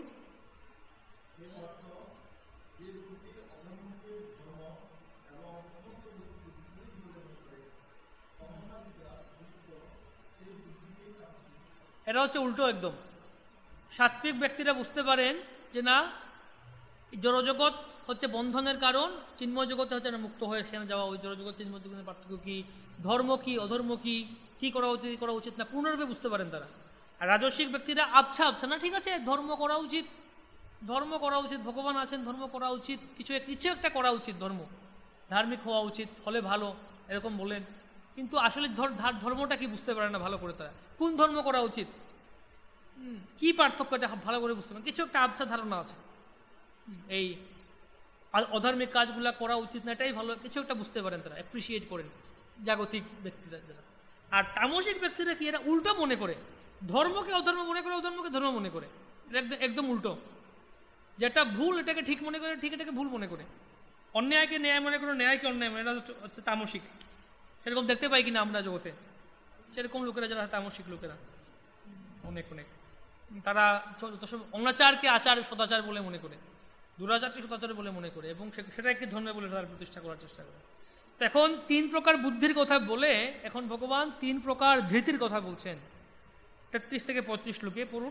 এটা হচ্ছে উল্টো একদম। সাত্বিক ব্যক্তিরা বুঝতে পারেন যে না, জড়জগৎ হচ্ছে বন্ধনের কারণ, চিন্ময় জগতে হচ্ছে না মুক্ত হয়ে সেখানে যাওয়া, ওই জড়জগৎ চিন্ময় জগতের পার্থক্য কি, ধর্ম কি অধর্ম কি, কি করা উচিত করা উচিত না, পূর্ণরূপে বুঝতে পারেন তারা। আর রাজস্বিক ব্যক্তিরা আবছা আবছা, না ঠিক আছে ধর্ম করা উচিত, ধর্ম করা উচিত, ভগবান আছেন, ধর্ম করা উচিত, কিছু কিছু একটা করা উচিত, ধর্ম ধার্মিক হওয়া উচিত, হলে ভালো, এরকম বলেন। কিন্তু আসলে ধর্মটা কি বুঝতে পারে না ভালো করে তারা, কোন ধর্ম করা উচিত, কি পার্থক্য এটা ভালো করে বুঝতে পারেন, কিছু একটা আবছা ধারণা আছে। এই অধার্মিক কাজগুলা করা উচিত না, এটাই ভালো, কিছু একটা বুঝতে পারেন, তারা অ্যাপ্রিসিয়েট করেন জাগতিক ব্যক্তিরা যারা। আর তামসিক ব্যক্তিরা কি, এরা উল্টো মনে করে, ধর্মকে অধর্ম মনে করে, অধর্মকে ধর্ম মনে করে, এটা একদম একদম উল্টো। যেটা ভুল এটাকে ঠিক মনে করে, ঠিক এটাকে ভুল মনে করে, অন্যায়কে ন্যায় মনে করে, ন্যায়কে অন্যায় মনে, এটা হচ্ছে তামসিক। সেরকম দেখতে পাই কিনা আমরা জগতে, সেরকম লোকেরা যারা তামসিক লোকেরা অনেক অনেক, তারা অনাচারকে আচার সদাচার বলে মনে করে, দুরাচারকে সদাচার বলে মনে করে, এবং সেটাকে ধর্মে বলে তারা প্রতিষ্ঠা করার চেষ্টা করে। তো এখন তিন প্রকার বুদ্ধির কথা বলে এখন ভগবান তিন প্রকার ধৃতির কথা বলছেন। তেত্রিশ থেকে পঁয়ত্রিশ লোকে পড়ুন।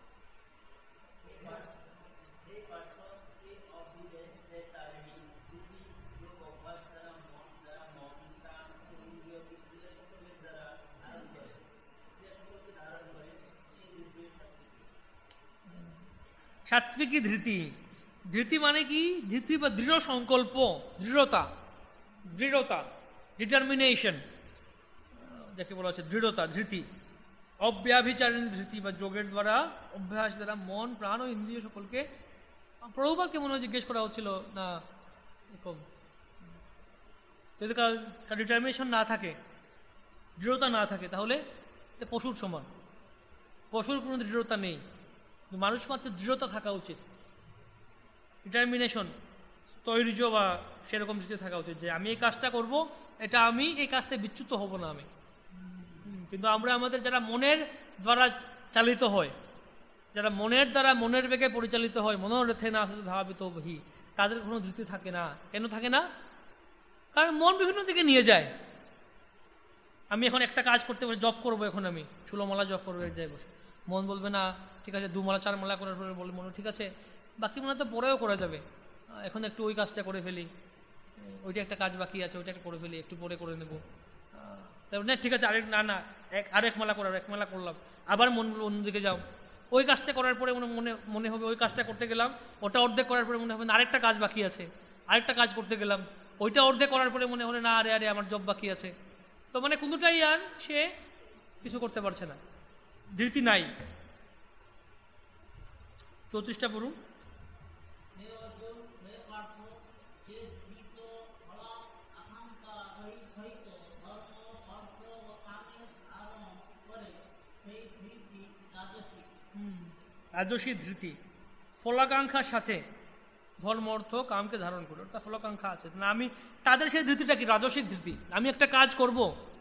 সাত্বিকী ধৃতি, ধৃতি মানে কি, ধৃতি বা দৃঢ় সংকল্প, দৃঢ়তা, দৃঢ়তা, ডিটারমিনেশন যাকে বলা হচ্ছে দৃঢ়তা, ধৃতি। অব্যাভিচারিণী ধৃতি বা যোগের দ্বারা, অভ্যাস দ্বারা মন প্রাণ ও ইন্দ্রিয় সকলকে। প্রভুপাদকে মনে হয় জিজ্ঞেস করা হচ্ছিল না, এরকম যদি কার ডিটারমিনেশন না থাকে, দৃঢ়তা না থাকে, তাহলে পশুর সমান। পশুর কোনো দৃঢ়তা নেই, মানুষ মাত্র দৃঢ়তা থাকা উচিত, ডিটারমিনেশন, স্থৈর্য বা সেরকম দৃষ্টি থাকা উচিত যে আমি এই কাজটা করব, এটা আমি এই কাজ থেকে বিচ্যুত হব না আমি। কিন্তু আমরা আমাদের যারা মনের দ্বারা চালিত হয়, যারা মনের দ্বারা মনের বেগে পরিচালিত হয়, মনোরথে না ধাবিত বহি, তাদের কোনো ধৃতি থাকে না। কেন থাকে না? কারণ মন বিভিন্ন দিকে নিয়ে যায়। আমি এখন একটা কাজ করতে পারি, জব করবো, এখন আমি ষোলোমালা জব করবো এক জায়গায় বসে, মন বলবে না ঠিক আছে দুমালা চার মালা করার পরে বলে মনে ঠিক আছে বাকি মনে তো পরেও করা যাবে, এখন একটু ওই কাজটা করে ফেলি, ওইটা একটা কাজ বাকি আছে ওইটা একটা করে ফেলি, একটু পরে করে নেবো, তারপর না ঠিক আছে আরেক না না এক আরেক মালা করার, এক মালা করলাম, আবার মন অন্যদিকে যাও, ওই কাজটা করার পরে মনে মনে মনে হবে ওই কাজটা করতে গেলাম, ওটা অর্ধেক করার পরে মনে হবে না আরেকটা কাজ বাকি আছে, আরেকটা কাজ করতে গেলাম, ওইটা অর্ধেক করার পরে মনে হলে না আরে আরে আমার জব বাকি আছে। তো মানে কোনোটাই আর সে কিছু করতে পারছে না, ধৃতি নাই। চৌত্রিশটা পড়ুন। রাজসী ধৃতি, ফলাকাঙ্ক্ষার সাথে ধর্ম অর্থ কামকে ধারণ করে, তার ফলাকাঙ্ক্ষা আছে না, আমি তাদের সেই ধৃতিটা কি রাজসিক ধৃতি। আমি একটা কাজ করব,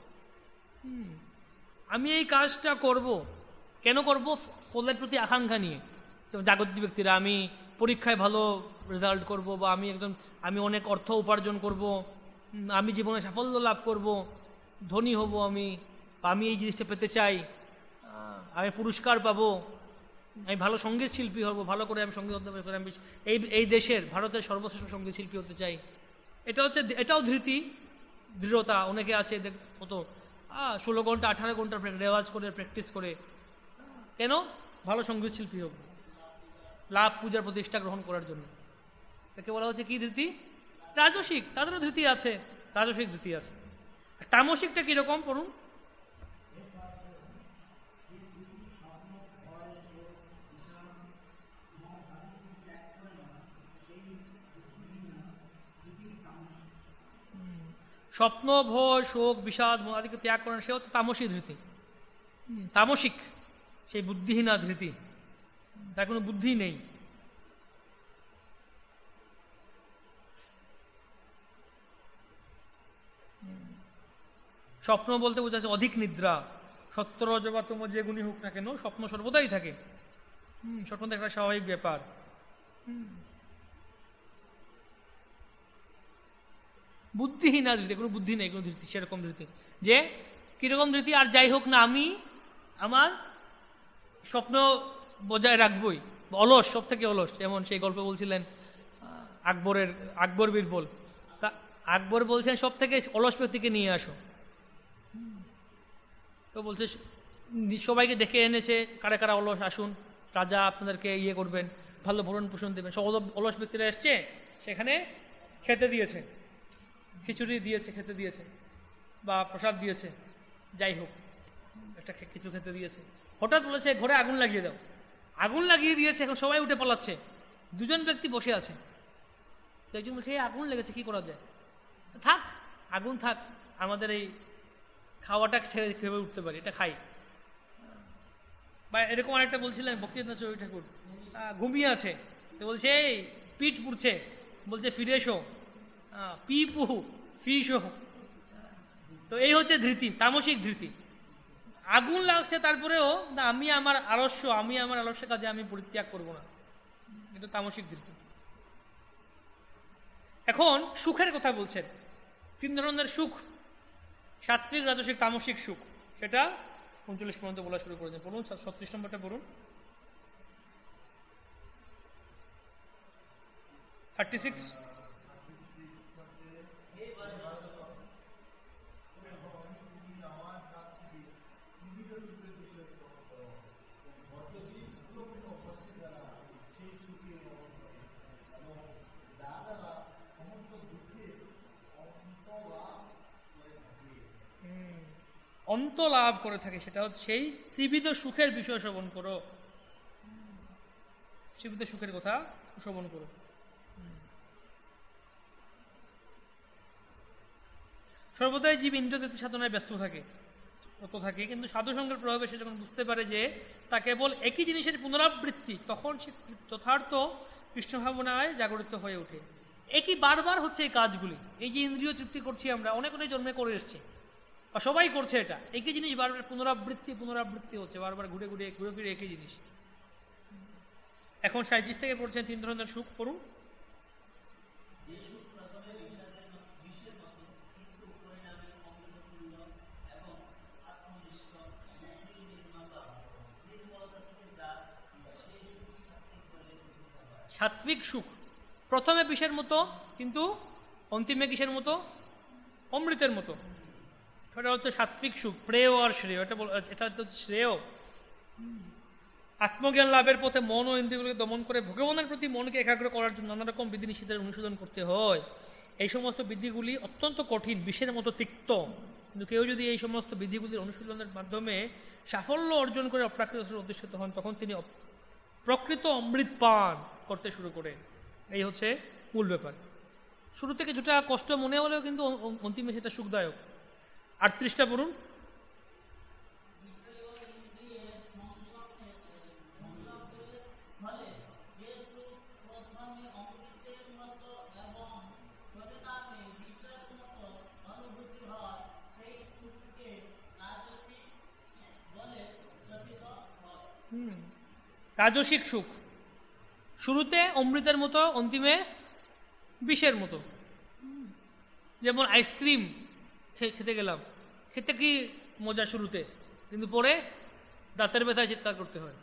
আমি এই কাজটা করব, কেন করব? ফলের প্রতি আকাঙ্ক্ষা নিয়ে। জাগতিক ব্যক্তিরা আমি পরীক্ষায় ভালো রেজাল্ট করব, বা আমি একজন আমি অনেক অর্থ উপার্জন করব, আমি জীবনে সাফল্য লাভ করব, ধনী হব আমি, আমি এই জিনিসটা পেতে চাই, আমি পুরস্কার পাবো, আমি ভালো সঙ্গীত শিল্পী হব, ভালো করে আমি সঙ্গীত হতে পারি, আমি এই এই দেশের ভারতের সর্বশ্রেষ্ঠ সঙ্গীত শিল্পী হতে চাই। এটা হচ্ছে এটাও ধৃতি, দৃঢ়তা। অনেকে আছে কত ষোলো ঘন্টা আঠারো ঘন্টা রেওয়াজ করে প্র্যাকটিস করে, কেন? ভালো সঙ্গীত শিল্পী হব, লাভ পূজার প্রতিষ্ঠা গ্রহণ করার জন্য। তাকে বলা হচ্ছে কি ধৃতি? রাজসিক। তাদেরও ধৃতি আছে, রাজসিক ধৃতি আছে। তামসিকটা কিরকম পড়ুন। স্বপ্ন, ভয়, শোক, বিষাদ আদিকে ত্যাগ করেন, সে হচ্ছে তামসিক ধৃতি। তামসিক সেই বুদ্ধিহীনা ধৃতি, তার কোনো বুদ্ধি নেই। স্বপ্ন বলতে বোঝা যাচ্ছে অধিক নিদ্রা। সত্য রজ বা তোমার যে গুণী হোক না কেন, স্বপ্ন সর্বদাই থাকে। হম স্বপ্ন তো একটা স্বাভাবিক ব্যাপার। বুদ্ধিহীনা ধৃতি, কোনো বুদ্ধি নেই, কোনো ধৃতি, সেরকম ধৃতি যে কিরকম ধৃতি, আর যাই হোক না আমি আমার স্বপ্ন বজায় রাখবই। অলস, সব থেকে অলস। যেমন সেই গল্প বলছিলেন আকবরের, আকবর বীরবল, তা আকবর বলছেন সব থেকে অলস ব্যক্তিকে নিয়ে আসো। তো বলছে সবাইকে ডেকে এনেছে, কারা কারা অলস আসুন, রাজা আপনাদেরকে ইয়ে করবেন, ভালো ভরণ পোষণ দেবেন। সব অলস ব্যক্তিরা এসছে, সেখানে খেতে দিয়েছে, খিচুড়ি দিয়েছে, খেতে দিয়েছে, বা প্রসাদ দিয়েছে, যাই হোক একটা কিছু খেতে দিয়েছে। হঠাৎ বলেছে ঘরে আগুন লাগিয়ে দাও। আগুন লাগিয়ে দিয়েছে, এখন সবাই উঠে পালাচ্ছে, দুজন ব্যক্তি বসে আছে। তো একজন বলছে এই আগুন লেগেছে, কি করা যায়? থাক, আগুন থাক, আমাদের এই খাওয়াটা ছেড়ে খেয়ে উঠতে পারি, এটা খাই। বা এরকম আরেকটা বলছিলেন ভক্তিনাথ চৌধুরী ঠাকুর, ঘুমিয়ে আছে, তো বলছে এই পিঠ পুড়ছে, বলছে ফিরে এসো, পি পুহু ফিস। তো এই হচ্ছে ধৃতি, তামসিক ধৃতি। আগুন লাগছে তারপরেও না, আমি আমার আলস্য আমি আমার আলস্য কাজে আমি পরিত্যাগ করব না, এটা তামসিক ধৃতি। এখন সুখের কথা বলছেন, তিন ধরনের সুখ, সাত্বিক, রাজসিক, তামসিক সুখ, সেটা উনচল্লিশ পর্যন্ত বলা শুরু করেছেন। বলুন ছত্রিশ নম্বরটা বলুন। থার্টি সিক্স অন্ত লাভ করে থাকে, সেটা হচ্ছে সেই ত্রিবিধ সুখের বিষয় শ্রবণ করো, ত্রিবিধ সুখের কথা শ্রবণ করো। সর্বদাই জীব ইন্দ্রিয় সাধনায় ব্যস্ত থাকে, তত থাকে, কিন্তু সাধুসঙ্গের প্রভাবে সে যখন বুঝতে পারে যে তা কেবল একই জিনিসের পুনরাবৃত্তি, তখন সে যথার্থ কৃষ্ণ ভাবনায় জাগরিত হয়ে ওঠে। একই বারবার হচ্ছে এই কাজগুলি, এই যে ইন্দ্রিয় তৃপ্তি করছি আমরা, অনেক অনেক জন্মে করে এসছে, বা সবাই করছে, এটা একই জিনিস বারবার পুনরাবৃত্তি পুনরাবৃত্তি হচ্ছে, বারবার ঘুরে ঘুরে ঘুরে ফিরে একই জিনিস। এখন সাঁইত্রিশ থেকে পড়ছেন তিন ধরনের সুখ, পড়ুন। সাত্বিক সুখ প্রথমে বিষের মতো, কিন্তু অন্তিমে কিসের মতো? অমৃতের মতো। এটা হচ্ছে সাত্বিক সুখ, প্রেয় আর শ্রেয়, এটা এটা হচ্ছে শ্রেয়। আত্মজ্ঞান লাভের পথে মন ও ইন্দ্রিয়গুলোকে দমন করে ভগবানের প্রতি মনকে একাগ্র করার জন্য নানা রকম বিধিনিষেধের অনুশোধন করতে হয়। এই সমস্ত বিধিগুলি অত্যন্ত কঠিন, বিষের মতো তিক্ত, কিন্তু কেউ যদি এই সমস্ত বিধিগুলির অনুশীলনের মাধ্যমে সাফল্য অর্জন করে অপ্রাকৃত অধিষ্ঠিত হন, তখন তিনি প্রকৃত অমৃত পান করতে শুরু করেন। এই হচ্ছে মূল ব্যাপার। শুরু থেকে কিছুটা কষ্ট মনে হলেও কিন্তু অন্তিমে সেটা সুখদায়ক। আটত্রিশটা পড়ুন। রাজসিক সুখ শুরুতে অমৃতের মতো, অন্তিমে বিষের মতো। যেমন আইসক্রিম খেতে গেলাম, খেতে কি মজা শুরুতে, কিন্তু পরে দাঁতের ব্যথায় চিৎকার করতে হয়।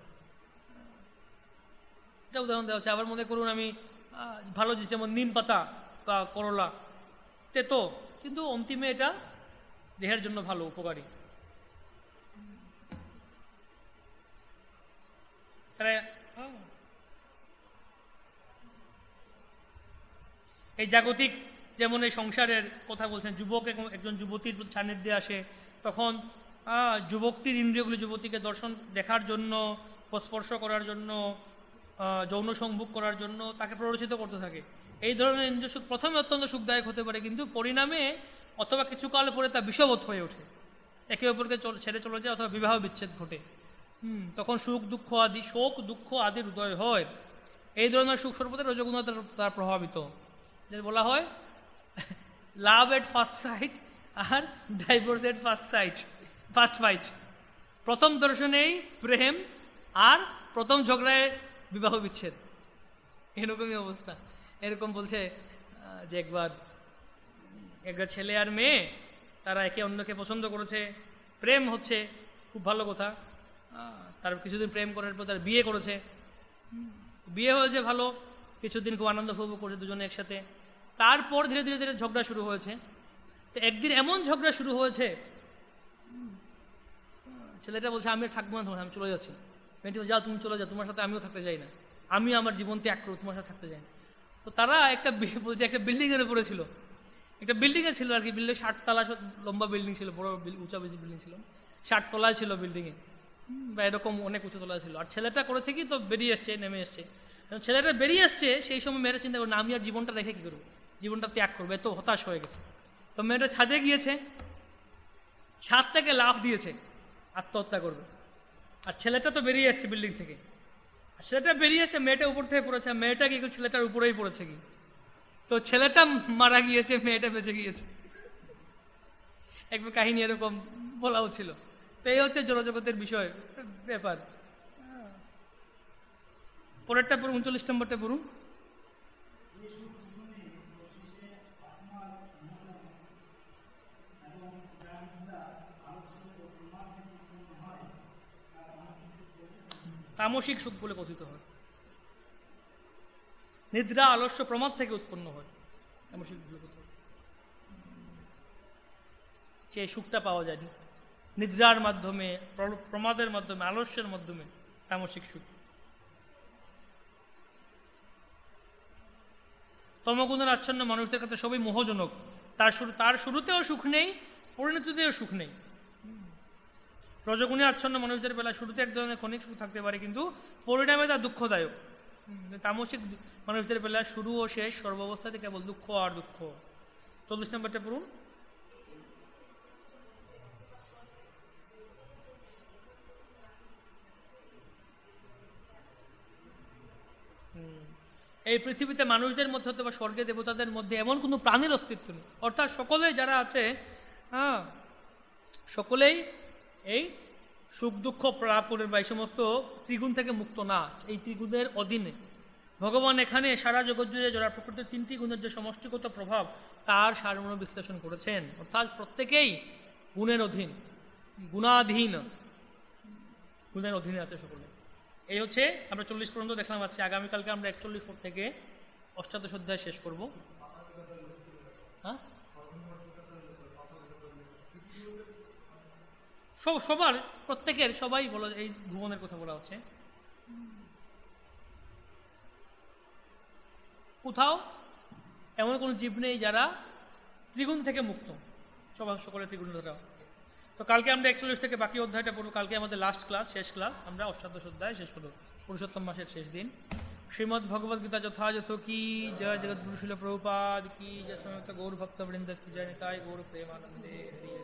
এটা উদাহরণ দেওয়া হচ্ছে। আবার মনে করুন আমি ভালো, যেমন নিম পাতা বা করলা, তেতো, কিন্তু অন্তিমে এটা দেহের জন্য ভালো, উপকারী। এই জাগতিক, যেমন এই সংসারের কথা বলছেন, যুবক একজন যুবতীর সান্নিধ্যে আসে, তখন যুবকটির ইন্দ্রিয়গুলি যুবতীকে দর্শন দেখার জন্য, স্পর্শ করার জন্য, যৌন সংভোগ করার জন্য তাকে প্ররোচিত করতে থাকে। এই ধরনের ইন্দ্রিয় সুখ প্রথমে অত্যন্ত সুখদায়ক হতে পারে, কিন্তু পরিণামে অথবা কিছুকাল পরে তা বিষবৎ হয়ে ওঠে, একে অপরকে ছেড়ে চলে যায়, অথবা বিবাহ বিচ্ছেদ ঘটে। হম তখন সুখ দুঃখ আদি শোক দুঃখ আদির উদয় হয়। এই ধরনের সুখ সর্বদা রজগুণ দ্বারা প্রভাবিত, যেটা বলা হয় লাভ এট ফার্স্ট সাইট আর divorce at first sight, first fight. প্রথম দর্শনেই প্রেম, আর প্রথম ঝগড়ায় বিবাহ বিচ্ছেদ, এরকমই অবস্থা। এরকম বলছে যে একবার একবার ছেলে আর মেয়ে তারা একে অন্যকে পছন্দ করেছে, প্রেম হচ্ছে, খুব ভালো কথা। তার কিছুদিন প্রেম করার পর তার বিয়ে করেছে, বিয়ে হয়েছে ভালো, কিছুদিন খুব আনন্দ উপভোগ করেছে দুজনে একসাথে। তারপর ধীরে ধীরে ধীরে ঝগড়া শুরু হয়েছে। তো একদিন এমন ঝগড়া শুরু হয়েছে, ছেলেটা বলছে আমি থাকবো না তোমার, আমি চলে যাচ্ছি। মেয়েটি যাও, তুমি চলে যাও, তোমার সাথে আমিও থাকতে চাই না, আমি আমার জীবন ত্যাগ করবো, তোমার সাথে থাকতে চাই না। তো তারা একটা বলছে একটা বিল্ডিং এর উপরে ছিল, একটা বিল্ডিং এ ছিল আর কি, বিল্ডিং ষাট তলা লম্বা বিল্ডিং ছিল, বড় উঁচা বেশি বিল্ডিং ছিল, ষাট তলায় ছিল বিল্ডিং এ। বা এরকম অনেক উঁচু তলা ছিল। আর ছেলেটা করেছে কি, তো বেরিয়ে এসছে, নেমে এসছে। ছেলেটা বেরিয়ে আসছে, সেই সময় মেয়েটা চিন্তা করবে, আমি আর জীবনটা রেখে কি করবো, জীবনটা ত্যাগ করবে, তো হতাশ হয়ে গেছে। তো মেয়েটা ছাদে গিয়েছে, ছাদ থেকে লাফ দিয়েছে, আত্মহত্যা করবে। আর ছেলেটা তো বেরিয়ে আসছে বিল্ডিং থেকে, আর ছেলেটা বেরিয়ে আসছে, মেয়েটা উপর থেকে পড়েছে, মেয়েটা কি ছেলেটার উপরেই পড়েছে কি, তো ছেলেটা মারা গিয়েছে, মেয়েটা বেঁচে গিয়েছে। একবার কাহিনী এরকম বলাও ছিল। তো এই হচ্ছে জড়জগতের বিষয় ব্যাপার। পরেরটা পড়ুন, উনচল্লিশ নম্বরটা পড়ুন। তামসিক সুখ বলে কথিত হয়। নিদ্রা আলস্য প্রমাদ থেকে উৎপন্ন হয়, তামসিক বলে কথিত হয়। সে সুখটা পাওয়া যায়নি নিদ্রার মাধ্যমে, প্রমাদের মাধ্যমে, আলস্যের মাধ্যমে, তামসিক সুখ। তমগুণের আচ্ছন্ন মানুষদের কাছে সবই মোহজনক। তার শুরু তার শুরুতেও সুখ নেই, পরিণতিতেও সুখ নেই। রজগুণে আচ্ছন্ন মানুষদের বেলা শুরুতে এক ধরনের ক্ষণিক সুখ থাকতে পারে, কিন্তু পরিণামে তা দুঃখদায়ক। তামসিক মানুষদের বেলা শুরু ও শেষ সর্বাবস্থাতে কেবল দুঃখ আর দুঃখ। চল্লিশ নম্বরটা পড়ুন। এই পৃথিবীতে মানুষদের মধ্যে অথবা স্বর্গে দেবতাদের মধ্যে এমন কোনো প্রাণীর অস্তিত্ব নেই, অর্থাৎ সকলেই যারা আছে, হ্যাঁ, সকলেই এই সুখ দুঃখ প্রাপণের বা এই সমস্ত ত্রিগুণ থেকে মুক্ত না, এই ত্রিগুণের অধীনে। ভগবান এখানে সারা জগৎ জুড়ে জড়া প্রকৃতির তিনটি গুণের যে সমষ্টিগত প্রভাব, তার সারমর্ম বিশ্লেষণ করেছেন। অর্থাৎ প্রত্যেকেই গুণের অধীন, গুণাধীন, গুণের অধীনে আছে সকলে। এই হচ্ছে আমরা চল্লিশ পর্যন্ত দেখলাম আজকে। আগামীকালকে আমরা একচল্লিশ থেকে অষ্টাদশ অধ্যায় শেষ করব। হ্যাঁ, সবার প্রত্যেকের সবাই বলো, এই ভুবনের কথা বলা হচ্ছে। কোথাও এমন কোনো জীব নেই যারা ত্রিগুণ থেকে মুক্ত, সবার সকলে ত্রিগুণ দ্বারা। তো কালকে আমরা একচল্লিশ থেকে বাকি অধ্যায়টা পড়ব। কালকে আমাদের লাস্ট ক্লাস, শেষ ক্লাস, আমরা অষ্টাদশ অধ্যায় শেষ করব, পুরুষোত্তম মাসের শেষ দিন। শ্রীমদ্ ভগবদ গীতা যথাযথ কি জয়, জগৎগুরু শিল প্রভুপাদ কি জয়, সমস্ত গৌর ভক্তবৃন্দ কি জয়, নিতাই গৌর প্রেমানন্দে।